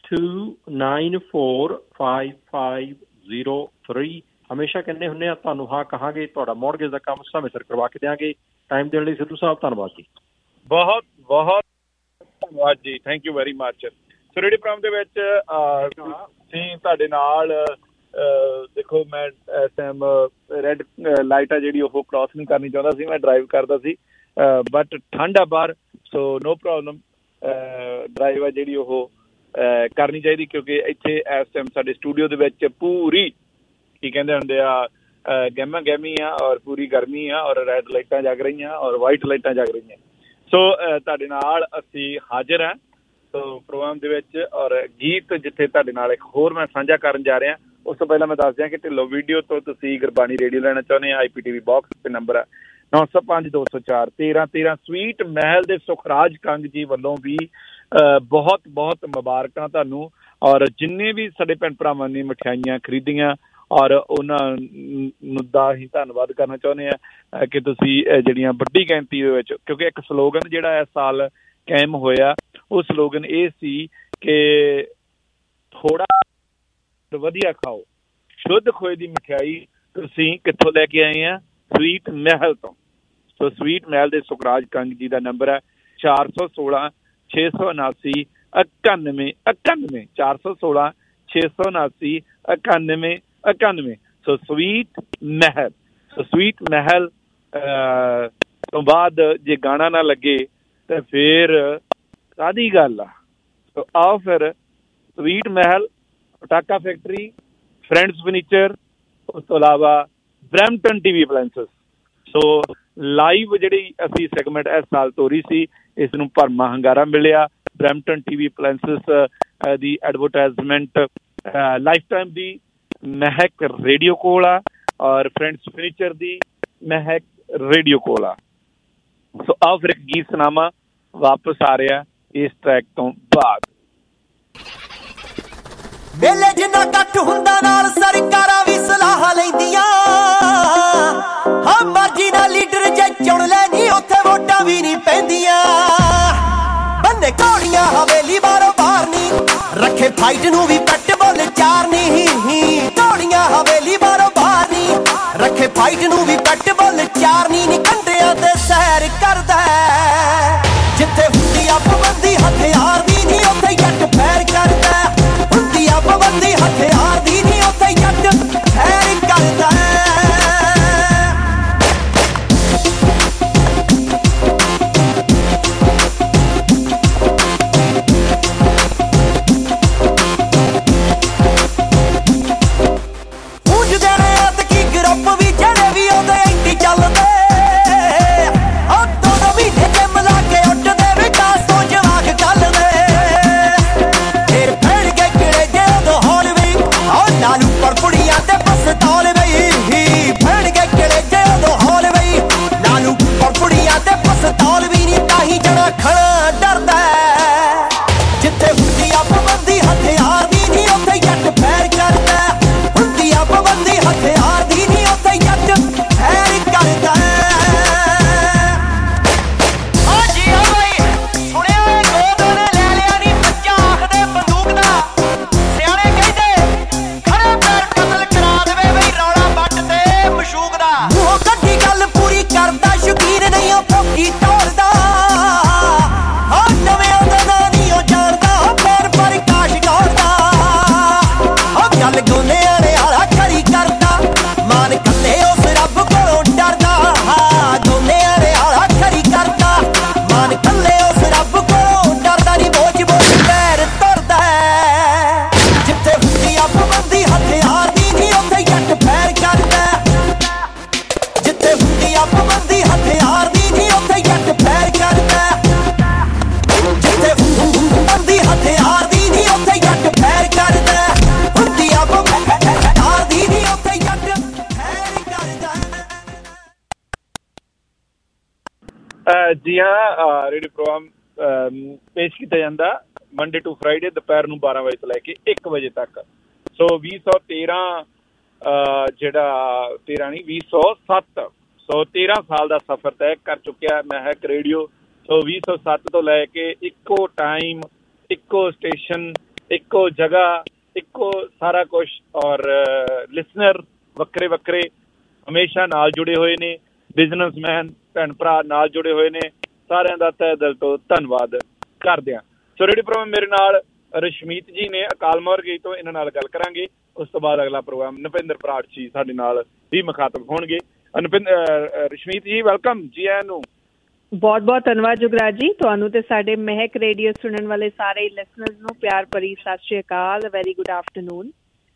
two nine four five five zero three। ਹਮੇਸ਼ਾ ਕਹਿੰਦੇ ਹੁੰਦੇ ਆ ਤੁਹਾਨੂੰ ਹਾਂ ਕਹਾਂਗੇ, ਤੁਹਾਡਾ ਮੌਰਗੇਜ ਦਾ ਕੰਮ ਸਮੇਂ ਸਿਰ ਕਰਵਾ ਕੇ ਦਿਆਂਗੇ। ਟਾਈਮ ਦੇਣ ਲਈ ਸਿੱਧੂ ਸਾਹਿਬ ਧੰਨਵਾਦ ਜੀ। ਬਹੁਤ ਬਹੁਤ ਧੰਨਵਾਦ ਜੀ, thank you very much. So radio program ਦੇ ਵਿੱਚ ਅਸੀਂ ਤੁਹਾਡੇ ਨਾਲ ਦੇਖੋ, ਮੈਂ ਇਸ ਟਾਈਮ ਰੈਡ ਲਾਈਟ ਆ ਜਿਹੜੀ ਉਹ ਕ੍ਰਾਸ ਨਹੀਂ ਕਰਨੀ ਚਾਹੁੰਦਾ ਸੀ, ਮੈਂ ਡਰਾਈਵ ਕਰਦਾ ਸੀ, ਬਟ ਠੰਡ ਆ ਬਾਹਰ, ਸੋ ਨੋ ਪ੍ਰੋਬਲਮ। ਡਰਾਈਵ ਆ ਜਿਹੜੀ ਉਹ ਕਰਨੀ ਚਾਹੀਦੀ, ਕਿਉਂਕਿ ਇੱਥੇ ਇਸ ਟਾਈਮ ਸਾਡੇ ਸਟੂਡੀਓ ਦੇ ਵਿੱਚ ਪੂਰੀ ਕੀ ਕਹਿੰਦੇ ਹੁੰਦੇ ਆ ਗਹਿਮਾ ਗਹਿਮੀ ਆ, ਔਰ ਪੂਰੀ ਗਰਮੀ ਆ, ਔਰ ਰੈਡ ਲਾਈਟਾਂ ਜਗ ਰਹੀਆਂ, ਔਰ ਵਾਈਟ ਲਾਈਟਾਂ ਜਗ ਰਹੀਆਂ। ਸੋ ਤੁਹਾਡੇ ਨਾਲ ਅਸੀਂ ਹਾਜ਼ਰ ਹਾਂ ਸੋ ਪ੍ਰੋਗਰਾਮ ਦੇ ਵਿੱਚ, ਔਰ ਗੀਤ ਜਿੱਥੇ ਤੁਹਾਡੇ ਨਾਲ ਇੱਕ ਹੋਰ ਮੈਂ ਸਾਂਝਾ ਕਰਨ ਜਾ ਰਿਹਾ। ਉਸ ਤੋਂ ਪਹਿਲਾਂ ਮੈਂ ਦੱਸ ਦਿਆਂ ਕਿ ਢਿੱਲੋਂ ਵੀਡੀਓ ਤੋਂ ਤੁਸੀਂ ਗੁਰਬਾਣੀ ਰੇਡੀਓ ਲੈਣਾ ਚਾਹੁੰਦੇ ਆ, I P T V box ਤੇ ਨੰਬਰ ਹੈ ਨੌ ਸੌ ਪੰਜ ਦੋ ਸੌ ਚਾਰ ਤੇਰਾਂ ਤੇਰਾਂ। ਸਵੀਟ ਮਹਿਲ ਦੇ ਸੁਖਰਾਜ ਕੰਗ ਜੀ ਵੱਲੋਂ ਵੀ ਬਹੁਤ ਬਹੁਤ ਮੁਬਾਰਕਾਂ ਤੁਹਾਨੂੰ, ਔਰ ਜਿੰਨੇ ਵੀ ਸਾਡੇ ਭੈਣ ਭਰਾਵਾਂ ਨੇ ਮਠਿਆਈਆਂ ਖਰੀਦੀਆਂ, ਔਰ ਉਹਨਾਂ ਨੂੰ ਦਾ ਹੀ ਧੰਨਵਾਦ ਕਰਨਾ ਚਾਹੁੰਦੇ ਆ ਕਿ ਤੁਸੀਂ ਜਿਹੜੀਆਂ ਵੱਡੀ ਗਿਣਤੀ ਦੇ ਵਿੱਚ, ਕਿਉਂਕਿ ਇੱਕ ਸਲੋਗਨ ਜਿਹੜਾ ਇਸ ਸਾਲ ਕਾਇਮ ਹੋਇਆ, ਉਹ ਸਲੋਗਨ ਇਹ ਸੀ ਕਿ ਥੋੜਾ ਵਧੀਆ ਖਾਓ, ਸ਼ੁੱਧ ਖੋਏ ਦੀ ਮਠਿਆਈ ਤੁਸੀਂ ਕਿੱਥੋਂ ਲੈ ਕੇ ਆਏ ਆ? ਸਵੀਟ ਮਹਿਲ ਤੋਂ। ਸੋ ਸਵੀਟ ਮਹਿਲ ਦੇ ਸੁਖਰਾਜ ਕੰਗ ਜੀ ਦਾ ਨੰਬਰ ਹੈ ਚਾਰ ਸੌ ਸੋਲਾਂ ਛੇ ਸੌ ਉਨਾਸੀ ਇਕਾਨਵੇਂ ਇਕਾਨਵੇਂ ਚਾਰ ਸੌ ਸੋਲਾਂ ਛੇ ਸੌ ਉਨਾਸੀ ਇਕਾਨਵੇਂ ਇਕਾਨਵੇਂ। ਸੋ ਸਵੀਟ ਮਹਿਲ। ਸੋ ਸਵੀਟ ਮਹਿਲ ਤੋਂ ਬਾਅਦ ਜੇ ਗਾਣਾ ਨਾ ਲੱਗੇ ਤਾਂ ਫਿਰ ਕਾਹਦੀ ਗੱਲ ਆ? ਸੋ ਆਓ ਫਿਰ sweet Mahal, Pataka factory, friends furniture, ਉਸ ਤੋਂ ਇਲਾਵਾ Brampton T V appliances. So live ਜਿਹੜੀ ਅਸੀਂ ਸੈਗਮੈਂਟ ਇਸ ਸਾਲ ਤੋਰੀ ਸੀ, ਇਸ ਨੂੰ ਭਰਮਾ ਹੰਗਾਰਾ ਮਿਲਿਆ। ਬਰੈਂਪਟਨ ਟੀ ਵੀ ਅਪਲਾਇੰਸਸ ਦੀ ਐਡਵਰਟਾਈਜ਼ਮੈਂਟ ਲਾਈਫ ਟਾਈਮ ਦੀ ਮਹਿਕ ਰੇਡੀਓ ਕੋਲ ਆ, ਔਰ ਫਰੈਂਡਸ ਫਰਨੀਚਰ ਦੀ ਮਹਿਕ ਰੇਡੀਓ ਕੋਲ ਆ। ਸੋ ਆਓ ਫਿਰ ਇੱਕ ਗੀਤ ਸੁਣਾਵਾਂ, ਵਾਪਸ ਆ ਰਿਹਾ ਇਸ ਟਰੈਕ ਤੋਂ ਬਾਅਦ। ਮੇਲੇ ਜਿੰਨਾ ਕੱਟ ਹੁੰਦਾ ਨਾਲ ਸਰਕਾਰਾਂ ਵੀ ਸਲਾਹ ਲੈਂਦੀਆਂ, ਹਾਂ ਮਰਜ਼ੀ ਨਾਲ ਲੀਡਰ ਜੇ ਚੁਣ ਲੈਣੀ, ਉੱਥੇ ਵੋਟਾਂ ਵੀ ਨਹੀਂ ਪੈਂਦੀਆਂ। ਬੰਨੇ ਘੋੜੀਆਂ ਹਵੇਲੀ ਬਾਰੋ ਬਾਹਰ ਨੀ, ਰੱਖੇ ਫਾਈਟ ਨੂੰ ਵੀ ਕੱਟ ਬੋਲ ਚਾਰ ਨੀ। ਘੋੜੀਆਂ ਹਵੇਲੀ ਬਾਰੋ ਬਾਹਰ ਨੀ, ਰੱਖੇ ਫਾਈਟ ਨੂੰ ਵੀ ਕੱਟ ਬੋਲ ਚਾਰ ਨੀ। ਨੀ ਕੰਡਿਆਂ ਤੇ ਸੈਰ ਕਰਦਾ, ਜਿੱਥੇ ਹੁੰਦੀ ਆ ਪਾਬੰਦੀ ਹਥਿਆਰ ਦੀ ਨੀ, ਉੱਥੇ ਜੱਟ ਫੈਰ ਕਰਦਾ। ਹੁੰਦੀ ਆ ਪਾਬੰਦੀ ਹਥਿਆਰ ਦੀ ਨੀ, ਉੱਥੇ ਜੱਟ ਫੈਰ ਕਰਦਾ। ਜੀ ਹਾਂ, ਰੇਡੀਓ ਪ੍ਰੋਗਰਾਮ ਪੇਸ਼ ਕੀਤਾ ਜਾਂਦਾ ਮੰਡੇ ਟੂ ਫਰਾਈਡੇ ਦੁਪਹਿਰ ਨੂੰ ਬਾਰਾਂ ਵਜੇ ਤੋਂ ਲੈ ਕੇ ਇੱਕ ਵਜੇ ਤੱਕ। ਸੋ ਵੀਹ ਸੌ ਤੇਰਾਂ ਜਿਹੜਾ ਤੇਰਾਂ ਨਹੀਂ ਵੀਹ ਸੌ ਸੱਤ ਸੋ ਤੇਰਾਂ ਸਾਲ ਦਾ ਸਫ਼ਰ ਤੈਅ ਕਰ ਚੁੱਕਿਆ ਮਹਿਕ ਰੇਡੀਓ। ਸੋ ਵੀਹ ਸੌ ਸੱਤ ਤੋਂ ਲੈ ਕੇ ਇੱਕੋ ਟਾਈਮ ਇੱਕੋ ਸਟੇਸ਼ਨ ਇੱਕੋ ਜਗ੍ਹਾ, ਇੱਕੋ ਸਾਰਾ ਕੁਛ। ਔਰ ਲਿਸਨਰ ਵੱਖਰੇ ਵੱਖਰੇ ਹਮੇਸ਼ਾ ਨਾਲ ਜੁੜੇ ਹੋਏ ਨੇ, ਬਿਜ਼ਨਸਮੈਨ ਭੈਣ ਭਰਾ ਨਾਲ ਜੁੜੇ ਹੋਏ ਨੇ, ਸਾਰਿਆਂ ਦਾ ਤਹਿ ਦਿਲ ਤੋਂ ਧੰਨਵਾਦ ਕਰਦੇ ਹਾਂ। ਸੋ ਰੇਡੀਓ ਪ੍ਰੋਗਰਾਮ ਮੇਰੇ ਨਾਲ ਰਸ਼ਮੀਤ ਜੀ ਨੇ ਅਕਾਲ ਮੋਰਗੇਜ ਤੋਂ, ਇਹਨਾਂ ਨਾਲ ਗੱਲ ਕਰਾਂਗੇ। ਉਸ ਤੋਂ ਬਾਅਦ ਅਗਲਾ ਪ੍ਰੋਗਰਾਮ ਨਪਿੰਦਰ ਬਰਾੜ ਜੀ ਸਾਡੇ ਨਾਲ ਵੀ ਮੁਖਾਤਬ ਹੋਣਗੇ। ਨਪਿੰਦਰ ਰਸ਼ਮੀਤ ਜੀ ਵੈਲਕਮ ਜੀ ਆਇਆਂ ਨੂੰ। ਬਹੁਤ ਬਹੁਤ ਧੰਨਵਾਦ ਜੁਗਰਾਜ ਜੀ, ਤੁਹਾਨੂੰ ਤੇ ਸਾਡੇ ਮਹਿਕ ਰੇਡੀਓ ਸੁਣਨ ਵਾਲੇ ਸਾਰੇ ਲਿਸਨਰਸ ਨੂੰ ਪਿਆਰ ਭਰੀ ਸਤਿ ਸ਼੍ਰੀ ਅਕਾਲ, very good afternoon.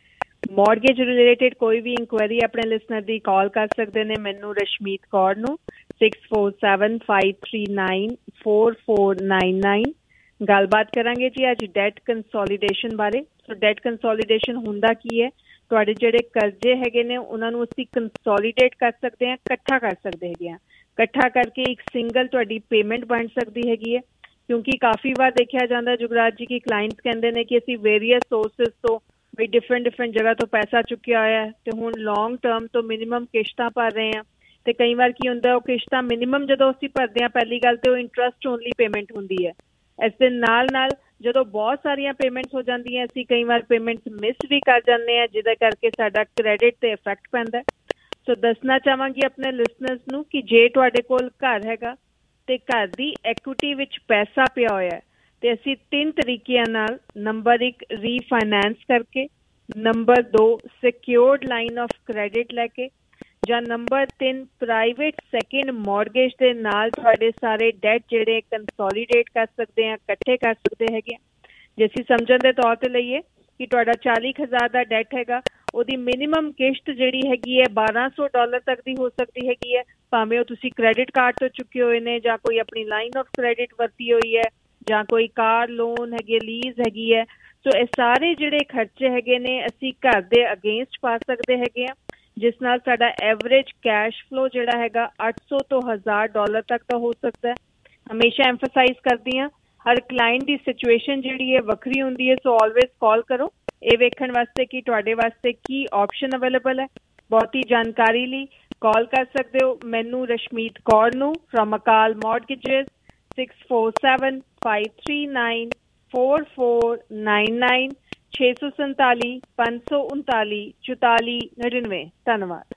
Mortgage related ਕੋਈ ਵੀ ਇਨਕੁਆਇਰੀ ਆਪਣੇ ਲਿਸਨਰ ਦੀ ਕਾਲ ਕਰ ਸਕਦੇ ਨੇ ਮੈਨੂੰ, ਰਸ਼ਮੀਤ ਕੌਰ ਨੂੰ six four seven five three nine four four nine nine. ਗੱਲਬਾਤ ਕਰਾਂਗੇ ਜੀ ਅੱਜ ਡੈਟ ਕੰਸੋਲੀਡੇਸ਼ਨ ਬਾਰੇ। ਸੋ ਡੈਟ ਕੰਸੋਲੀਡੇਸ਼ਨ ਹੁੰਦਾ ਕੀ ਹੈ? ਤੁਹਾਡੇ ਜਿਹੜੇ ਕਰਜ਼ੇ ਹੈਗੇ ਨੇ ਉਹਨਾਂ ਨੂੰ ਅਸੀਂ ਕੰਸੋਲੀਡੇਟ ਕਰ ਸਕਦੇ ਹਾਂ, ਇਕੱਠਾ ਕਰ ਸਕਦੇ ਹੈਗੇ ਹਾਂ। ਇਕੱਠਾ ਕਰਕੇ ਇੱਕ ਸਿੰਗਲ ਤੁਹਾਡੀ ਪੇਮੈਂਟ ਬਣ ਸਕਦੀ ਹੈਗੀ ਹੈ, ਕਿਉਂਕਿ ਕਾਫੀ ਵਾਰ ਦੇਖਿਆ ਜਾਂਦਾ ਜੁਗਰਾਜ ਜੀ ਕਿ ਕਲਾਇੰਟਸ ਕਹਿੰਦੇ ਨੇ ਕਿ ਅਸੀਂ ਵੇਰੀਅਸ ਸੋਰਸਿਸ ਤੋਂ ਵੀ ਡਿਫਰੈਂਟ ਡਿਫਰੈਂਟ ਜਗ੍ਹਾ ਤੋਂ ਪੈਸਾ ਚੁੱਕਿਆ ਹੋਇਆ ਤੇ ਹੁਣ ਲੌਂਗ ਟਰਮ ਤੋਂ ਮਿਨੀਮਮ ਕਿਸ਼ਤਾਂ ਭਰ ਰਹੇ ਹਾਂ। ਤੇ ਕਈ ਵਾਰ ਕੀ ਹੁੰਦਾ, ਉਹ ਕਿਸ਼ਤਾਂ ਮਿਨੀਮਮ ਜਦੋਂ ਅਸੀਂ ਭਰਦੇ ਹਾਂ, ਪਹਿਲੀ ਗੱਲ ਤੇ ਉਹ ਇੰਟਰਸਟ ਓਨਲੀ ਪੇਮੈਂਟ ਹੁੰਦੀ ਹੈ। ਇਸ ਦੇ ਨਾਲ ਨਾਲ ਜਦੋਂ ਬਹੁਤ ਸਾਰੀਆਂ ਪੇਮੈਂਟਸ ਹੋ ਜਾਂਦੀਆਂ, ਅਸੀਂ ਕਈ ਵਾਰ ਪੇਮੈਂਟਸ ਮਿਸ ਵੀ ਕਰ ਜਾਂਦੇ ਹਾਂ, ਜਿਹਦੇ ਕਰਕੇ ਸਾਡਾ ਕ੍ਰੈਡਿਟ ਤੇ ਇਫੈਕਟ ਪੈਂਦਾ। ਸੋ ਦੱਸਣਾ ਚਾਹਾਂਗੀ ਆਪਣੇ ਲਿਸਨਰਸ ਨੂੰ ਕਿ ਜੇ ਤੁਹਾਡੇ ਕੋਲ ਘਰ ਹੈਗਾ ਤੇ ਘਰ ਦੀ ਐਕੁਇਟੀ ਵਿੱਚ ਪੈਸਾ ਪਿਆ ਹੋਇਆ ਤੇ ਅਸੀਂ ਤਿੰਨ ਤਰੀਕਿਆਂ ਨਾਲ, ਨੰਬਰ ਇੱਕ ਰੀਫਾਈਨੈਂਸ ਕਰਕੇ, ਨੰਬਰ ਦੋ ਸਿਕਿਉਰਡ ਲਾਈਨ ਆਫ ਕ੍ਰੈਡਿਟ ਲੈ ਕੇ, ਜਾਂ ਨੰਬਰ ਤਿੰਨ ਪ੍ਰਾਈਵੇਟ ਸੈਕਿੰਡ ਮੌਰਗੇਜ ਦੇ ਨਾਲ ਤੁਹਾਡੇ ਸਾਰੇ ਡੈਟ ਜਿਹੜੇ ਕੰਸੋਲੀਡੇਟ ਕਰ ਸਕਦੇ ਆ, ਇਕੱਠੇ ਕਰ ਸਕਦੇ ਹੈਗੇ। ਜੇ ਅਸੀਂ ਸਮਝਣ ਦੇ ਤੌਰ ਤੇ ਲਈਏ ਕਿ ਤੁਹਾਡਾ ਚਾਲੀ ਹਜ਼ਾਰ ਦਾ ਡੈਟ ਹੈਗਾ, ਉਹਦੀ ਮਿਨੀਮਮ ਕਿਸ਼ਤ ਜਿਹੜੀ ਹੈਗੀ ਹੈ ਬਾਰਾਂ ਸੌ ਡਾਲਰ ਤੱਕ ਦੀ ਹੋ ਸਕਦੀ ਹੈਗੀ ਹੈ, ਭਾਵੇਂ ਉਹ ਤੁਸੀਂ ਕ੍ਰੈਡਿਟ ਕਾਰਡ ਤੋਂ ਚੁੱਕੇ ਹੋਏ ਨੇ, ਜਾਂ ਕੋਈ ਆਪਣੀ ਲਾਈਨ ਆਫ ਕ੍ਰੈਡਿਟ ਵਰਤੀ ਹੋਈ ਹੈ, ਜਾਂ ਕੋਈ ਕਾਰ ਲੋਨ ਹੈਗੀ, ਲੀਜ਼ ਹੈਗੀ ਹੈ। ਸੋ ਇਹ ਸਾਰੇ ਜਿਹੜੇ ਖਰਚੇ ਹੈਗੇ ਨੇ ਅਸੀਂ ਘਰ ਦੇ ਅਗੇਂਸਟ ਪਾ ਸਕਦੇ ਹੈਗੇ ਆ, ਜਿਸ ਨਾਲ ਸਾਡਾ ਐਵਰੇਜ ਕੈਸ਼ ਫਲੋ ਜਿਹੜਾ ਹੈਗਾ ਅੱਠ ਸੌ ਤੋਂ ਹਜ਼ਾਰ ਡਾਲਰ ਤੱਕ ਦਾ ਹੋ ਸਕਦਾ ਹੈ। ਹਮੇਸ਼ਾ ਐਮਫਸਾਈਜ਼ ਕਰਦੀ ਹਾਂ, ਹਰ ਕਲਾਇੰਟ ਦੀ ਸਿਚੁਏਸ਼ਨ ਜਿਹੜੀ ਹੈ ਵੱਖਰੀ ਹੁੰਦੀ ਹੈ। ਸੋ ਆਲਵੇਜ਼ ਕਾਲ ਕਰੋ ਇਹ ਵੇਖਣ ਵਾਸਤੇ ਕਿ ਤੁਹਾਡੇ ਵਾਸਤੇ ਕੀ ਆਪਸ਼ਨ ਅਵੇਲੇਬਲ ਹੈ। ਬਹੁਤੀ ਜਾਣਕਾਰੀ ਲਈ ਕਾਲ ਕਰ ਸਕਦੇ ਹੋ ਮੈਨੂੰ, ਰਸ਼ਮੀਤ ਕੌਰ ਨੂੰ, from Akal mortgages, six four seven five three nine four four nine nine, ਛੇ ਸੌ ਸੰਤਾਲੀ ਪੰਜ ਸੌ ਉਨਤਾਲੀ ਚੁਤਾਲੀ ਨੜਿਨਵੇਂ। ਧੰਨਵਾਦ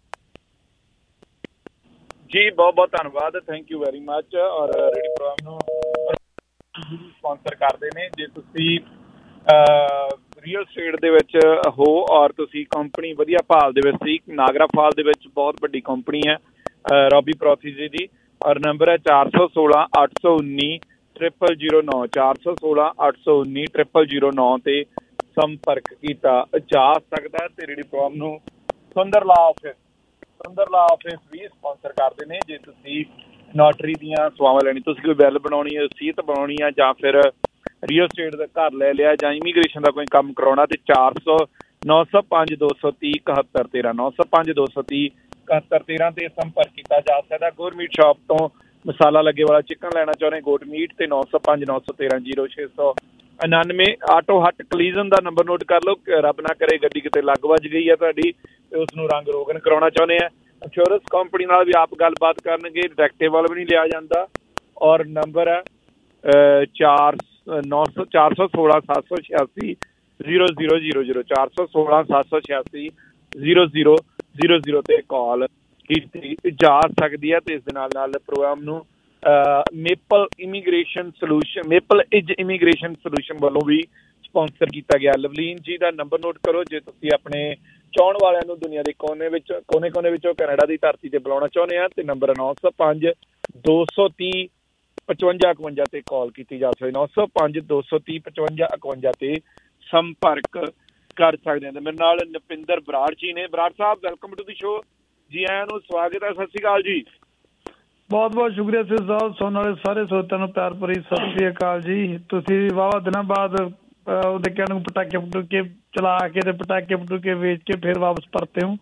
ਜੀ, ਬਹੁਤ ਬਹੁਤ ਧੰਨਵਾਦ, ਥੈਂਕ ਯੂ ਵੈਰੀ ਮਚ। ਔਰ ਰੇਡੀਓ ਪ੍ਰੋਗਰਾਮ ਨੂੰ ਸਪਾਂਸਰ ਕਰਦੇ ਨੇ। ਜੇ ਤੁਸੀਂ ਰੀਅਲ ਸਟੇਟ ਦੇ ਵਿੱਚ ਹੋ ਔਰ ਤੁਸੀਂ ਕੰਪਨੀ ਵਧੀਆ ਭਾਲ ਦੇ ਵਿੱਚ ਸੀ, ਨਾਗਰਾ ਫਾਲ ਦੇ ਵਿੱਚ ਬਹੁਤ ਵੱਡੀ ਕੰਪਨੀ ਹੈ ਰੋਬੀ ਪ੍ਰੋਥੀਜੀ ਦੀ, ਔਰ ਨੰਬਰ ਹੈ ਚਾਰ ਸੌ ਸੋਲਾਂ ਅੱਠ ਸੌ ਉੱਨੀ ਟ੍ਰਿਪਲ ਜ਼ੀਰੋ ਨੌ, ਚਾਰ ਸੌ ਸੋਲਾਂ ਅੱਠ ਸੌ ਉੱਨੀ ਟ੍ਰਿਪਲ ਜ਼ੀਰੋ ਨੌ ਤੇ ਸੰਪਰਕ ਕੀਤਾ ਜਾ ਸਕਦਾ। ਤੇ ਰੇਡੀਓ ਪ੍ਰੋਗਰਾਮ ਨੂੰ ਸੁੰਦਰ ਲਾ ਆਫਿਸ ਸੁੰਦਰ ਲਾ ਆਫਿਸ ਵੀ ਸਪਾਂਸਰ ਕਰਦੇ ਨੇ। ਜੇ ਤੁਸੀਂ ਨੋਟਰੀ ਦੀਆਂ ਸੇਵਾਵਾਂ ਲੈਣੀ, ਤੁਸੀਂ ਕੋਈ ਬਿੱਲ ਬਣਾਉਣੀ ਹੈ, ਰਸੀਦ ਬਣਾਉਣੀ ਆ, ਜਾਂ ਫਿਰ ਰੀਅਲ ਸਟੇਟ ਦਾ ਘਰ ਲੈ ਲਿਆ, ਜਾਂ ਇਮੀਗ੍ਰੇਸ਼ਨ ਦਾ ਕੋਈ ਕੰਮ ਕਰਾਉਣਾ, ਤੇ ਚਾਰ ਸੌ ਨੌ ਸੌ ਪੰਜ ਦੋ ਸੌ ਤੀਹ ਇਕਹੱਤਰ ਤੇਰਾਂ ਨੌ ਸੌ ਪੰਜ ਦੋ ਸੌ ਤੀਹ ਇਕਹੱਤਰ ਤੇਰਾਂ ਤੇ ਸੰਪਰਕ ਕੀਤਾ ਜਾ ਸਕਦਾ। ਗੋਰ ਮੀਟ ਸ਼ਾਪ ਤੋਂ ਮਸਾਲਾ ਲੱਗੇ ਵਾਲਾ ਚਿਕਨ ਲੈਣਾ ਚਾਹੁੰਦੇ ਗੋਟ ਮੀਟ, ਤੇ ਨੌ ਸੌ ਪੰਜ ਨੌ ਸੌ ਤੇਰਾਂ ਜੀਰੋ ਛੇ ਸੌ ਉਨਾਨਵੇਂ। ਆਟੋ ਹੱਟ ਕਲੀਜ਼ਨ ਦਾ ਨੰਬਰ ਨੋਟ ਕਰ ਲਓ, ਰੱਬ ਨਾ ਕਰੇ ਗੱਡੀ ਕਿਤੇ ਲੱਗ ਵੱਜ ਗਈ ਹੈ ਤੁਹਾਡੀ ਤੇ ਉਸਨੂੰ ਰੰਗ ਰੋਗਨ ਕਰਾਉਣਾ ਚਾਹੁੰਦੇ ਆ, ਇੰਸ਼ੋਰੈਂਸ ਕੰਪਨੀ ਨਾਲ ਵੀ ਆਪ ਗੱਲਬਾਤ ਕਰਨਗੇ, ਡਿਟੈਕਟਿਵ ਵੱਲ ਵੀ ਨਹੀਂ ਲਿਆ ਜਾਂਦਾ। ਔਰ ਨੰਬਰ ਹੈ ਚਾਰ ਨੌ ਸੌ ਚਾਰ ਸੌ ਸੋਲਾਂ ਸੱਤ ਸੌ ਛਿਆਸੀ ਜ਼ੀਰੋ ਜ਼ੀਰੋ ਜ਼ੀਰੋ ਜ਼ੀਰੋ ਚਾਰ ਸੌ ਸੋਲਾਂ ਸੱਤ ਸੌ ਛਿਆਸੀ ਜ਼ੀਰੋ ਜ਼ੀਰੋ ਜ਼ੀਰੋ ਜ਼ੀਰੋ ਤੇ ਕਾਲ ਕੀਤੀ ਜਾ ਸਕਦੀ ਹੈ। ਤੇ ਇਸ ਦੇ ਨਾਲ ਨਾਲ ਪ੍ਰੋਗਰਾਮ ਨੂੰ maple immigration solution maple is immigration solution ਵੱਲੋਂ ਵੀ ਸਪਾਂਸਰ ਕੀਤਾ ਗਿਆ। ਲਵਲੀਨ ਜੀ ਦਾ ਨੰਬਰ ਨੋਟ ਕਰੋ ਜੇ ਤੁਸੀਂ ਆਪਣੇ ਚਾਹੁਣ ਵਾਲਿਆਂ ਨੂੰ ਦੁਨੀਆ ਦੇ ਕੋਨੇ ਵਿੱਚ ਕੋਨੇ ਕੋਨੇ ਵਿੱਚੋਂ ਕੈਨੇਡਾ ਦੀ ਧਰਤੀ ਤੇ ਬੁਲਾਉਣਾ ਚਾਹੁੰਦੇ ਆ, ਤੇ ਨੰਬਰ ਨੌ ਸੌ ਪੰਜ ਦੋ ਸੌ ਤੀਹ ਪਚਵੰਜਾ ਇਕਵੰਜਾ ਤੇ ਕਾਲ ਕੀਤੀ ਜਾ ਸਕਦੀ। ਨੌ ਸੌ ਪੰਜ ਦੋ ਸੌ ਤੀਹ ਪਚਵੰਜਾ ਇਕਵੰਜਾ ਤੇ ਸੰਪਰਕ ਕਰ ਸਕਦੇ ਹਾਂ। ਤੇ ਮੇਰੇ ਨਾਲ ਨਪਿੰਦਰ ਬਰਾੜ ਜੀ ਨੇ। Brar sahib welcome to the show, ਜੀ ਆਇਆਂ ਨੂੰ, ਸਵਾਗਤ ਹੈ, ਸਤਿ ਸ਼੍ਰੀ ਅਕਾਲ ਜੀ। ਬਹੁਤ ਬਹੁਤ ਸ਼ੁਕਰੀਆ ਸਿਰ ਸਾਹਿਬ, ਸੁਣਨ ਵਾਲੇ ਸਾਰੇ ਸਰੋਤਿਆਂ ਨੂੰ ਪਿਆਰ ਭਰੀ ਸਤਿ ਸ਼੍ਰੀ ਅਕਾਲ ਜੀ। ਤੁਸੀਂ ਵਾਹਵਾ ਦਿਨਾਂ ਬਾਅਦ ਉਹਦੇ ਕਹਿਣ ਨੂੰ ਪਟਾਕੇ ਪਟੂਕੇ ਚਲਾ ਕੇ ਤੇ ਪਟਾਕੇ ਪਟੂਕੇ ਵੇਚ ਕੇ ਫਿਰ ਵਾਪਸ ਪਰਤੇ ਹੋ।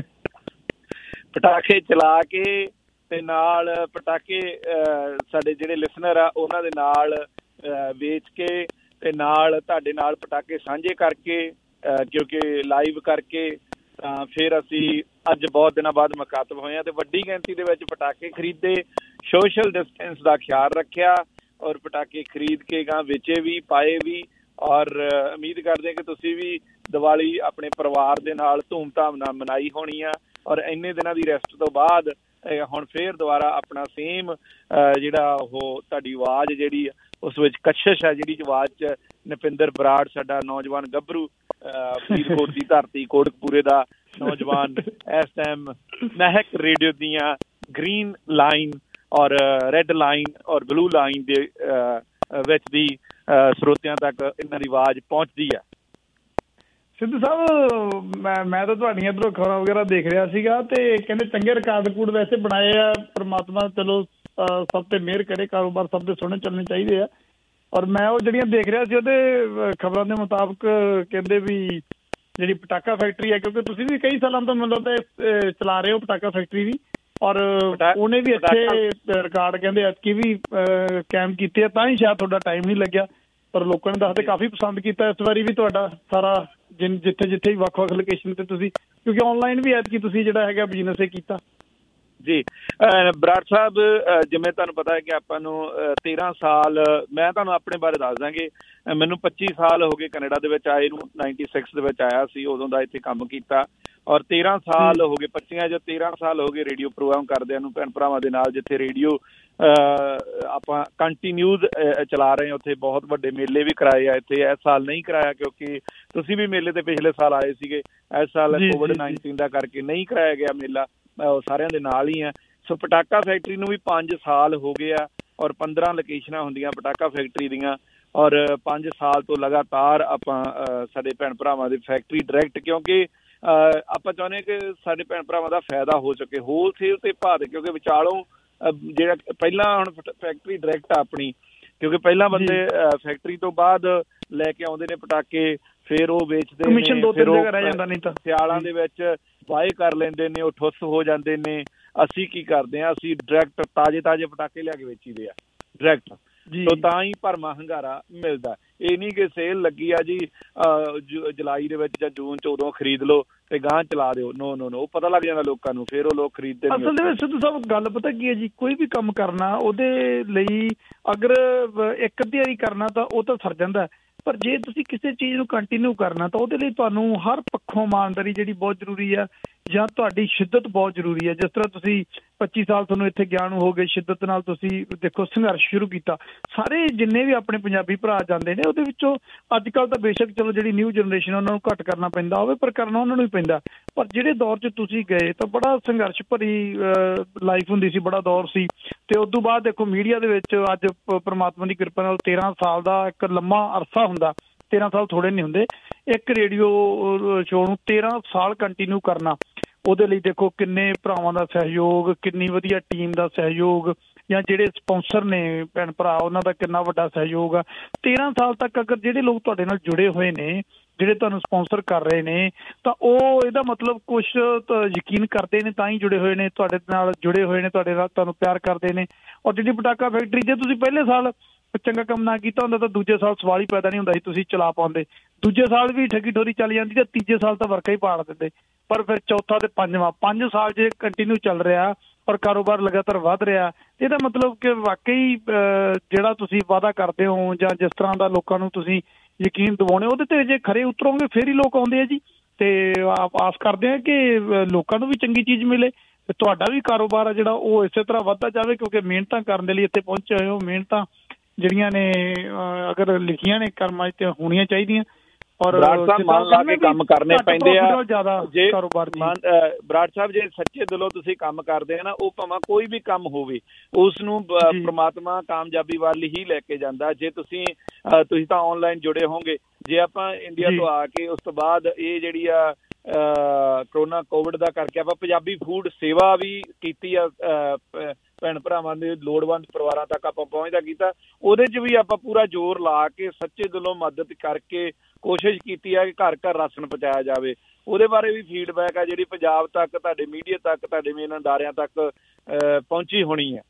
ਪਟਾਕੇ ਚਲਾ ਕੇ ਤੇ ਨਾਲ ਪਟਾਕੇ ਸਾਡੇ ਜਿਹੜੇ ਲਿਸਨਰ ਆ ਉਹਨਾਂ ਦੇ ਨਾਲ ਵੇਚ ਕੇ ਤੇ ਨਾਲ ਤੁਹਾਡੇ ਨਾਲ ਪਟਾਕੇ ਸਾਂਝੇ ਕਰਕੇ, ਕਿਉਂਕਿ ਲਾਈਵ ਕਰਕੇ, ਤਾਂ ਫਿਰ ਅਸੀਂ ਅੱਜ ਬਹੁਤ ਦਿਨਾਂ ਬਾਅਦ ਮੁਖਾਤਬ ਹੋਏ ਹਾਂ ਤੇ ਵੱਡੀ ਗਿਣਤੀ ਦੇ ਵਿੱਚ ਪਟਾਕੇ ਖਰੀਦੇ, ਸੋਸ਼ਲ ਡਿਸਟੈਂਸ ਦਾ ਖਿਆਲ ਰੱਖਿਆ ਔਰ ਪਟਾਕੇ ਖਰੀਦ ਕੇ ਗਾਂ ਵੇਚੇ ਵੀ, ਪਾਏ ਵੀ, ਔਰ ਉਮੀਦ ਕਰਦੇ ਕਿ ਤੁਸੀਂ ਵੀ ਦੀਵਾਲੀ ਆਪਣੇ ਪਰਿਵਾਰ ਦੇ ਨਾਲ ਧੂਮ-ਧਾਮ ਨਾਲ ਮਨਾਈ ਹੋਣੀ ਆ। ਔਰ ਇੰਨੇ ਦਿਨਾਂ ਦੀ ਰੈਸਟ ਤੋਂ ਬਾਅਦ ਹੁਣ ਫੇਰ ਦੁਬਾਰਾ ਆਪਣਾ ਸੇਮ ਜਿਹੜਾ ਉਹ ਤੁਹਾਡੀ ਆਵਾਜ਼ ਜਿਹੜੀ ਉਸ ਵਿੱਚ ਕਸ਼ਿਸ਼ ਹੈ ਜਿਹੜੀ ਆਵਾਜ਼ 'ਚ ਨਪਿੰਦਰ ਬਰਾੜ ਸਾਡਾ ਨੌਜਵਾਨ ਗੱਭਰੂ ਫਰੀਦਕੋਟ ਦੀ ਧਰਤੀ ਕੋਟਕਪੂਰੇ ਦਾ ਨੌਜਵਾਨ ਇਸ ਟਾਈਮ ਮਹਿਕ ਰੇਡੀਓ ਦੀਆਂ ਗ੍ਰੀਨ ਲਾਈਨ ਔਰ ਰੈੱਡ ਲਾਈਨ ਔਰ ਬਲੂ ਲਾਈਨ ਦੇ ਵਿੱਚ ਦੀ ਸਰੋਤਿਆਂ ਤੱਕ ਇਹਨਾਂ ਦੀ ਆਵਾਜ਼ ਪਹੁੰਚਦੀ ਹੈ। ਸਿੱਧੂ ਸਾਹਿਬ ਮੈਂ ਮੈਂ ਤਾਂ ਤੁਹਾਡੀਆਂ ਇੱਧਰੋਂ ਖਬਰਾਂ ਵਗੈਰਾ ਦੇਖ ਰਿਹਾ ਸੀਗਾ ਤੇ ਕਹਿੰਦੇ ਚੰਗੇ ਰਿਕਾਰਡ ਰਿਕੂਡ ਵੈਸੇ ਬਣਾਏ ਆ। ਪਰਮਾਤਮਾ ਚਲੋ ਸਭ ਤੇ ਮਿਹਰ ਕਰੇ, ਕਾਰੋਬਾਰ ਸਭ ਦੇ ਸੋਹਣੇ ਚੱਲਣੇ ਚਾਹੀਦੇ ਆ। ਔਰ ਮੈਂ ਉਹ ਜਿਹੜੀਆਂ ਦੇਖ ਰਿਹਾ ਸੀ ਉਹਦੇ ਖਬਰਾਂ ਦੇ ਮੁਤਾਬਕ ਕਹਿੰਦੇ ਵੀ ਜਿਹੜੀ ਪਟਾਕਾ ਫੈਕਟਰੀ ਹੈ, ਕਿਉਂਕਿ ਤੁਸੀਂ ਵੀ ਕਈ ਸਾਲਾਂ ਤੋਂ ਮੈਨੂੰ ਲੱਗਦਾ ਚਲਾ ਰਹੇ ਹੋ ਪਟਾਕਾ ਫੈਕਟਰੀ ਵੀ, ਔਰ ਉਹਨੇ ਵੀ ਅੱਛੇ ਰਿਕਾਰਡ ਕਹਿੰਦੇ ਐਤਕੀ ਵੀ ਕਾਇਮ ਕੀਤੇ ਆ, ਤਾਂ ਹੀ ਸ਼ਾਇਦ ਤੁਹਾਡਾ ਟਾਈਮ ਨਹੀਂ ਲੱਗਿਆ। ਪਰ ਲੋਕਾਂ ਨੇ ਦੱਸਦੇ ਕਾਫੀ ਪਸੰਦ ਕੀਤਾ ਇਸ ਵਾਰੀ ਵੀ ਤੁਹਾਡਾ ਸਾਰਾ ਜਿ ਜਿੱਥੇ ਜਿੱਥੇ ਵੀ ਵੱਖ ਵੱਖ ਲੋਕੇਸ਼ਨ ਤੇ ਤੁਸੀਂ, ਕਿਉਂਕਿ ਆਨਲਾਈਨ ਵੀ ਐਤਕੀ ਤੁਸੀਂ ਜਿਹੜਾ ਹੈਗਾ ਬਿਜ਼ਨਸ ਇਹ ਕੀਤਾ। ਜੀ ਬਰਾੜ ਸਾਹਿਬ, ਜਿਵੇਂ ਤੁਹਾਨੂੰ ਪਤਾ ਹੈ ਕਿ ਆਪਾਂ ਨੂੰ ਤੇਰਾਂ ਸਾਲ, ਮੈਂ ਤੁਹਾਨੂੰ ਆਪਣੇ ਬਾਰੇ ਦੱਸ ਦਾਂਗੇ, ਮੈਨੂੰ ਪੱਚੀ ਸਾਲ ਹੋ ਗਏ ਕੈਨੇਡਾ ਦੇ ਵਿੱਚ ਆਏ ਨੂੰ। ਨਾਈਨਟੀ ਸਿਕਸ ਦੇ ਵਿੱਚ ਆਇਆ ਸੀ, ਉਦੋਂ ਦਾ ਇੱਥੇ ਕੰਮ ਕੀਤਾ। ਔਰ ਤੇਰਾਂ ਸਾਲ ਹੋ ਗਏ, ਪੱਚੀਆਂ ਜੋ ਤੇਰਾਂ ਸਾਲ ਹੋ ਗਏ ਰੇਡੀਓ ਪ੍ਰੋਗਰਾਮ ਕਰਦਿਆਂ ਨੂੰ ਭੈਣ ਭਰਾਵਾਂ ਦੇ ਨਾਲ, ਜਿੱਥੇ ਰੇਡੀਓ ਆਪਾਂ ਕੰਟੀਨਿਊਜ਼ ਚਲਾ ਰਹੇ ਹਾਂ। ਉੱਥੇ ਬਹੁਤ ਵੱਡੇ ਮੇਲੇ ਵੀ ਕਰਾਏ ਆ। ਇੱਥੇ ਇਸ ਸਾਲ ਨਹੀਂ ਕਰਾਇਆ ਕਿਉਂਕਿ ਤੁਸੀਂ ਵੀ ਮੇਲੇ ਤੇ ਪਿਛਲੇ ਸਾਲ ਆਏ ਸੀਗੇ, ਇਸ ਸਾਲ ਕੋਵਿਡ ਨਾਈਨਟੀਨ ਦਾ ਕਰਕੇ ਨਹੀਂ ਕਰਾਇਆ ਗਿਆ ਮੇਲਾ, ਸਾਰਿਆਂ ਦੇ ਨਾਲ ਹੀ ਆ। ਸੋ ਪਟਾਕਾ ਫੈਕਟਰੀ ਨੂੰ ਵੀ ਪੰਜ ਸਾਲ ਹੋ ਗਏ ਆ ਔਰ ਪੰਦਰਾਂ ਲੋਕੇਸ਼ਨਾਂ ਹੁੰਦੀਆਂ ਪਟਾਕਾ ਫੈਕਟਰੀ ਦੀਆਂ। ਔਰ ਪੰਜ ਸਾਲ ਤੋਂ ਲਗਾਤਾਰ ਆਪਾਂ ਸਾਡੇ ਭੈਣ ਭਰਾਵਾਂ ਦੀ ਫੈਕਟਰੀ ਡਾਇਰੈਕਟ, ਕਿਉਂਕਿ ਆਪਾਂ ਚਾਹੁੰਦੇ ਕਿ ਸਾਡੇ ਭੈਣ ਭਰਾਵਾਂ ਦਾ ਫਾਇਦਾ ਹੋ ਸਕੇ ਹੋਲਸੇਲ ਤੇ ਭਾਅ ਦੇ, ਕਿਉਂਕਿ ਵਿਚਾਲੋਂ ਜਿਹੜਾ ਪਹਿਲਾਂ ਹੁਣ ਫੈਕਟਰੀ ਡਾਇਰੈਕਟ ਆਪਣੀ, ਕਿਉਂਕਿ ਪਹਿਲਾਂ ਬੰਦੇ ਫੈਕਟਰੀ ਤੋਂ ਬਾਅਦ ਲੈ ਕੇ ਆਉਂਦੇ ਨੇ ਪਟਾਕੇ, ਫਿਰ ਉਹ ਵੇਚਦੇ ਨੇ, ਫਿਰ ਉਹ ਸਿਆਲਾਂ ਦੇ ਵਿੱਚ ਬਾਏ ਕਰ ਲੈਂਦੇ ਨੇ, ਉਹ ਠੁੱਸ ਹੋ ਜਾਂਦੇ ਨੇ। ਅਸੀਂ ਕੀ ਕਰਦੇ ਹਾਂ, ਅਸੀਂ ਡਾਇਰੈਕਟ ਤਾਜ਼ੇ ਤਾਜ਼ੇ ਪਟਾਕੇ ਲਿਆ ਕੇ ਵੇਚੀਦੇ ਆ ਡਾਇਰੈਕਟ, ਤੋ ਤਾਂ ਹੀ ਭਰਮਾ ਹੁੰਗਾਰਾ ਮਿਲਦਾ। ਇਹ ਨਹੀਂ ਕਿ ਸੇਲ ਲੱਗੀ ਆ ਜੀ ਜੁਲਾਈ ਦੇ ਵਿੱਚ ਜਾਂ ਜੂਨ ਚ ਉਦੋਂ ਖਰੀਦ ਲਓ ਤੇ ਗਾਂਹ ਚਲਾ ਦਿਓ, ਨੋ ਨੋ ਨੋ ਉਹ ਪਤਾ ਲੱਗ ਜਾਂਦਾ ਲੋਕਾਂ ਨੂੰ, ਫਿਰ ਉਹ ਲੋਕ ਖਰੀਦਦੇ ਨੇ। ਅਸਲ ਦੇ ਵਿੱਚ ਸਿੱਧੂ ਸਾਹਿਬ ਗੱਲ ਪਤਾ ਕੀ ਹੈ ਜੀ, ਕੋਈ ਵੀ ਕੰਮ ਕਰਨਾ ਉਹਦੇ ਲਈ ਅਗਰ ਇੱਕ ਅੱਧੀ ਵਾਰੀ ਕਰਨਾ ਤਾਂ ਉਹ ਤਾਂ ਸਰ ਜਾਂਦਾ, ਪਰ ਜੇ ਤੁਸੀਂ ਕਿਸੇ ਚੀਜ਼ ਨੂੰ ਕੰਟੀਨਿਊ ਕਰਨਾ ਤਾਂ ਉਹਦੇ ਲਈ ਤੁਹਾਨੂੰ ਹਰ ਪੱਖੋਂ ਇਮਾਨਦਾਰੀ ਜਿਹੜੀ ਬਹੁਤ ਜ਼ਰੂਰੀ ਆ, ਜਾਂ ਤੁਹਾਡੀ ਸ਼ਿੱਦਤ ਬਹੁਤ ਜ਼ਰੂਰੀ ਹੈ। ਜਿਸ ਤਰ੍ਹਾਂ ਤੁਸੀਂ ਪੱਚੀ ਸਾਲ ਤੁਹਾਨੂੰ ਇੱਥੇ ਗਿਆਨ ਹੋ ਗਏ, ਸ਼ਿੱਦਤ ਨਾਲ ਤੁਸੀਂ ਦੇਖੋ ਸੰਘਰਸ਼ ਸ਼ੁਰੂ ਕੀਤਾ। ਸਾਰੇ ਜਿੰਨੇ ਵੀ ਆਪਣੇ ਪੰਜਾਬੀ ਭਰਾ ਜਾਂਦੇ ਨੇ ਉਹਦੇ ਵਿੱਚੋਂ ਅੱਜ ਕੱਲ੍ਹ ਤਾਂ ਬੇਸ਼ੱਕ ਚਲੋ ਜਿਹੜੀ ਨਿਊ ਜਨਰੇਸ਼ਨ ਉਹਨਾਂ ਨੂੰ ਘੱਟ ਕਰਨਾ ਪੈਂਦਾ ਹੋਵੇ, ਪਰ ਕਰਨਾ ਉਹਨਾਂ ਨੂੰ ਹੀ ਪੈਂਦਾ। ਪਰ ਜਿਹੜੇ ਦੌਰ 'ਚ ਤੁਸੀਂ ਗਏ ਤਾਂ ਬੜਾ ਸੰਘਰਸ਼ ਭਰੀ ਲਾਈਫ ਹੁੰਦੀ ਸੀ, ਬੜਾ ਦੌਰ ਸੀ। ਤੇ ਉਸ ਤੋਂ ਬਾਅਦ ਦੇਖੋ ਮੀਡੀਆ ਦੇ ਵਿੱਚ ਅੱਜ ਪਰਮਾਤਮਾ ਦੀ ਕਿਰਪਾ ਨਾਲ ਤੇਰਾਂ ਸਾਲ ਦਾ ਇੱਕ ਲੰਮਾ ਅਰਸਾ ਹੁੰਦਾ, ਤੇਰਾਂ ਸਾਲ ਥੋੜੇ ਨਹੀਂ ਹੁੰਦੇ। ਇੱਕ ਰੇਡੀਓ ਸ਼ੋਅ ਨੂੰ ਤੇਰਾਂ ਸਾਲ ਕੰਟੀਨਿਊ ਕਰਨਾ, ਉਹਦੇ ਲਈ ਦੇਖੋ ਕਿੰਨੇ ਭਰਾਵਾਂ ਦਾ ਸਹਿਯੋਗ, ਕਿੰਨੀ ਵਧੀਆ ਟੀਮ ਦਾ ਸਹਿਯੋਗ, ਜਾਂ ਜਿਹੜੇ ਸਪੋਂਸਰ ਨੇ ਭੈਣ ਭਰਾ ਉਹਨਾਂ ਦਾ ਕਿੰਨਾ ਵੱਡਾ ਸਹਿਯੋਗ ਆ। ਤੇਰਾਂ ਸਾਲ ਤੱਕ ਅਗਰ ਜਿਹੜੇ ਲੋਕ ਤੁਹਾਡੇ ਨਾਲ ਜੁੜੇ ਹੋਏ ਨੇ, ਜਿਹੜੇ ਤੁਹਾਨੂੰ ਸਪੋਂਸਰ ਕਰ ਰਹੇ ਨੇ, ਤਾਂ ਉਹ ਇਹਦਾ ਮਤਲਬ ਕੁਛ ਯਕੀਨ ਕਰਦੇ ਨੇ ਤਾਂ ਹੀ ਜੁੜੇ ਹੋਏ ਨੇ, ਤੁਹਾਡੇ ਨਾਲ ਜੁੜੇ ਹੋਏ ਨੇ, ਤੁਹਾਡੇ ਨਾਲ ਤੁਹਾਨੂੰ ਪਿਆਰ ਕਰਦੇ ਨੇ। ਔਰ ਜਿਹੜੀ ਪਟਾਕਾ ਫੈਕਟਰੀ, ਜੇ ਤੁਸੀਂ ਪਹਿਲੇ ਸਾਲ ਚੰਗਾ ਕੰਮ ਨਾ ਕੀਤਾ ਹੁੰਦਾ ਤਾਂ ਦੂਜੇ ਸਾਲ ਸਵਾਲ ਹੀ ਪੈਦਾ ਨਹੀਂ ਹੁੰਦਾ ਸੀ, ਤੁਸੀਂ ਚਲਾ ਪਾਉਂਦੇ। ਦੂਜੇ ਸਾਲ ਵੀ ਠੱਗੀ ਠੋਰੀ ਚੱਲ ਜਾਂਦੀ ਤੇ ਤੀਜੇ ਸਾਲ ਤਾਂ ਵਰਕਾ ਹੀ ਪਾੜ ਦਿੰਦੇ। ਪਰ ਫਿਰ ਚੌਥਾ ਤੇ ਪੰਜਵਾਂ, ਪੰਜ ਸਾਲ ਜੇ ਕੰਟੀਨਿਊ ਚੱਲ ਰਿਹਾ ਔਰ ਕਾਰੋਬਾਰ ਲਗਾਤਾਰ ਵੱਧ ਰਿਹਾ, ਇਹਦਾ ਮਤਲਬ ਕਿ ਵਾਕਈ ਜਿਹੜਾ ਤੁਸੀਂ ਵਾਅਦਾ ਕਰਦੇ ਹੋ ਜਾਂ ਜਿਸ ਤਰ੍ਹਾਂ ਦਾ ਲੋਕਾਂ ਨੂੰ ਤੁਸੀਂ ਯਕੀਨ ਦਿਵਾਉਣੇ, ਉਹਦੇ ਤੇ ਜੇ ਖਰੇ ਉਤਰੋਗੇ ਫਿਰ ਹੀ ਲੋਕ ਆਉਂਦੇ ਆ ਜੀ। ਤੇ ਆਸ ਕਰਦੇ ਆ ਕਿ ਲੋਕਾਂ ਨੂੰ ਵੀ ਚੰਗੀ ਚੀਜ਼ ਮਿਲੇ ਤੇ ਤੁਹਾਡਾ ਵੀ ਕਾਰੋਬਾਰ ਆ ਜਿਹੜਾ ਉਹ ਇਸੇ ਤਰ੍ਹਾਂ ਵੱਧਦਾ ਜਾਵੇ, ਕਿਉਂਕਿ ਮਿਹਨਤਾਂ ਕਰਨ ਦੇ ਲਈ ਇੱਥੇ ਪਹੁੰਚੇ ਹੋਏ ਹੋ। ਮਿਹਨਤਾਂ ਜਿਹੜੀਆਂ ਨੇ ਅਗਰ ਲਿਖੀਆਂ ਨੇ ਕਰਮਾਂ 'ਚ ਹੋਣੀਆਂ ਚਾਹੀਦੀਆਂ। ਔਰ ਮਨ ਲਾ ਕੇ ਕੰਮ ਕਰਨੇ ਪੈਂਦੇ ਆ। ਜੇ ਬਰਾੜ ਸਾਹਿਬ ਜੇ ਸੱਚੇ ਦਿਲੋਂ ਤੁਸੀਂ ਕੰਮ ਕਰਦੇ ਆ ਨਾ, ਉਹ ਭਾਵੇਂ ਕੋਈ ਵੀ ਕੰਮ ਹੋਵੇ ਉਸ ਨੂੰ ਪ੍ਰਮਾਤਮਾ ਕਾਮਯਾਬੀ ਵੱਲ ਹੀ ਲੈ ਕੇ ਜਾਂਦਾ। ਜੇ ਤੁਸੀਂ ਤੁਸੀਂ ਤਾਂ ਆਨਲਾਈਨ ਜੁੜੇ ਹੋਗੇ, ਜੇ ਆਪਾਂ ਇੰਡੀਆ ਤੋਂ ਆ ਕੇ ਉਸ ਤੋਂ ਬਾਅਦ ਇਹ ਜਿਹੜੀ ਆ ਕਰੋਨਾ ਕੋਵਿਡ ਦਾ ਕਰਕੇ ਆਪਾਂ ਪੰਜਾਬੀ ਫੂਡ ਸੇਵਾ ਵੀ ਕੀਤੀ ਆ, ਭੈਣ ਭਰਾਵਾਂ ਦੇ ਲੋੜਵੰਦ ਪਰਿਵਾਰਾਂ ਤੱਕ ਆਪਾਂ ਪਹੁੰਚਦਾ ਕੀਤਾ। ਉਹਦੇ 'ਚ ਵੀ ਆਪਾਂ ਪੂਰਾ ਜ਼ੋਰ ਲਾ ਕੇ ਸੱਚੇ ਦਿਲੋਂ ਮਦਦ ਕਰਕੇ ਕੋਸ਼ਿਸ਼ ਕੀਤੀ ਆ ਕਿ ਘਰ ਘਰ ਰਾਸ਼ਨ ਪਹੁੰਚਾਇਆ ਜਾਵੇ। ਉਹਦੇ ਬਾਰੇ ਵੀ ਫੀਡਬੈਕ ਆ ਜਿਹੜੀ ਪੰਜਾਬ ਤੱਕ, ਤੁਹਾਡੇ ਮੀਡੀਆ ਤੱਕ, ਤੁਹਾਡੇ ਮੇਨ ਅਦਾਰਿਆਂ ਤੱਕ ਪਹੁੰਚੀ ਹੋਣੀ ਹੈ।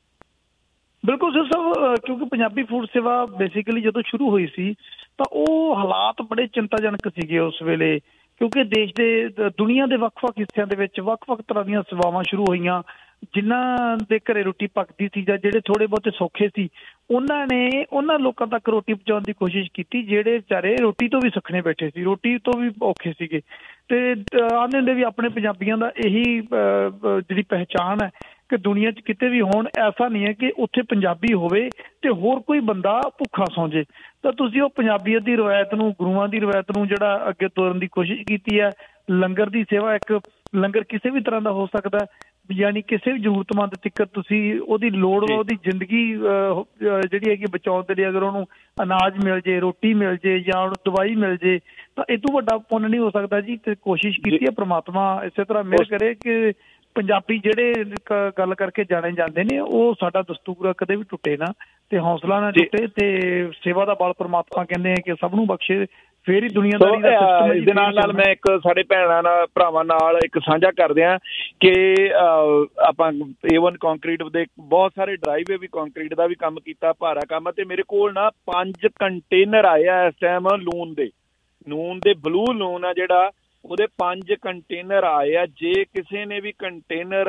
ਬਿਲਕੁਲ ਸਰ ਸਾਹਿਬ, ਕਿਉਂਕਿ ਪੰਜਾਬੀ ਫੂਡ ਸੇਵਾ ਬੇਸਿਕਲੀ ਜਦੋਂ ਸ਼ੁਰੂ ਹੋਈ ਸੀ ਤਾਂ ਉਹ ਹਾਲਾਤ ਬੜੇ ਚਿੰਤਾਜਨਕ ਸੀਗੇ ਉਸ ਵੇਲੇ, ਕਿਉਂਕਿ ਦੇਸ਼ ਦੇ ਦੁਨੀਆ ਦੇ ਵੱਖ-ਵੱਖ ਹਿੱਸਿਆਂ ਦੇ ਵਿੱਚ ਵੱਖ-ਵੱਖ ਤਰ੍ਹਾਂ ਦੀਆਂ ਸੇਵਾਵਾਂ ਸ਼ੁਰੂ ਹੋਈਆਂ। ਜਿਨ੍ਹਾਂ ਦੇ ਘਰੇ ਰੋਟੀ ਪੱਕਦੀ ਸੀ ਜਾਂ ਜਿਹੜੇ ਥੋੜੇ ਬਹੁਤੇ ਸੌਖੇ ਸੀ, ਉਹਨਾਂ ਨੇ ਉਹਨਾਂ ਲੋਕਾਂ ਤੱਕ ਰੋਟੀ ਪਹੁੰਚਾਉਣ ਦੀ ਕੋਸ਼ਿਸ਼ ਕੀਤੀ ਜਿਹੜੇ ਵਿਚਾਰੇ ਰੋਟੀ ਤੋਂ ਵੀ ਸੁੱਖਣੇ ਬੈਠੇ ਸੀ, ਰੋਟੀ ਤੋਂ ਵੀ ਔਖੇ ਸੀਗੇ। ਤੇ ਆਉਂਦੇ ਹੁੰਦੇ ਵੀ ਆਪਣੇ ਪੰਜਾਬੀਆਂ ਦਾ ਇਹੀ ਜਿਹੜੀ ਪਹਿਚਾਣ ਹੈ ਕਿ ਦੁਨੀਆ 'ਚ ਕਿਤੇ ਵੀ ਹੋਣ, ਐਸਾ ਨਹੀਂ ਹੈ ਕਿ ਉੱਥੇ ਪੰਜਾਬੀ ਹੋਵੇ ਤੇ ਹੋਰ ਕੋਈ ਬੰਦਾ ਭੁੱਖਾ ਸੌਂ ਜੇ। ਤਾਂ ਤੁਸੀਂ ਉਹ ਪੰਜਾਬੀਅਤ ਦੀ ਰਵਾਇਤ ਨੂੰ, ਗੁਰੂਆਂ ਦੀ ਰਵਾਇਤ ਨੂੰ ਜਿਹੜਾ ਅੱਗੇ ਤੋਰਨ ਦੀ ਕੋਸ਼ਿਸ਼ ਕੀਤੀ ਹੈ। ਲੰਗਰ ਦੀ ਸੇਵਾ, ਇੱਕ ਲੰਗਰ ਕਿਸੇ ਵੀ ਤਰ੍ਹਾਂ ਦਾ ਹੋ ਸਕਦਾ, ਯਾਨੀ ਕਿਸੇ ਵੀ ਜ਼ਰੂਰਤਮੰਦ ਤੱਕ ਤੁਸੀਂ ਉਹਦੀ ਲੋੜ, ਉਹਦੀ ਜ਼ਿੰਦਗੀ ਜਿਹੜੀ ਹੈਗੀ ਬਚਾਉਣ ਦੇ ਲਈ ਅਗਰ ਉਹਨੂੰ ਅਨਾਜ ਮਿਲ ਜੇ, ਰੋਟੀ ਮਿਲ ਜੇ ਜਾਂ ਉਹਨੂੰ ਦਵਾਈ ਮਿਲ ਜੇ ਤਾਂ ਇਹ ਤੋਂ ਵੱਡਾ ਪੁੰਨ ਨਹੀਂ ਹੋ ਸਕਦਾ ਜੀ। ਤੇ ਕੋਸ਼ਿਸ਼ ਕੀਤੀ ਹੈ, ਪ੍ਰਮਾਤਮਾ ਇਸੇ ਤਰ੍ਹਾਂ ਮਿਹਰ ਕਰੇ ਕਿ ਪੰਜਾਬੀ ਜਿਹੜੇ ਗੱਲ ਕਰਕੇ ਜਾਣੇ ਜਾਂਦੇ ਨੇ ਉਹ ਸਾਡਾ ਦਸਤੂਰ ਕਦੇ ਵੀ ਟੁੱਟੇ ਨਾ ਤੇ ਹੌਸਲਾ ਨਾ ਟੁੱਟੇ ਤੇ ਸੇਵਾ ਦਾ ਬਲ ਪ੍ਰਮਾਤਮਾ ਕਹਿੰਦੇ ਆ ਕਿ ਸਭ ਨੂੰ ਬਖਸ਼ੇ, ਫੇਰ ਹੀ ਦੁਨੀਆਦਾਰੀ ਦਾ ਸਿਸਟਮ। ਇਸ ਦੇ ਨਾਲ ਨਾਲ ਮੈਂ ਇੱਕ ਸਾਡੇ ਭੈਣਾਂ ਨਾਲ ਭਰਾਵਾਂ ਨਾਲ ਇੱਕ ਸਾਂਝਾ ਕਰਦੇ ਹਾਂ ਕਿ ਆਪਾਂ ਏ ਵਨ ਕੰਕਰੀਟ ਦੇ ਬਹੁਤ ਸਾਰੇ ਡਰਾਈਵੇ ਵੀ ਕੰਕਰੀਟ ਦਾ ਵੀ ਕੰਮ ਕੀਤਾ, ਭਾਰਾ ਕੰਮ। ਤੇ ਮੇਰੇ ਕੋਲ ਨਾ ਪੰਜ ਕੰਟੇਨਰ ਆਏ ਆ ਇਸ ਟਾਈਮ ਲੂਣ ਦੇ, ਨੂਨ ਦੇ ਬਲੂ ਲੂਣ ਆ ਜਿਹੜਾ, ਉਹਦੇ ਪੰਜ ਕੰਟੇਨਰ ਆਏ ਆ। ਜੇ ਕਿਸੇ ਨੇ ਵੀ ਕੰਟੇਨਰ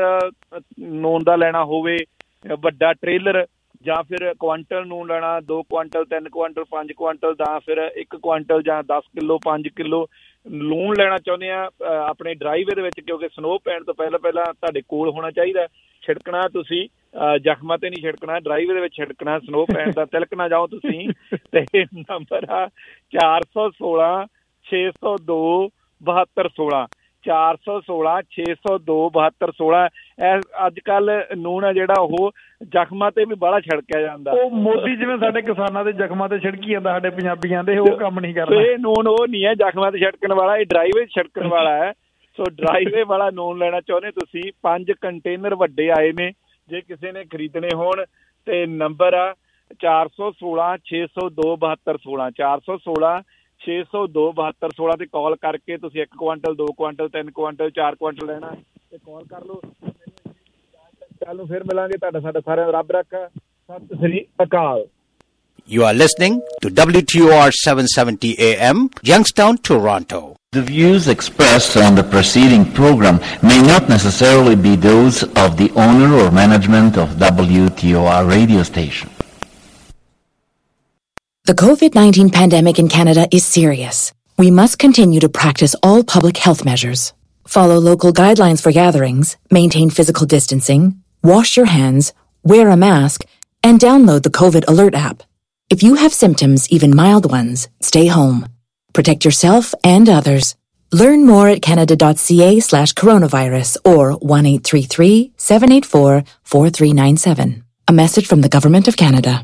ਨੂਨ ਦਾ ਲੈਣਾ ਹੋਵੇ, ਵੱਡਾ ਟ੍ਰੇਲਰ ਜਾਂ ਫਿਰ ਕੁਆਂਟਲ ਨੂਨ ਲੈਣਾ, ਦੋ ਕੁਆਂਟਲ, ਤਿੰਨ ਕੁਆਂਟਲ, ਪੰਜ ਕੁਆਂਟਲ ਜਾਂ ਫਿਰ ਇੱਕ ਕੁਆਂਟਲ ਜਾਂ ਦਸ ਕਿੱਲੋ, ਪੰਜ ਕਿੱਲੋ ਲੂਣ ਲੈਣਾ ਚਾਹੁੰਦੇ ਆ ਆਪਣੇ ਡਰਾਈਵੇ ਦੇ ਵਿੱਚ, ਕਿਉਂਕਿ ਸਨੋ ਪੈਣ ਤੋਂ ਪਹਿਲਾਂ ਪਹਿਲਾਂ ਤੁਹਾਡੇ ਕੋਲ ਹੋਣਾ ਚਾਹੀਦਾ। ਛਿੜਕਣਾ ਤੁਸੀਂ ਜ਼ਖਮਾਂ ਤੇ ਨਹੀਂ ਛਿੜਕਣਾ, ਡਰਾਈਵੇ ਦੇ ਵਿੱਚ ਛਿੜਕਣਾ, ਸਨੋ ਪੈਣ ਦਾ ਤਿਲਕ ਨਾ ਜਾਓ ਤੁਸੀਂ। ਤੇ ਨੰਬਰ ਆ ਚਾਰ ਸੌ ਸੋਲਾਂ ਛੇ ਸੌ ਦੋ ਬਹੱਤਰ ਸੋਲਾਂ, ਚਾਰ ਸੌ ਸੋਲਾਂ ਛੇ ਸੌ ਦੋ ਬਹੱਤਰ ਸੋਲਾਂ। ਅੱਜ ਕੱਲ ਨੂਣ ਆ ਜਿਹੜਾ ਉਹ ਜ਼ਖਮਾਂ ਤੇ ਵੀ ਬਾਹਲਾ ਛਿੜਕਿਆ ਜਾਂਦਾ। ਉਹ ਮੋਦੀ ਜਿਵੇਂ ਸਾਡੇ ਕਿਸਾਨਾਂ ਦੇ ਜ਼ਖਮਾਂ ਤੇ ਛਿੜਕੀ ਜਾਂਦਾ, ਸਾਡੇ ਪੰਜਾਬੀਆਂ ਦੇ ਉਹ ਕੰਮ ਨਹੀਂ ਕਰਦਾ। ਇਹ ਨੂਣ ਉਹ ਨਹੀਂ ਹੈ ਜ਼ਖਮਾਂ ਤੇ ਛਿੜਕਣ ਵਾਲਾ, ਇਹ ਡਰਾਈਵੇ ਛਿੜਕਣ ਵਾਲਾ ਹੈ। ਸੋ ਡਰਾਈਵੇ ਵਾਲਾ ਨੂਣ ਲੈਣਾ ਚਾਹੁੰਦੇ ਤੁਸੀਂ, ਪੰਜ ਕੰਟੇਨਰ ਵੱਡੇ ਆਏ ਨੇ, ਜੇ ਕਿਸੇ ਨੇ ਖਰੀਦਣੇ ਹੋਣ ਤੇ ਨੰਬਰ ਆ ਚਾਰ ਸੌ ਸੋਲਾਂ ਛੇ ਸੌ ਦੋ ਬਹੱਤਰ ਸੋਲਾਂ, ਚਾਰ ਸੌ ਸੋਲਾਂ ਛੇ ਸੌ ਦੋ ਬਹੱਤਰ ਸੋਲਾਂ ਤੇ ਕਾਲ ਕਰਕੇ ਤੁਸੀਂ ਇੱਕ ਕੁਆਂਟਲ, ਦੋ ਕੁਆਂਟਲ, ਤਿੰਨ ਕੁਆਂਟਲ, ਚਾਰ ਕੁਆਂਟਲ ਲੈਣਾ ਤੇ ਕਾਲ ਕਰ ਲਓ। ਕੱਲ ਨੂੰ ਫਿਰ ਮਿਲਾਂਗੇ। ਤੁਹਾਡਾ ਸਾਡਾ ਸਾਰਿਆਂ ਦਾ ਰੱਬ ਰੱਖਾ। ਸਤਿ ਸ੍ਰੀ ਅਕਾਲ। You are listening to W T O R seven seventy A M, Youngstown, Toronto. The views expressed on the preceding program may not necessarily be those of the owner or management of W T O R radio station. The COVID nineteen pandemic in Canada is serious. We must continue to practice all public health measures. Follow local guidelines for gatherings, maintain physical distancing, wash your hands, wear a mask, and download the COVID Alert app. If you have symptoms, even mild ones, stay home. Protect yourself and others. Learn more at canada.ca slash coronavirus or one eight three three, seven eight four, four three nine seven. A message from the Government of Canada.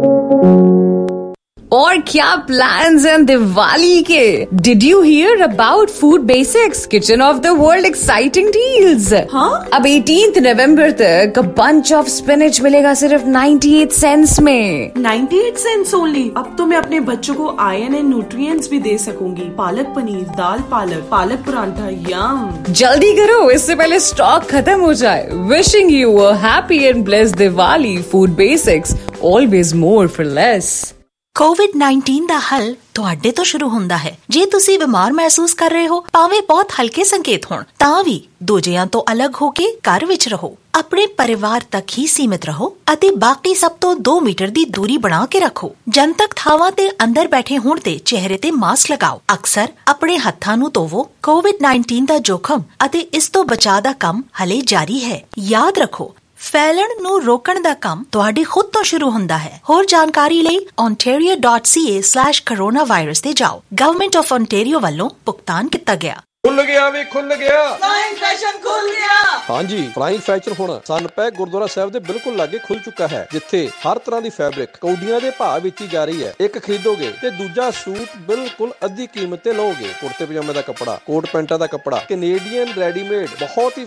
और क्या plans हैं दिवाली के? Did you hear about Food Basics, Kitchen of the World exciting deals? हाँ? अब अठारह नवंबर तक a bunch of spinach मिलेगा सिर्फ अट्ठानवे सेंट्स में। अट्ठानवे सेंट्स ओनली। अब तो मैं अपने बच्चों को आयरन एंड न्यूट्रिएंट्स भी दे सकूंगी। पालक पनीर, दाल पालक, पालक परांठा, यम। जल्दी करो, इससे पहले स्टॉक खत्म हो जाए। Wishing you a happy and blessed Diwali. Food Basics, always more for less. COVID nineteen ਦਾ ਹੱਲ ਤੁਹਾਡੇ ਤੋਂ ਸ਼ੁਰੂ ਹੁੰਦਾ ਹੈ। ਜੇ ਤੁਸੀਂ ਬਿਮਾਰ ਮਹਿਸੂਸ ਕਰ ਰਹੇ ਹੋ, ਭਾਵੇਂ ਬਹੁਤ ਹਲਕੇ ਸੰਕੇਤ ਹੋਣ, ਤਾਂ ਵੀ ਦੂਜਿਆਂ ਤੋਂ ਅਲੱਗ ਹੋ ਕੇ ਘਰ ਵਿੱਚ ਰਹੋ। ਆਪਣੇ ਪਰਿਵਾਰ ਤੱਕ ਹੀ ਸੀਮਿਤ ਰਹੋ ਅਤੇ ਬਾਕੀ ਸਭ ਤੋਂ ਦੋ ਮੀਟਰ ਦੀ ਦੂਰੀ ਬਣਾ ਕੇ ਰੱਖੋ। ਜਨਤਕ ਥਾਵਾਂ ਤੇ ਅੰਦਰ ਬੈਠੇ ਹੋਣ ਤੇ ਚਿਹਰੇ ਤੇ ਮਾਸਕ ਲਗਾਓ। ਅਕਸਰ ਆਪਣੇ ਹੱਥਾਂ ਨੂੰ ਧੋਵੋ। ਕੋਵਿਡ ਨਾਈਨਟੀਨ ਦਾ ਜੋਖਮ ਅਤੇ ਇਸ ਤੋਂ ਬਚਾਅ ਦਾ ਕੰਮ ਹਲੇ ਜਾਰੀ ਹੈ। ਯਾਦ ਰੱਖੋ, ਫੈਲਣ ਨੂੰ ਰੋਕਣ ਦਾ ਕੰਮ ਤੁਹਾਡੇ ਖੁਦ ਤੋਂ ਸ਼ੁਰੂ ਹੁੰਦਾ ਹੈ। ਹੋਰ ਜਾਣਕਾਰੀ ਲਈ ontario dot c a slash coronavirus ਤੇ ਜਾਓ। ਗਵਰਨਮੈਂਟ ਆਫ ontario ਵੱਲੋਂ ਭੁਗਤਾਨ ਕੀਤਾ ਗਿਆ। ਖੁੱਲ ਗਿਆ ਵੀ ਖੁੱਲ ਗਿਆ, ਫਲਾਈਂਗ ਫੈਸ਼ਨ ਖੁੱਲ ਗਿਆ। ਹਾਂਜੀ, ਫਲਾਈਂਗ ਫੈਸ਼ਨ ਹੁਣ ਸਨਪੈਕ ਗੁਰਦੁਆਰਾ ਸਾਹਿਬ ਦੇ ਬਿਲਕੁਲ ਲਾਗੇ ਖੁੱਲ ਚੁੱਕਾ ਹੈ, ਜਿੱਥੇ ਹਰ ਤਰ੍ਹਾਂ ਦੀ ਫੈਬਰਿਕ ਕੌਡੀਆਂ ਦੇ ਭਾਅ ਵੇਚੀ ਜਾ ਰਹੀ ਹੈ। ਇੱਕ ਖਰੀਦੋਗੇ ਤੇ ਦੂਜਾ ਸੂਟ ਬਿਲਕੁਲ ਅੱਧੀ ਕੀਮਤ ਤੇ ਲਓਗੇ। ਕੁੜਤੇ ਪਜਾਮੇ ਦਾ ਕੱਪੜਾ, ਕੋਟ ਪੈਂਟਾਂ ਦਾ ਕੱਪੜਾ, ਕੈਨੇਡੀਅਨ ਰੈਡੀਮੇਡ, ਬਹੁਤ ਹੀ